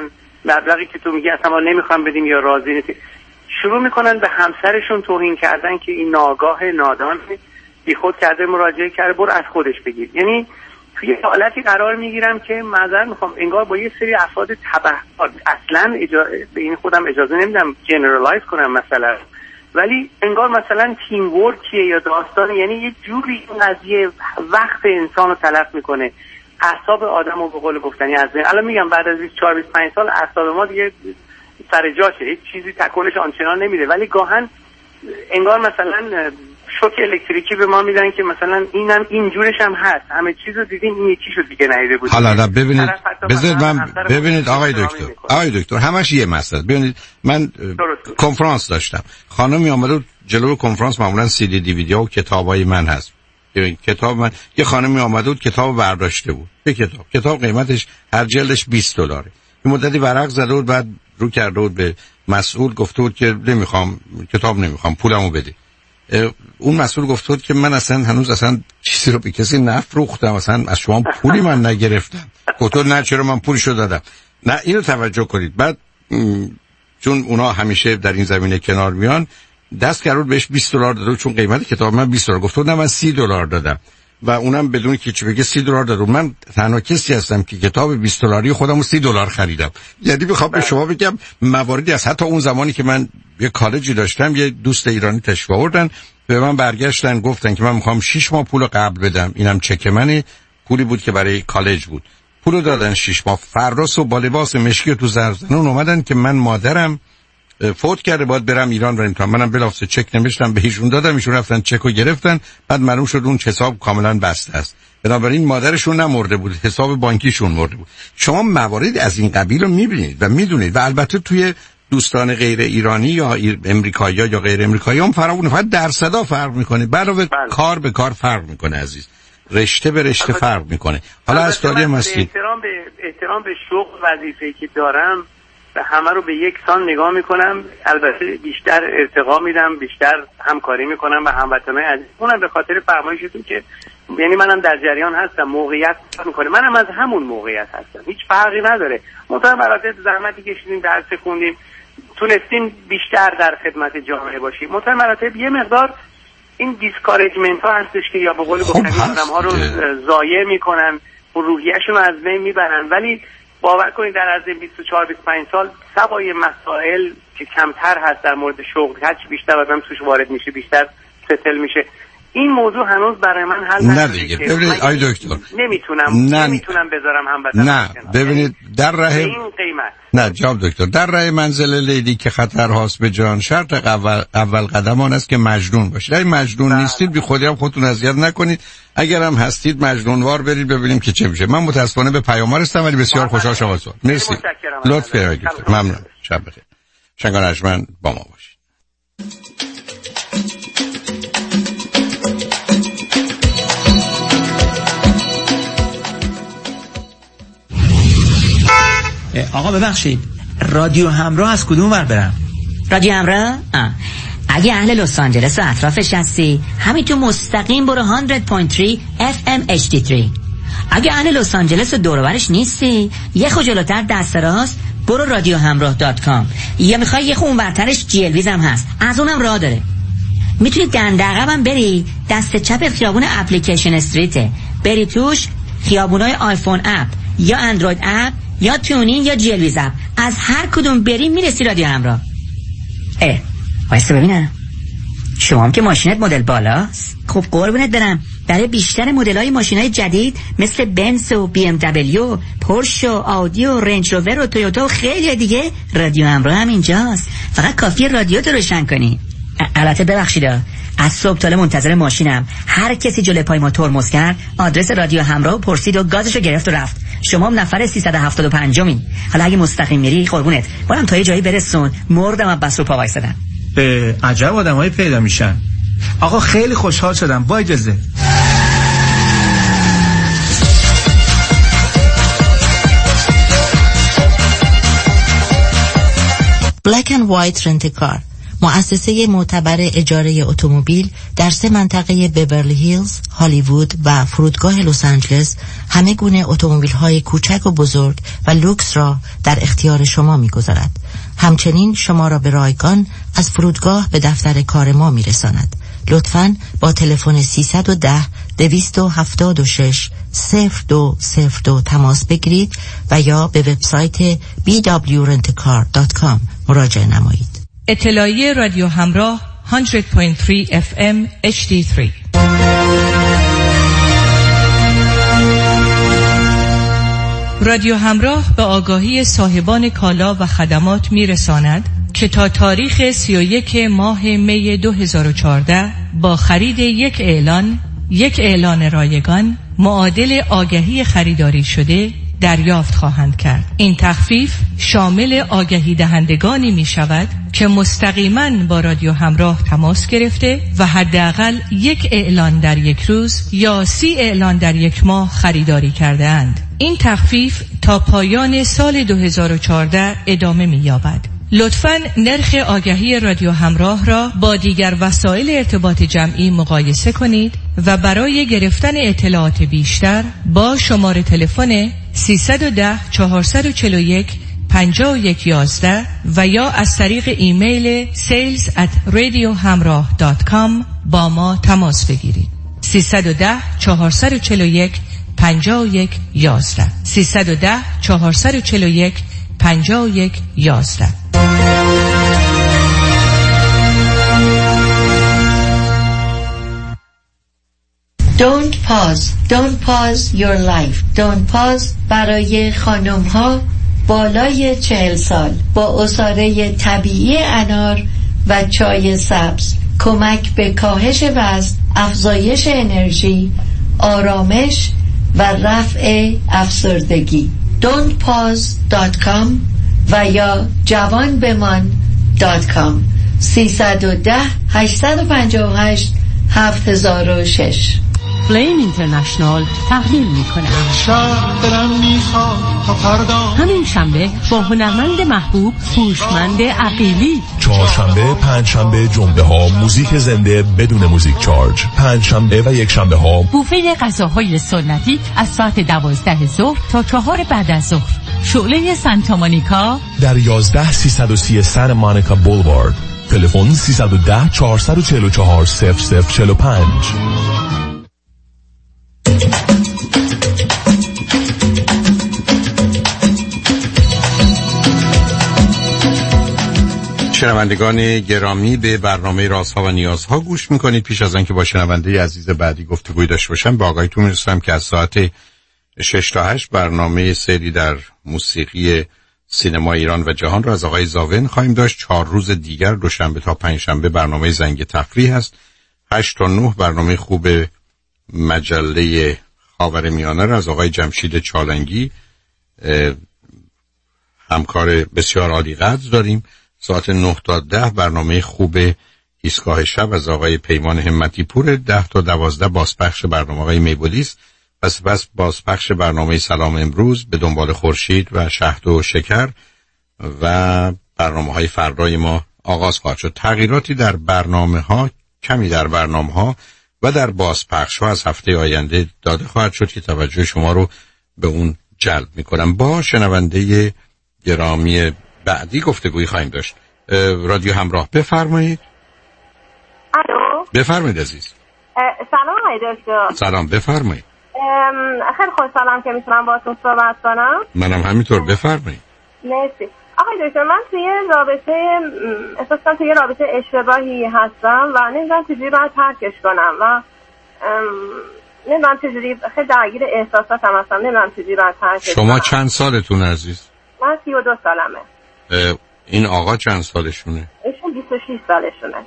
D: مبلغی که تو میگی اصلا ما نمیخوام بدیم یا راضی نیستی، شروع میکنن به همسرشون توهین کردن که این ناگاه نادان بی خود کرده مراجعه کرده، برو از خودش بگیر. یعنی توی حالتی قرار میگیرم که معذرت میخوام انگار با یه سری افراد تبع، اصلا اجا... به این خودم اجازه نمیدم جنرالایز کنم مثلا، ولی انگار مثلا تیم ورکیه یا داستان، یعنی یه جوری این قضیه وقت انسان رو تلف میکنه، اعصاب آدم رو به قول گفتنی از بین. الان میگم بعد از بیست و چهار بیست و پنج سال اعصاب ما دیگه سر جاشه، هیچ چیزی تکونش آنچنان نمیده، ولی گاهن انگار مثلا شوک الکتریکی به ما میدن که مثلا اینم این جورش هم هست، همه چیزو دیدین این یکیشو دیگه ندیده بود.
E: حالا نه ببینید بذارید من ببینید آقای دکتر آقای دکتر همش یه مسئله. ببینید من کنفرانس داشتم، خانمی اومده جلوی کنفرانس، معمولا سی دی دیویدی و کتابای من هست، ببین کتاب من، یه خانمی اومده بود کتاب برداشته بود، یه کتاب کتاب قیمتش هر جلدش بیست دلاره، این مدتی ورق زده بود، بعد رو کرده بود به مسئول، گفته بود که نمیخوام کتاب، نمیخوام پولمو بده. اون مسئول گفته بود که من اصلا هنوز اصلا چیزی رو به کسی نفروختم، اصلا از شما پولی من نگرفتم. گفت نه چرا من پولشو دادم. نه اینو توجه کنید. بعد چون اونا همیشه در این زمینه کنار میان، دست کرد بهش بیست دلار داد، چون قیمت کتاب من بیست دلار، گفت نه من سی دلار دادم و اونم بدون که چی بگه سی دلار داد. من تنها کسی هستم که کتاب بیست دلاری خودمو سی دلار خریدم. یعنی میخوام به شما بگم مواردی از حتی اون زمانی که من یه کالجی داشتم، یه دوست ایرانی تشریف آوردن به من، برگشتن گفتن که من میخوام شش ماه پول قبل بدم، اینم چک منه، پولی بود که برای کالج بود، پولو دادن شش ماه. فردا صبح با لباس مشکی تو زرزنون اومدن که من مادرم فوت کرده باید برم ایران بریم تا منم بلافاصله چک نمیشتم بهشون دادم، ایشون رفتن چکو گرفتن، بعد معلوم شد اون حساب کاملا بسته است، بنابراین مادرشون نمرده بود، حساب بانکیشون مرده بود. شما موارد از این قبیل رو میبینید و میدونید و البته توی دوستان غیر ایرانی یا امریکایی یا غیر امریکایی هم فرق، فقط درصدا فرق میکنه، علاوه کار به کار فرق میکنه عزیز، رشته به رشته فرق میکنه. حالا از طریق مسئله
D: احترام به احترام به شغل وظیفه‌ای که دارم و همه رو به یک سان نگاه میکنم، البته بیشتر ارتقا میدم، بیشتر همکاری میکنم با هموطنای عزیز. اونم به خاطر فرمایشتون که یعنی منم در جریان هستم، موقعیت میکنه، منم از همون موقعیت هستم، هیچ فرقی نداره. منتها برای زحمتی کشیدیم، درس خوندیم، تونستیم بیشتر در خدمت جامعه باشیم. منتها مراتب یه مقدار این دیسکارجمنت ها هستش که یا به قول گفتنی آدم ها رو ضایع میکنن و روحیه‌شون رو از بین میبرن، ولی باور کنید در عرض بیست و چهار بیست و پنج سال سوای مسائل که کمتر هست در مورد شغل، هرچی بیشتر آدم توش وارد میشه بیشتر ستل میشه، این موضوع هنوز برای من حل
E: نشده. نه دیگه ببینید آی دکتر
D: نمیتونم
E: نه.
D: نمیتونم بذارم هم
E: نه ببینید در راه
D: این قیمت
E: نه جواب دکتر در راه منزل لیلی که خطر هاست به جان، شرط اول, اول قدم آن است که مجنون باشید. اگه مجنون بله. نیستید بی خودی هم خودتون اذیت نکنید، اگر هم هستید مجنونوار برید ببینیم که چه میشه. من متاسفانه به پیام‌ها رسیدم ولی بسیار خوشحال شما شدم. مرسی لطف کردید دکتر، ممنون، شب بخیر. شنگان ارجمند با ما باشید.
T: آقا ببخشید رادیو همراه از کدوم ور برم؟
U: رادیو همراه؟ آه. اگه اهل لس آنجلس و اطرافش هستی همین تو مستقیم برو صد و سه اف ام اچ دی سه. اگه اهل لس آنجلس و دور و برش نیستی یه خو جلوتر دست راست برو رادیو همراه دات کام، یا میخوای یه خو اونورترش جی ال ویز هم هست، از اونم راه داره. میتونی دندقم هم بری دست چپ خیابون اپلیکیشن استریته، بری توش خیابونای آیفون اپ یا اندروید اپ یا تیونین یا جی ال ویز اپ، از هر کدوم بری میرسی رادیو همراه. اه وایسا ببینم، شما هم که ماشینت مدل بالاست. خب قربونت برم، برای بیشتر مدل‌های ماشین‌های جدید مثل بنز و بی ام دبلیو، پورش و آودی و رنج روور و تویوتا و خیلی دیگه رادیو همراه هم اینجاست. فقط کافیه رادیو رو روشن کنی. البته ببخشید از صبح تا منتظر ماشینم، هر کسی جلوی پای ما ترمز کرد آدرس رادیو همراه پرسید و گازشو گرفت و رفت. شما هم نفر سیصد و هفتاد و پنج مین. حالا اگه مستقیم میری قربونت برام تا یه جایی برسون، مردم از بس رو پا وایسادن.
T: عجب آدمایی پیدا میشن. آقا خیلی خوشحال شدم، با اجازه.
P: Black and White رنت کار، مؤسسه معتبر اجاره اتومبیل در سه منطقه بیورلی هیلز، هالیوود و فرودگاه لس آنجلس همه گونه اتومبیل‌های کوچک و بزرگ و لوکس را در اختیار شما می‌گذارد. همچنین شما را به رایگان از فرودگاه به دفتر کار ما می‌رساند. لطفاً با تلفن سیصد و ده دویست و هفتاد و شش صفر دو صفر دو تماس بگیرید و یا به وبسایت بی دبلیو رنت کار دات کام مراجعه نمایید.
B: اطلاعیه رادیو همراه صد و سه اف ام اچ دی سه. رادیو همراه به آگاهی صاحبان کالا و خدمات میرساند که تا تاریخ سی و یک ماه می دو هزار و چهارده با خرید یک اعلان، یک اعلان رایگان معادل آگهی خریداری شده دریافت خواهند کرد. این تخفیف شامل آگهی دهندگانی می شود که مستقیما با رادیو همراه تماس گرفته و حداقل یک اعلان در یک روز یا سی اعلان در یک ماه خریداری کرده اند. این تخفیف تا پایان سال دو هزار و چهارده ادامه می یابد. لطفاً نرخ آگهی رادیو همراه را با دیگر وسایل ارتباط جمعی مقایسه کنید و برای گرفتن اطلاعات بیشتر با شماره تلفن سیصد و ده چهارصد و چهل و یک پنجاه و یک یازده و یا از طریق ایمیل sales at radiohamrah dot com با ما تماس بگیرید. سیصد و ده چهارصد و چهل و یک پنجاه و یک یازده سیصد و ده چهارصد و چهل و یک پنجاه و یک یازده.
F: Don't pause. Don't pause your life. Don't pause برای خانم ها بالای چهل سال با عصاره طبیعی انار و چای سبز. کمک به کاهش وزن، افزایش انرژی، آرامش و رفع افسردگی. don't pause dot com و یا جوان بمان دات کام. سیصد و ده هشتصد و پنجاه و هشت هفت هزار و شش.
M: فلیم اینترنشنال تقدیم میکنه همین شنبه با هنرمند محبوب هوشمند عقیلی.
C: چهارشنبه، پنجشنبه، جمعه ها موزیک زنده بدون موزیک چارج. پنجشنبه و یک شنبه ها
M: بوفه غذاهای سنتی از ساعت دوازده ظهر تا چهار بعد از ظهر. شعله سانتا مونیکا
C: در یازده سیصد و سی سن مونیکا بولوارد. تلفن سیصد و ده چهارصد و چهل و چهار صفر صفر چهل و پنج.
E: شنوندگان گرامی، به برنامه رازها و نیازها گوش میکنید. پیش از آنکه با شنونده عزیز بعدی گفتگوی داشته باشم با آگاهیتون میرسونم که از ساعت شش تا هشت برنامه سری در موسیقی سینما ایران و جهان را از آقای زاون خواهیم داشت. چهار روز دیگر دوشنبه تا پنجشنبه برنامه زنگ تفریح هست. هشت تا نه برنامه خوب مجله خاورمیانه را از آقای جمشید چالنگی همکار بسیار عالی قدر داریم. ساعت نه تا ده برنامه خوب ایستگاه شب از آقای پیمان همتی پور. ده تا دوازده بازپخش برنامه آقای میبولیس و سپس بازپخش برنامه سلام امروز به دنبال خورشید و شهد و شکر و برنامه های فردای ما آغاز خواهد شد. تغییراتی در برنامه ها، کمی در برنامه ها و در بازپخش ها از هفته آینده داده خواهد شد که توجه شما رو به اون جلب میکنم. با شنونده گرامی بعدی گفتگویی خواهیم داشت. رادیو همراه، بفرمایید.
X: الو،
E: بفرمایید عزیز.
X: سلام آقای دکتر.
E: سلام، بفرمایید.
X: خیلی خوشحالم که میتونم باهاتون صحبت کنم.
E: منم همینطور، بفرمایید.
X: مرسی. آقای دکتر، من توی رابطه احساس کنم توی رابطه اشتباهی هستم و نمیدونم چجوری باید ترکش کنم و نمیدونم چجوری، خیلی درگیر احساساتم هستم، نمیدونم چجوری باید ترکش کنم.
E: شما چند سالتون عزیز؟
X: من سی و دو سالمه.
E: این آقا چند سالشونه؟
X: ایشون بیست و شش سالشونه.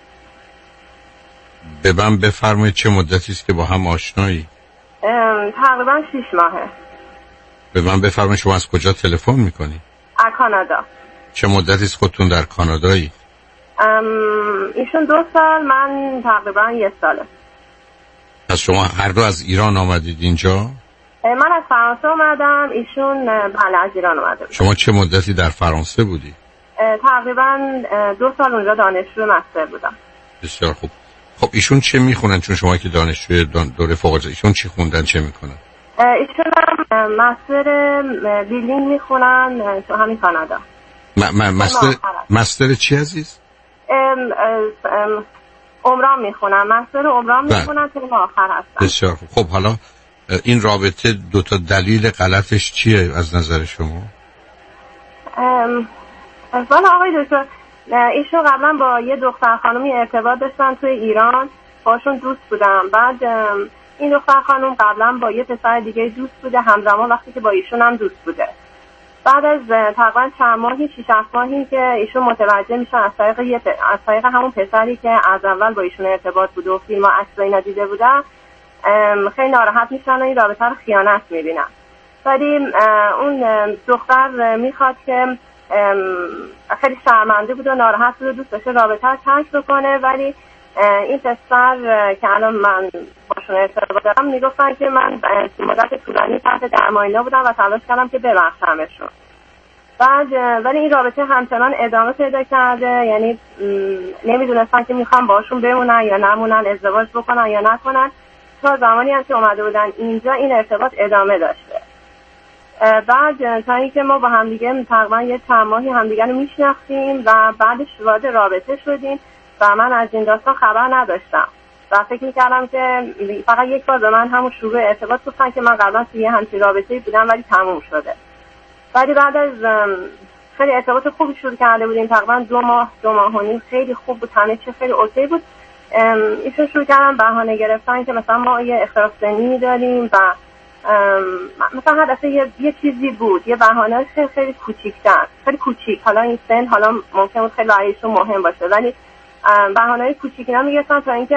E: به من بفرمایید چه مدتی است که با هم آشنایی؟
X: تقریبا شش ماهه.
E: به من بفرمایید شما از کجا تلفن میکنی؟
X: از کانادا.
E: چه مدتی است خودتون در کانادایی؟
X: ایشون دو سال، من تقریبا یک ساله.
E: پس شما هر دو از ایران آمدید اینجا؟
X: من از فرانسه اومدم، ایشون بله از ایران اومده بود.
E: شما چه مدتی در فرانسه بودی؟
X: تقریبا دو سال اونجا دانشجو مستر بودم.
E: بسیار خوب. خب ایشون چه میخونن؟ چون شما که دانشجوی دوره فوق العاده، ایشون چی خوندن، چه میکنن؟
X: ایشون هم مستر بیلینگ میخونن تو همین کانادا.
E: م- م- مستر مستر چی عزیز؟
X: عمران میخونن، مستر عمران میخونن تو آخر هستن.
E: بسیار خوب. خب حالا این رابطه دو تا دلیل غلطش چیه از نظر شما؟
X: والا آقای دکتر، ایشون قبلا با یه دختر خانمی ارتباط داشتن توی ایران، باشون دوست بودم. بعد این دختر خانم قبلا با یه پسر دیگه دوست بوده همزمان وقتی که با ایشون هم دوست بوده. بعد از تقریبا چند ماهی شیش هفت ماهی که ایشون متوجه میشن از طریق یه پ... از طریق همون پسری که از اول با ایشون ارتباط بود و فیلم و عکس اینا دیده بودن، خیلی ناراحت میشن و این رابطه رو خیانت میبینن. ولی اون دختر میخواد که خیلی شرمنده بود و ناراحت بود و دوست داشته رابطه رو ترک بکنه، ولی این پسر که الان من باشون ارتباط دارم میگفتن که من مدت طولانی تحت درمانینا بودم و تلاش کردم که ببخشمشون. بعد ولی این رابطه همچنان ادامه پیدا کرده، یعنی نمیدونستن که میخوان باشون بمونن یا نمونن، ازدواج بکنن یا نکنن. تا زمانی هم که اومده بودن اینجا این ارتباط ادامه داشته. بعد تا اینکه ما با همدیگه تقریبا یه چند ماهی همدیگه رو میشناختیم و بعدش وارد رابطه شدیم و من از این داستان خبر نداشتم و فکر میکردم که فقط یک بار به من همون شروع ارتباط گفتن که من قبلا توی همچین رابطه‌ای بودم ولی تموم شده. ولی بعد از خیلی ارتباط خوبی شروع کرده بودیم، تقریبا دو ماه دو ماه و نیم خیلی خوب بود، همه چی خیلی اوکی بود. ایشون شروع کردن بهانه گرفتن که مثلا ما یه اختلاف سنی داریم و مثلا هر دفعه یه, یه چیزی بود، یه بهانه خیلی خیلی کوچیک‌تر، خیلی کوچیک، حالا این سن حالا ممکن بود خیلی برایشون مهم باشه ولی بهانه‌های کوچیکی اینا میگفتن تا اینکه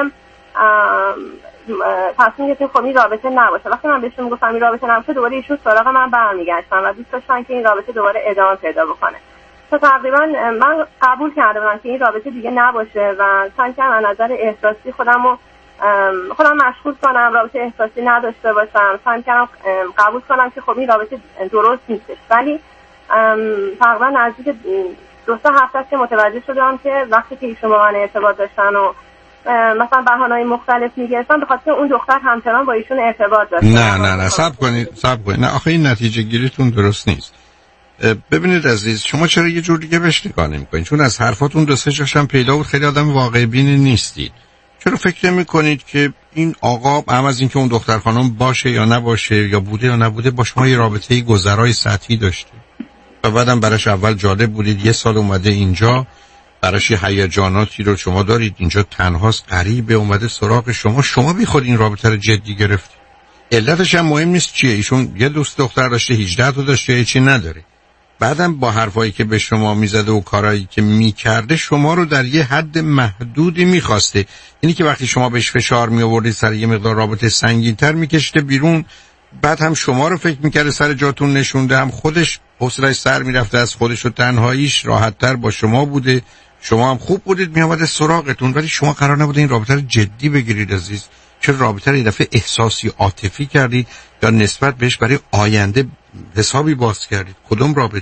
X: تصمیم گرفتیم خب این رابطه نباشه. وقتی من بهشون میگفتم این رابطه نباشه دوباره ایشون سراغ من برمیگشتن و دوست داشتن که این رابطه دوباره ادامه پیدا بکنه. تا تقریبا من قبول کرده بودم که این رابطه دیگه نباشه و سعی کردم از نظر احساسی خودمو خودم مشغول کنم، رابطه احساسی نداشته باشم، سعی کردم قبول کنم که خب این رابطه درست نیستش. ولی تقریبا نزدیک دو سه هفته است که متوجه شدم که وقتی که ایشون با من ارتباط داشتن و مثلا بهانه‌های مختلف میگرفتن به خاطر اون دختر همچنان با ایشون ارتباط داشتن.
E: نه نه نه صبر کنید صبر کنید نه آخه این نتیجه گیریتون درست نیست. ببینید عزیز، شما چرا یه جور دیگه بهش نگاه نمی‌کنید؟ چون از حرفاتون دو سه جاش هم پیدا بود خیلی آدم واقع بین نیستید. چرا فکر نمی‌کنید که این آقا هم از اینکه اون دختر خانم باشه یا نباشه یا بوده یا نبوده با شما یه رابطه گذرای سطحی داشته و بعدم براش اول جالب بودید، یه سال اومده اینجا، براش یه هیجاناتی رو شما دارید، اینجا تنهاست، غریبه، اومده سراغ شما، شما بی خود این رابطه رو جدی گرفتید. علتش هم مهم نیست چیه، ایشون یه دوست دختر داشته، هجده تا داشته، یه چی نداره. بعدم با حرفایی که به شما میزده و کارهایی که میکرده شما رو در یه حد محدودی میخواسته. اینی که وقتی شما بهش فشار میآوردید سر یه مقدار رابطه سنگین‌تر میکشته بیرون، بعد هم شما رو فکر میکرده سر جاتون نشونده، هم خودش حوصله‌اش سر میرفته از خودش و تنهاییش راحت‌تر با شما بوده، شما هم خوب بودید میامده سراغتون، ولی شما قرار نبوده این رابطه رو جدی بگیرید عزیز. چرا رابطه رو یه دفعه احساسی عاطفی کردید یا نسبت بهش برای آینده حسابی باز کردید؟ کدوم رابطه؟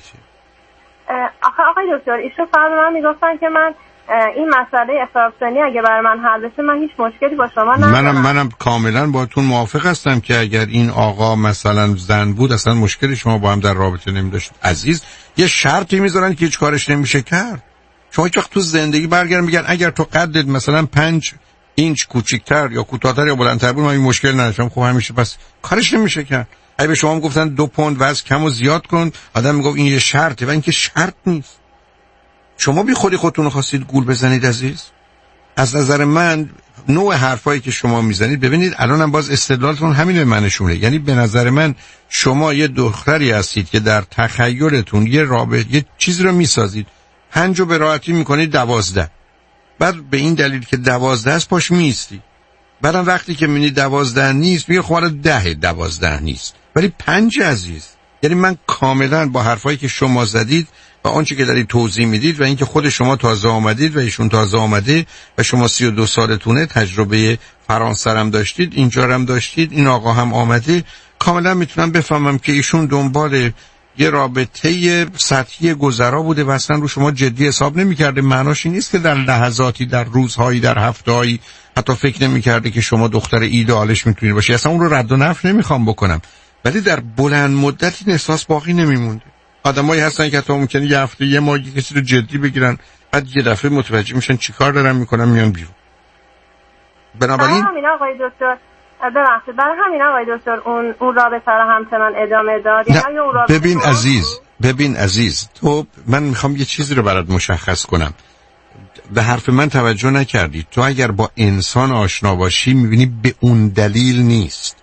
X: آخه آقای دکتر ایشون فقط من میگفتن که من این مسئله اختلاف‌سنی اگه برای من حل بشه من هیچ مشکلی با شما ندارم.
E: منم منم کاملا باهاتون موافق هستم که اگر این آقا مثلا زن بود اصلا مشکلی شما با هم در رابطه نمی‌داشت. عزیز یه شرطی میذارن که هیچ کارش نمیشه کرد. شما هیچ وقت تو زندگی برگردن میگن اگر تو قدت مثلا پنج اینچ کوچیک‌تر یا کوتاه‌تر یا بلندتر بود من این مشکل نداشتم، خب همیشه پس کارش نمیشه کرد. اگه به شما میگفتن دو پوند وزن کم و زیاد کن، آدم میگفت این یه شرطه و این که شرط نیست. شما بی خودی خودتون خواستید گول بزنید عزیز. از نظر من نوع حرفایی که شما میزنید، ببینید الانم باز استدلالتون همینه منشونه، یعنی به نظر من شما یه دختری هستید که در تخیلتون یه رابطه یه چیزی رو میسازید، پنجو به راحتی میکنید دوازده، بعد به این دلیل که دوازده است پاش میستی، بعدم وقتی که میبینی دوازده نیست میگه خب حالا ده دوازده نیست، ولی پنج عزیز. یعنی من کاملا با حرفایی که شما زدید و آنچه که دارید توضیح میدید و اینکه خود شما تازه آمدید و ایشون تازه آمده و شما سی و دو سالتونه، تجربه فرانسه هم داشتید، اینجا هم داشتید، این آقا هم آمده، کاملا میتونم بفهمم که ایشون دنبال یه رابطه سطحی گذرا بوده و اصلا رو شما جدی حساب نمی‌کرده، معناش این نیست که در لحظاتی، در روزهایی، در هفته‌هایی حتی فکر نمی‌کرده که شما دختر ایدئالش میتونید باشی. اصلا اون رو رد و نفی نمی‌خوام بکنم، ولی در بلند مدت این احساس باقی نمیمونده. آدمایی هستن که حتی ممکنه یه هفته یه ماه کسی رو جدی بگیرن، بعد یه دفعه متوجه میشن چیکار دارن میکنن، میان بیرون. بنابراین
X: برای همین آقای دکتر ببخشید برای همین آقای دکتر اون اون رابطه رو همچنان ادامه داد یا اون رابطه
E: ببین رو... عزیز ببین عزیز تو، من میخوام یه چیزی رو برات مشخص کنم. به حرف من توجه نکردی. تو اگر با انسان آشنا باشی میبینی به اون دلیل نیست.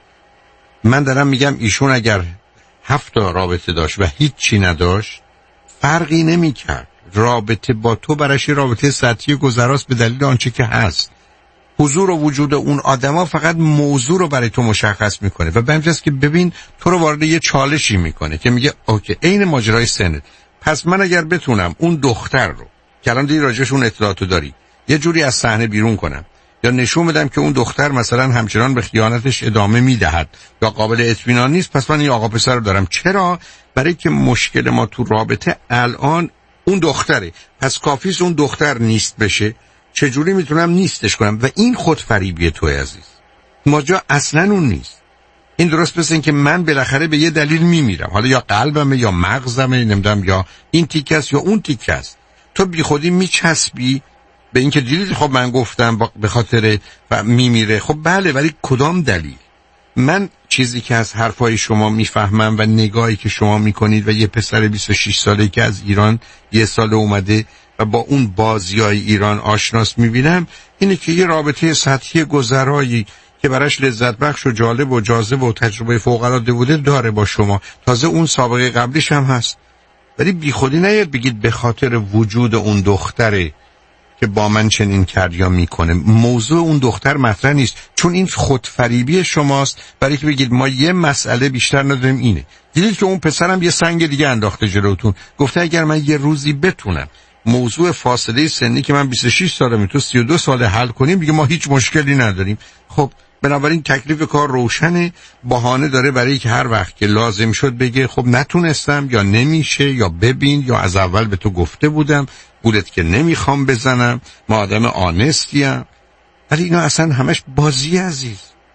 E: من دارم میگم ایشون اگر هفت تا رابطه داشت و هیچ چی نداشت فرقی نمیکرد. رابطه با تو برایش رابطه سطحی گذراست به دلیل آنچه که هست. حضور و وجود اون آدما فقط موضوع رو برای تو مشخص میکنه و به همین که ببین تو رو وارد یه چالشی میکنه که میگه اوکی عین ماجرای سنت، پس من اگر بتونم اون دختر رو که الان دیگه راجعش اون اطلاعاتو داری یه جوری از صحنه بیرون کنم یا نشون بدم که اون دختر مثلا همچنان به خیانتش ادامه میدهد یا قابل اطمینان نیست، پس من این آقا پسر رو دارم. چرا؟ برای که مشکل ما تو رابطه الان اون دختره، پس کافیست اون دختر نیست بشه. چجوری میتونم نیستش کنم؟ و این خودفریبی توی عزیز. ماجرا اصلا اون نیست. این درست مثل این که من بالاخره به یه دلیل میمیرم، حالا یا قلبمه یا مغزمه، نمیدونم یا این تیکه است یا اون تیکه است. تو بی خودی میچسبی به این که دیدی خب من گفتم به خاطر و میمیره. خب بله، ولی کدام دلیل؟ من چیزی که از حرفای شما میفهمم و نگاهی که شما میکنید و یه پسر بیست و شش ساله که از ایران یه سال اومده و با اون بازیای ایران آشناس میبینم اینه که یه رابطه سطحی گذرایی که براش لذت بخش و جالب و جاذب و تجربه فوق العاده بوده داره با شما، تازه اون سابقه قبلیش هم هست. ولی بی خودی نیاد بگید به خاطر وجود اون دختره که با من چنین کرد یا میکنه. موضوع اون دختر مطرح نیست، چون این خودفریبی شماست برای که بگید ما یه مسئله بیشتر نداریم. اینه دیدید که اون پسرم یه سنگ دیگه انداخته جلوتون، گفته اگر من یه روزی بتونم موضوع فاصله سنی که من بیست و شش سالمه تو سی و دو ساله حل کنیم دیگه ما هیچ مشکلی نداریم. خب بنابراین تکلیف کار روشنه. بهانه داره برای که هر وقت که لازم شد بگه خب نتونستم یا نمیشه یا ببین یا از اول به تو گفته بودم گولت که نمیخوام بزنم، ما آدم آنستیم. ولی اینا اصلا همش بازی عزیز.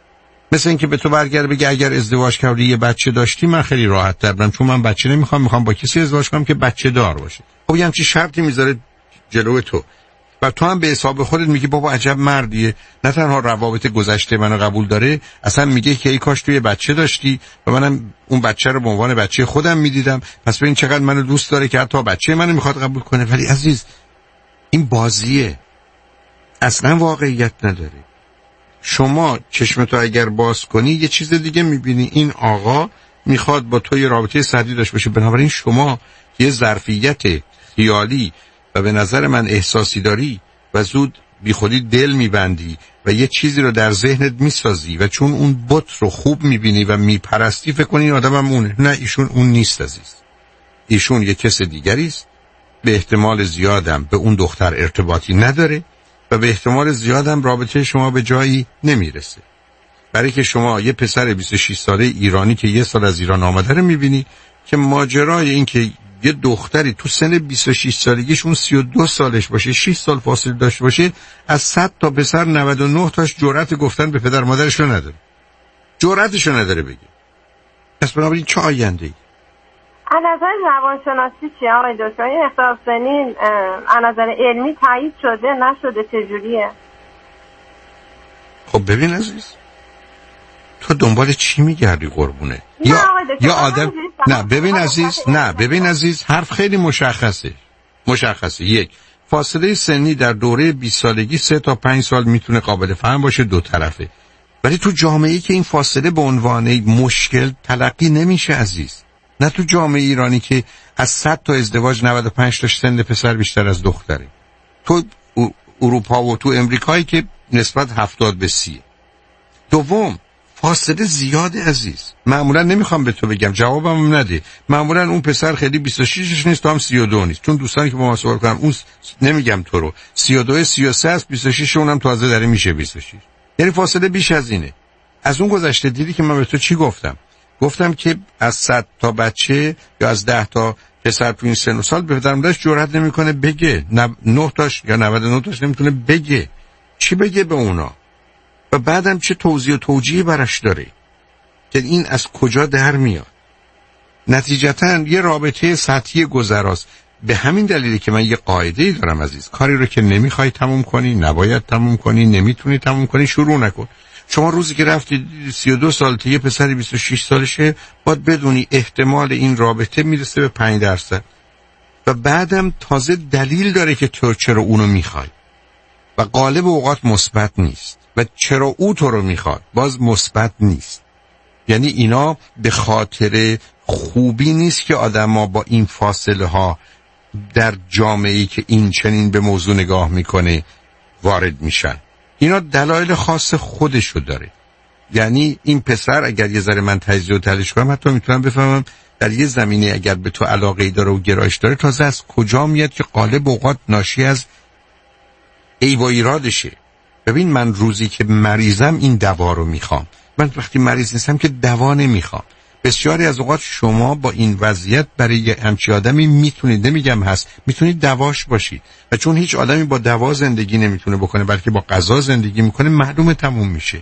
E: مثل این که به تو برگرده بگه اگر ازدواج کردی یه بچه داشتی من خیلی راحت تر برم، چون من بچه نمیخوام، میخوام با کسی ازدواج کنم که بچه دار باشه. خب یه همچین شرطی میذاره جلوی تو و تو هم به حساب خودت میگی بابا عجب مردیه، نه تنها روابط گذشته منو قبول داره، اصلا میگه که ای کاش تو یه بچه داشتی و منم اون بچه رو به عنوان بچه خودم میدیدم، پس ببین چقدر منو دوست داره که حتی بچه منو میخواد قبول کنه. ولی عزیز این بازیه، اصلا واقعیت نداره. شما چشمتو اگر باز کنی یه چیز دیگه میبینی. این آقا میخواد با تو یه رابطه سطحی داشته باشه، بنابراین شما یه ظرفیت خیالی و به نظر من احساسی داری و زود بی خودی دل میبندی و یه چیزی رو در ذهنت میسازی و چون اون بت رو خوب میبینی و میپرستی فکر کنی این آدم هم اونه. نه، ایشون اون نیست عزیز. ایشون یه کس دیگری است. به احتمال زیادم به اون دختر ارتباطی نداره و به احتمال زیادم رابطه شما به جایی نمیرسه. برای که شما یه پسر بیست و شش ساله ایرانی که یه سال از ایران آمده رو میبینی که ماجرای این که یه دختری تو سن بیست و شش سالگیش اون سی و دو سالش باشه، شش سال فاصله داشته باشه، از صد تا پسر نود و نه تاش جرأت گفتن به پدر مادرش رو نداره، جرأتش رو نداره بگه. پس بنابراین چه آینده‌ای؟
X: از نظر روانشناسی چی آقای دکتر؟ این اختلاف سنی از نظر علمی تایید شده نشده چجوریه؟
E: خب ببین عزیز، تو دنبال چی میگردی قربونه؟ یا یا آدم نه ببین عزیز، نه ببین عزیز، حرف خیلی مشخصه. مشخصه یک، فاصله سنی در دوره بیست سالگی سه تا پنج سال میتونه قابل فهم باشه دو طرفه، ولی تو جامعه‌ای که این فاصله به عنوان مشکل تلقی نمیشه عزیز. نه تو جامعه ایرانی که از صد تا ازدواج نود و پنج تا سن پسر بیشتر از دختره. تو اروپا و تو امریکایی که نسبت هفتاد به سی. دوم، فاصله زیاده عزیز. معمولا نمیخوام به تو بگم، جوابم نده. معمولا اون پسر خیلی بیست و شش نیست، تو هم سی و دو نیست، چون دوستانی که با ما صحبت کنم اون نمیگم تو رو سی و دو سی و سه است، بیست و شش اونم تازه داره میشه بیست و شش. یعنی فاصله بیش از اینه. از اون گذشته دیدی که من به تو چی گفتم؟ گفتم که از صد تا بچه یا از ده تا پسر تو این سن و سال به پدر مادرش جرئت نمیکنه بگه، نه تاش یا نود و نه تاش نمیتونه بگه. چی بگه به اونا؟ و بعدم چه توضیح و توجیهی براش داره که این از کجا در میاد؟ نتیجتاً یه رابطه سطحی گذراست. به همین دلیلی که من یه قاعده‌ای دارم عزیز، کاری رو که نمیخوای تموم کنی نباید تموم کنی، نمیتونی تموم کنی شروع نکن. شما روزی که رفتی سی و دو سال تا یه پسری بیست و شش سالشه، باید بدونی احتمال این رابطه میرسه به پنج درصد و بعدم تازه دلیل داره که تو چرا اونو میخوای و غالب اوقات مثبت نیست و چرا او تو رو میخواد باز مثبت نیست. یعنی اینا به خاطر خوبی نیست که آدما با این فاصله ها در جامعه‌ای که این چنین به موضوع نگاه میکنه وارد میشن. اینا دلایل خاص خودشو داره. یعنی این پسر اگر یه ذره من تجزیه و تحلیل کنم حتی میتونم بفهمم در یه زمینه اگر به تو علاقه‌ای داره و گرایش داره تازه از کجا میاد که غالب اوقات ناشی از عیب و ایرادشه. ببین من روزی که مریضم این دوا رو میخوام، من وقتی مریض نیستم که دوا نمیخوام. بسیاری از اوقات شما با این وضعیت برای یه همچی آدمی میتونید، نمیگم هست، میتونید دواش باشید و چون هیچ آدمی با دوا زندگی نمیتونه بکنه بلکه با غذا زندگی میکنه، معلومه تموم میشه.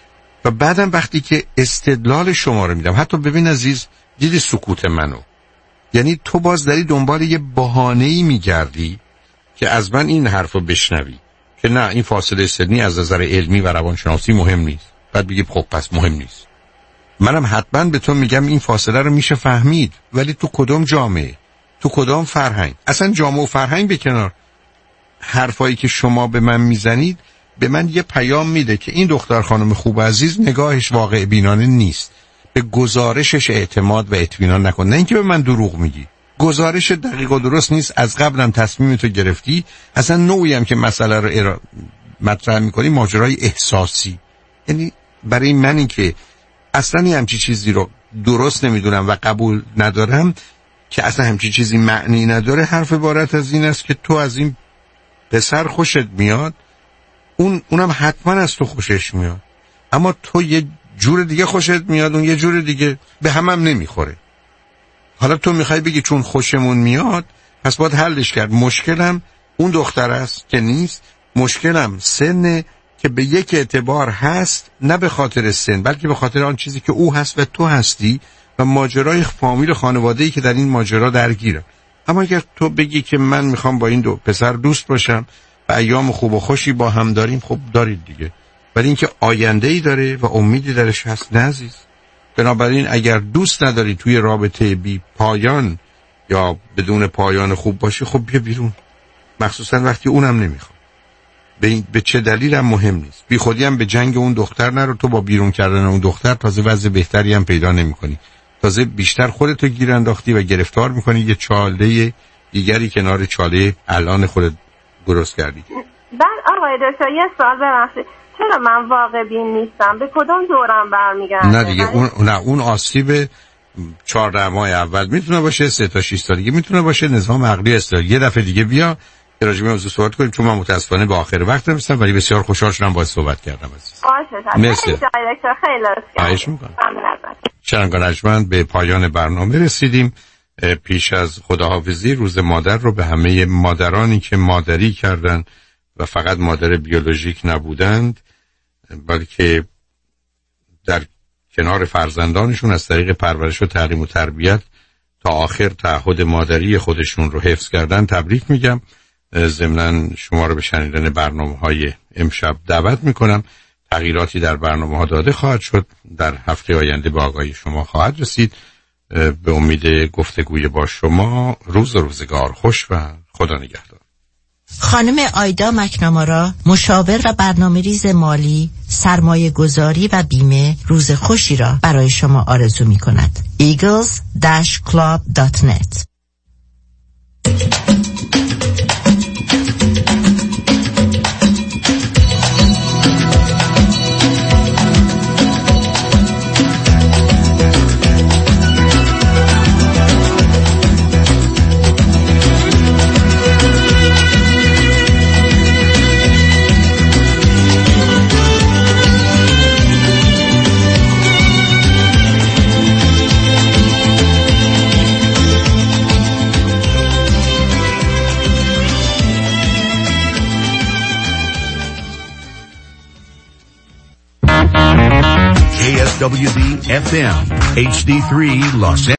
E: و بعدم وقتی که استدلال شما رو میدم، حتی ببین عزیز، دیدی سکوت منو، یعنی تو باز داری دنبال یه بهانه‌ای میگردی که از من این حرفو بشنوی که نه این فاصله سنی از نظر علمی و روانشناسی مهم نیست، بعد بگی خب پس مهم نیست. منم حتما به تو میگم این فاصله رو میشه فهمید، ولی تو کدوم جامعه، تو کدام فرهنگ؟ اصلا جامعه و فرهنگ به کنار، حرفایی که شما به من میزنید به من یه پیام میده که این دختر خانم خوب عزیز نگاهش واقع بینانه نیست، به گزارشش اعتماد و اطمینان نکن. نه اینکه به من دروغ میگی، گزارش دقیق و درست نیست، از قبلم تصمیم تو گرفتی، اصلا نوعی هم که مسئله رو ارا... مطرح میکنی ماجرای احساسی. یعنی برای من این که اصلا همچی چیزی رو درست نمیدونم و قبول ندارم که اصلا همچی چیزی معنی نداره، حرف عبارت از این است که تو از این پسر خوشت میاد، اون اونم حتما از تو خوشش میاد، اما تو یه جور دیگه خوشت میاد، اون یه جور دیگه، به هم هم نمیخوره. حالا تو میخوای بگی چون خوشمون میاد پس باید حلش کرد. مشکلم اون دختر است که نیست، مشکلم سنه که به یک اعتبار هست، نه به خاطر سن بلکه به خاطر آن چیزی که او هست و تو هستی و ماجرای فامیل خانواده‌ای که در این ماجرا درگیره. اما اگر تو بگی که من میخوام با این دو پسر دوست باشم و ایام خوب و خوشی با هم داریم، خب دارید دیگه، ولی اینکه آینده‌ای داره و امیدی درش هست نه عزیز. بنابراین اگر دوست نداری توی رابطه بی پایان یا بدون پایان خوب باشی، خب بیا بیرون، مخصوصا وقتی اونم نمیخواد. به, این به چه دلیل هم مهم نیست. بی خودی هم به جنگ اون دختر نرو. تو با بیرون کردن اون دختر تازه وضع بهتری هم پیدا نمی کنی، تازه بیشتر خودتو گیر انداختی و گرفتار میکنی یه چاله دیگری کنار چاله الان خودت درست کردی.
X: بعد آقای دکتر یه سوال ببخشید، چرا من واقع بین نیستم؟ به کدوم دورم برمیگرده؟
E: نه دیگه اون نه اون آسیب چهارده ماه اول میتونه باشه، سه تا شش سالگی میتونه باشه، نظام عقلی استعلالی. یه دفعه دیگه بیا که راجع به موضوع صحبت کنیم، چون من متاسفانه به آخر وقت رسیدم، ولی بسیار خوشحال شدم باهات صحبت کردم عزیز.
X: مرسی دکتر، خیلی
E: خواهش می‌کنم. شنوندگان به پایان برنامه رسیدیم. پیش از خداحافظی روز مادر رو به همه مادرانی که مادری کردن و فقط مادر بیولوژیک نبودند بلکه در کنار فرزندانشون از طریق پرورش و تعلیم و تربیت تا آخر تعهد مادری خودشون رو حفظ کردن تبریک میگم. ضمناً شما رو به شنیدن برنامه‌های امشب دعوت میکنم. تغییراتی در برنامه‌ها داده خواهد شد، در هفته آینده به آگاهی شما خواهد رسید. به امید گفتگوی با شما. روز و روزگار خوش و خدا نگهدار.
P: خانم آیدا مکنامارا، مشاور و برنامه‌ریز مالی، سرمایه گذاری و بیمه، روز خوشی را برای شما آرزو می کند. ایگلز داش کلاب دات نت
S: K S W D F M H D three Los Angeles.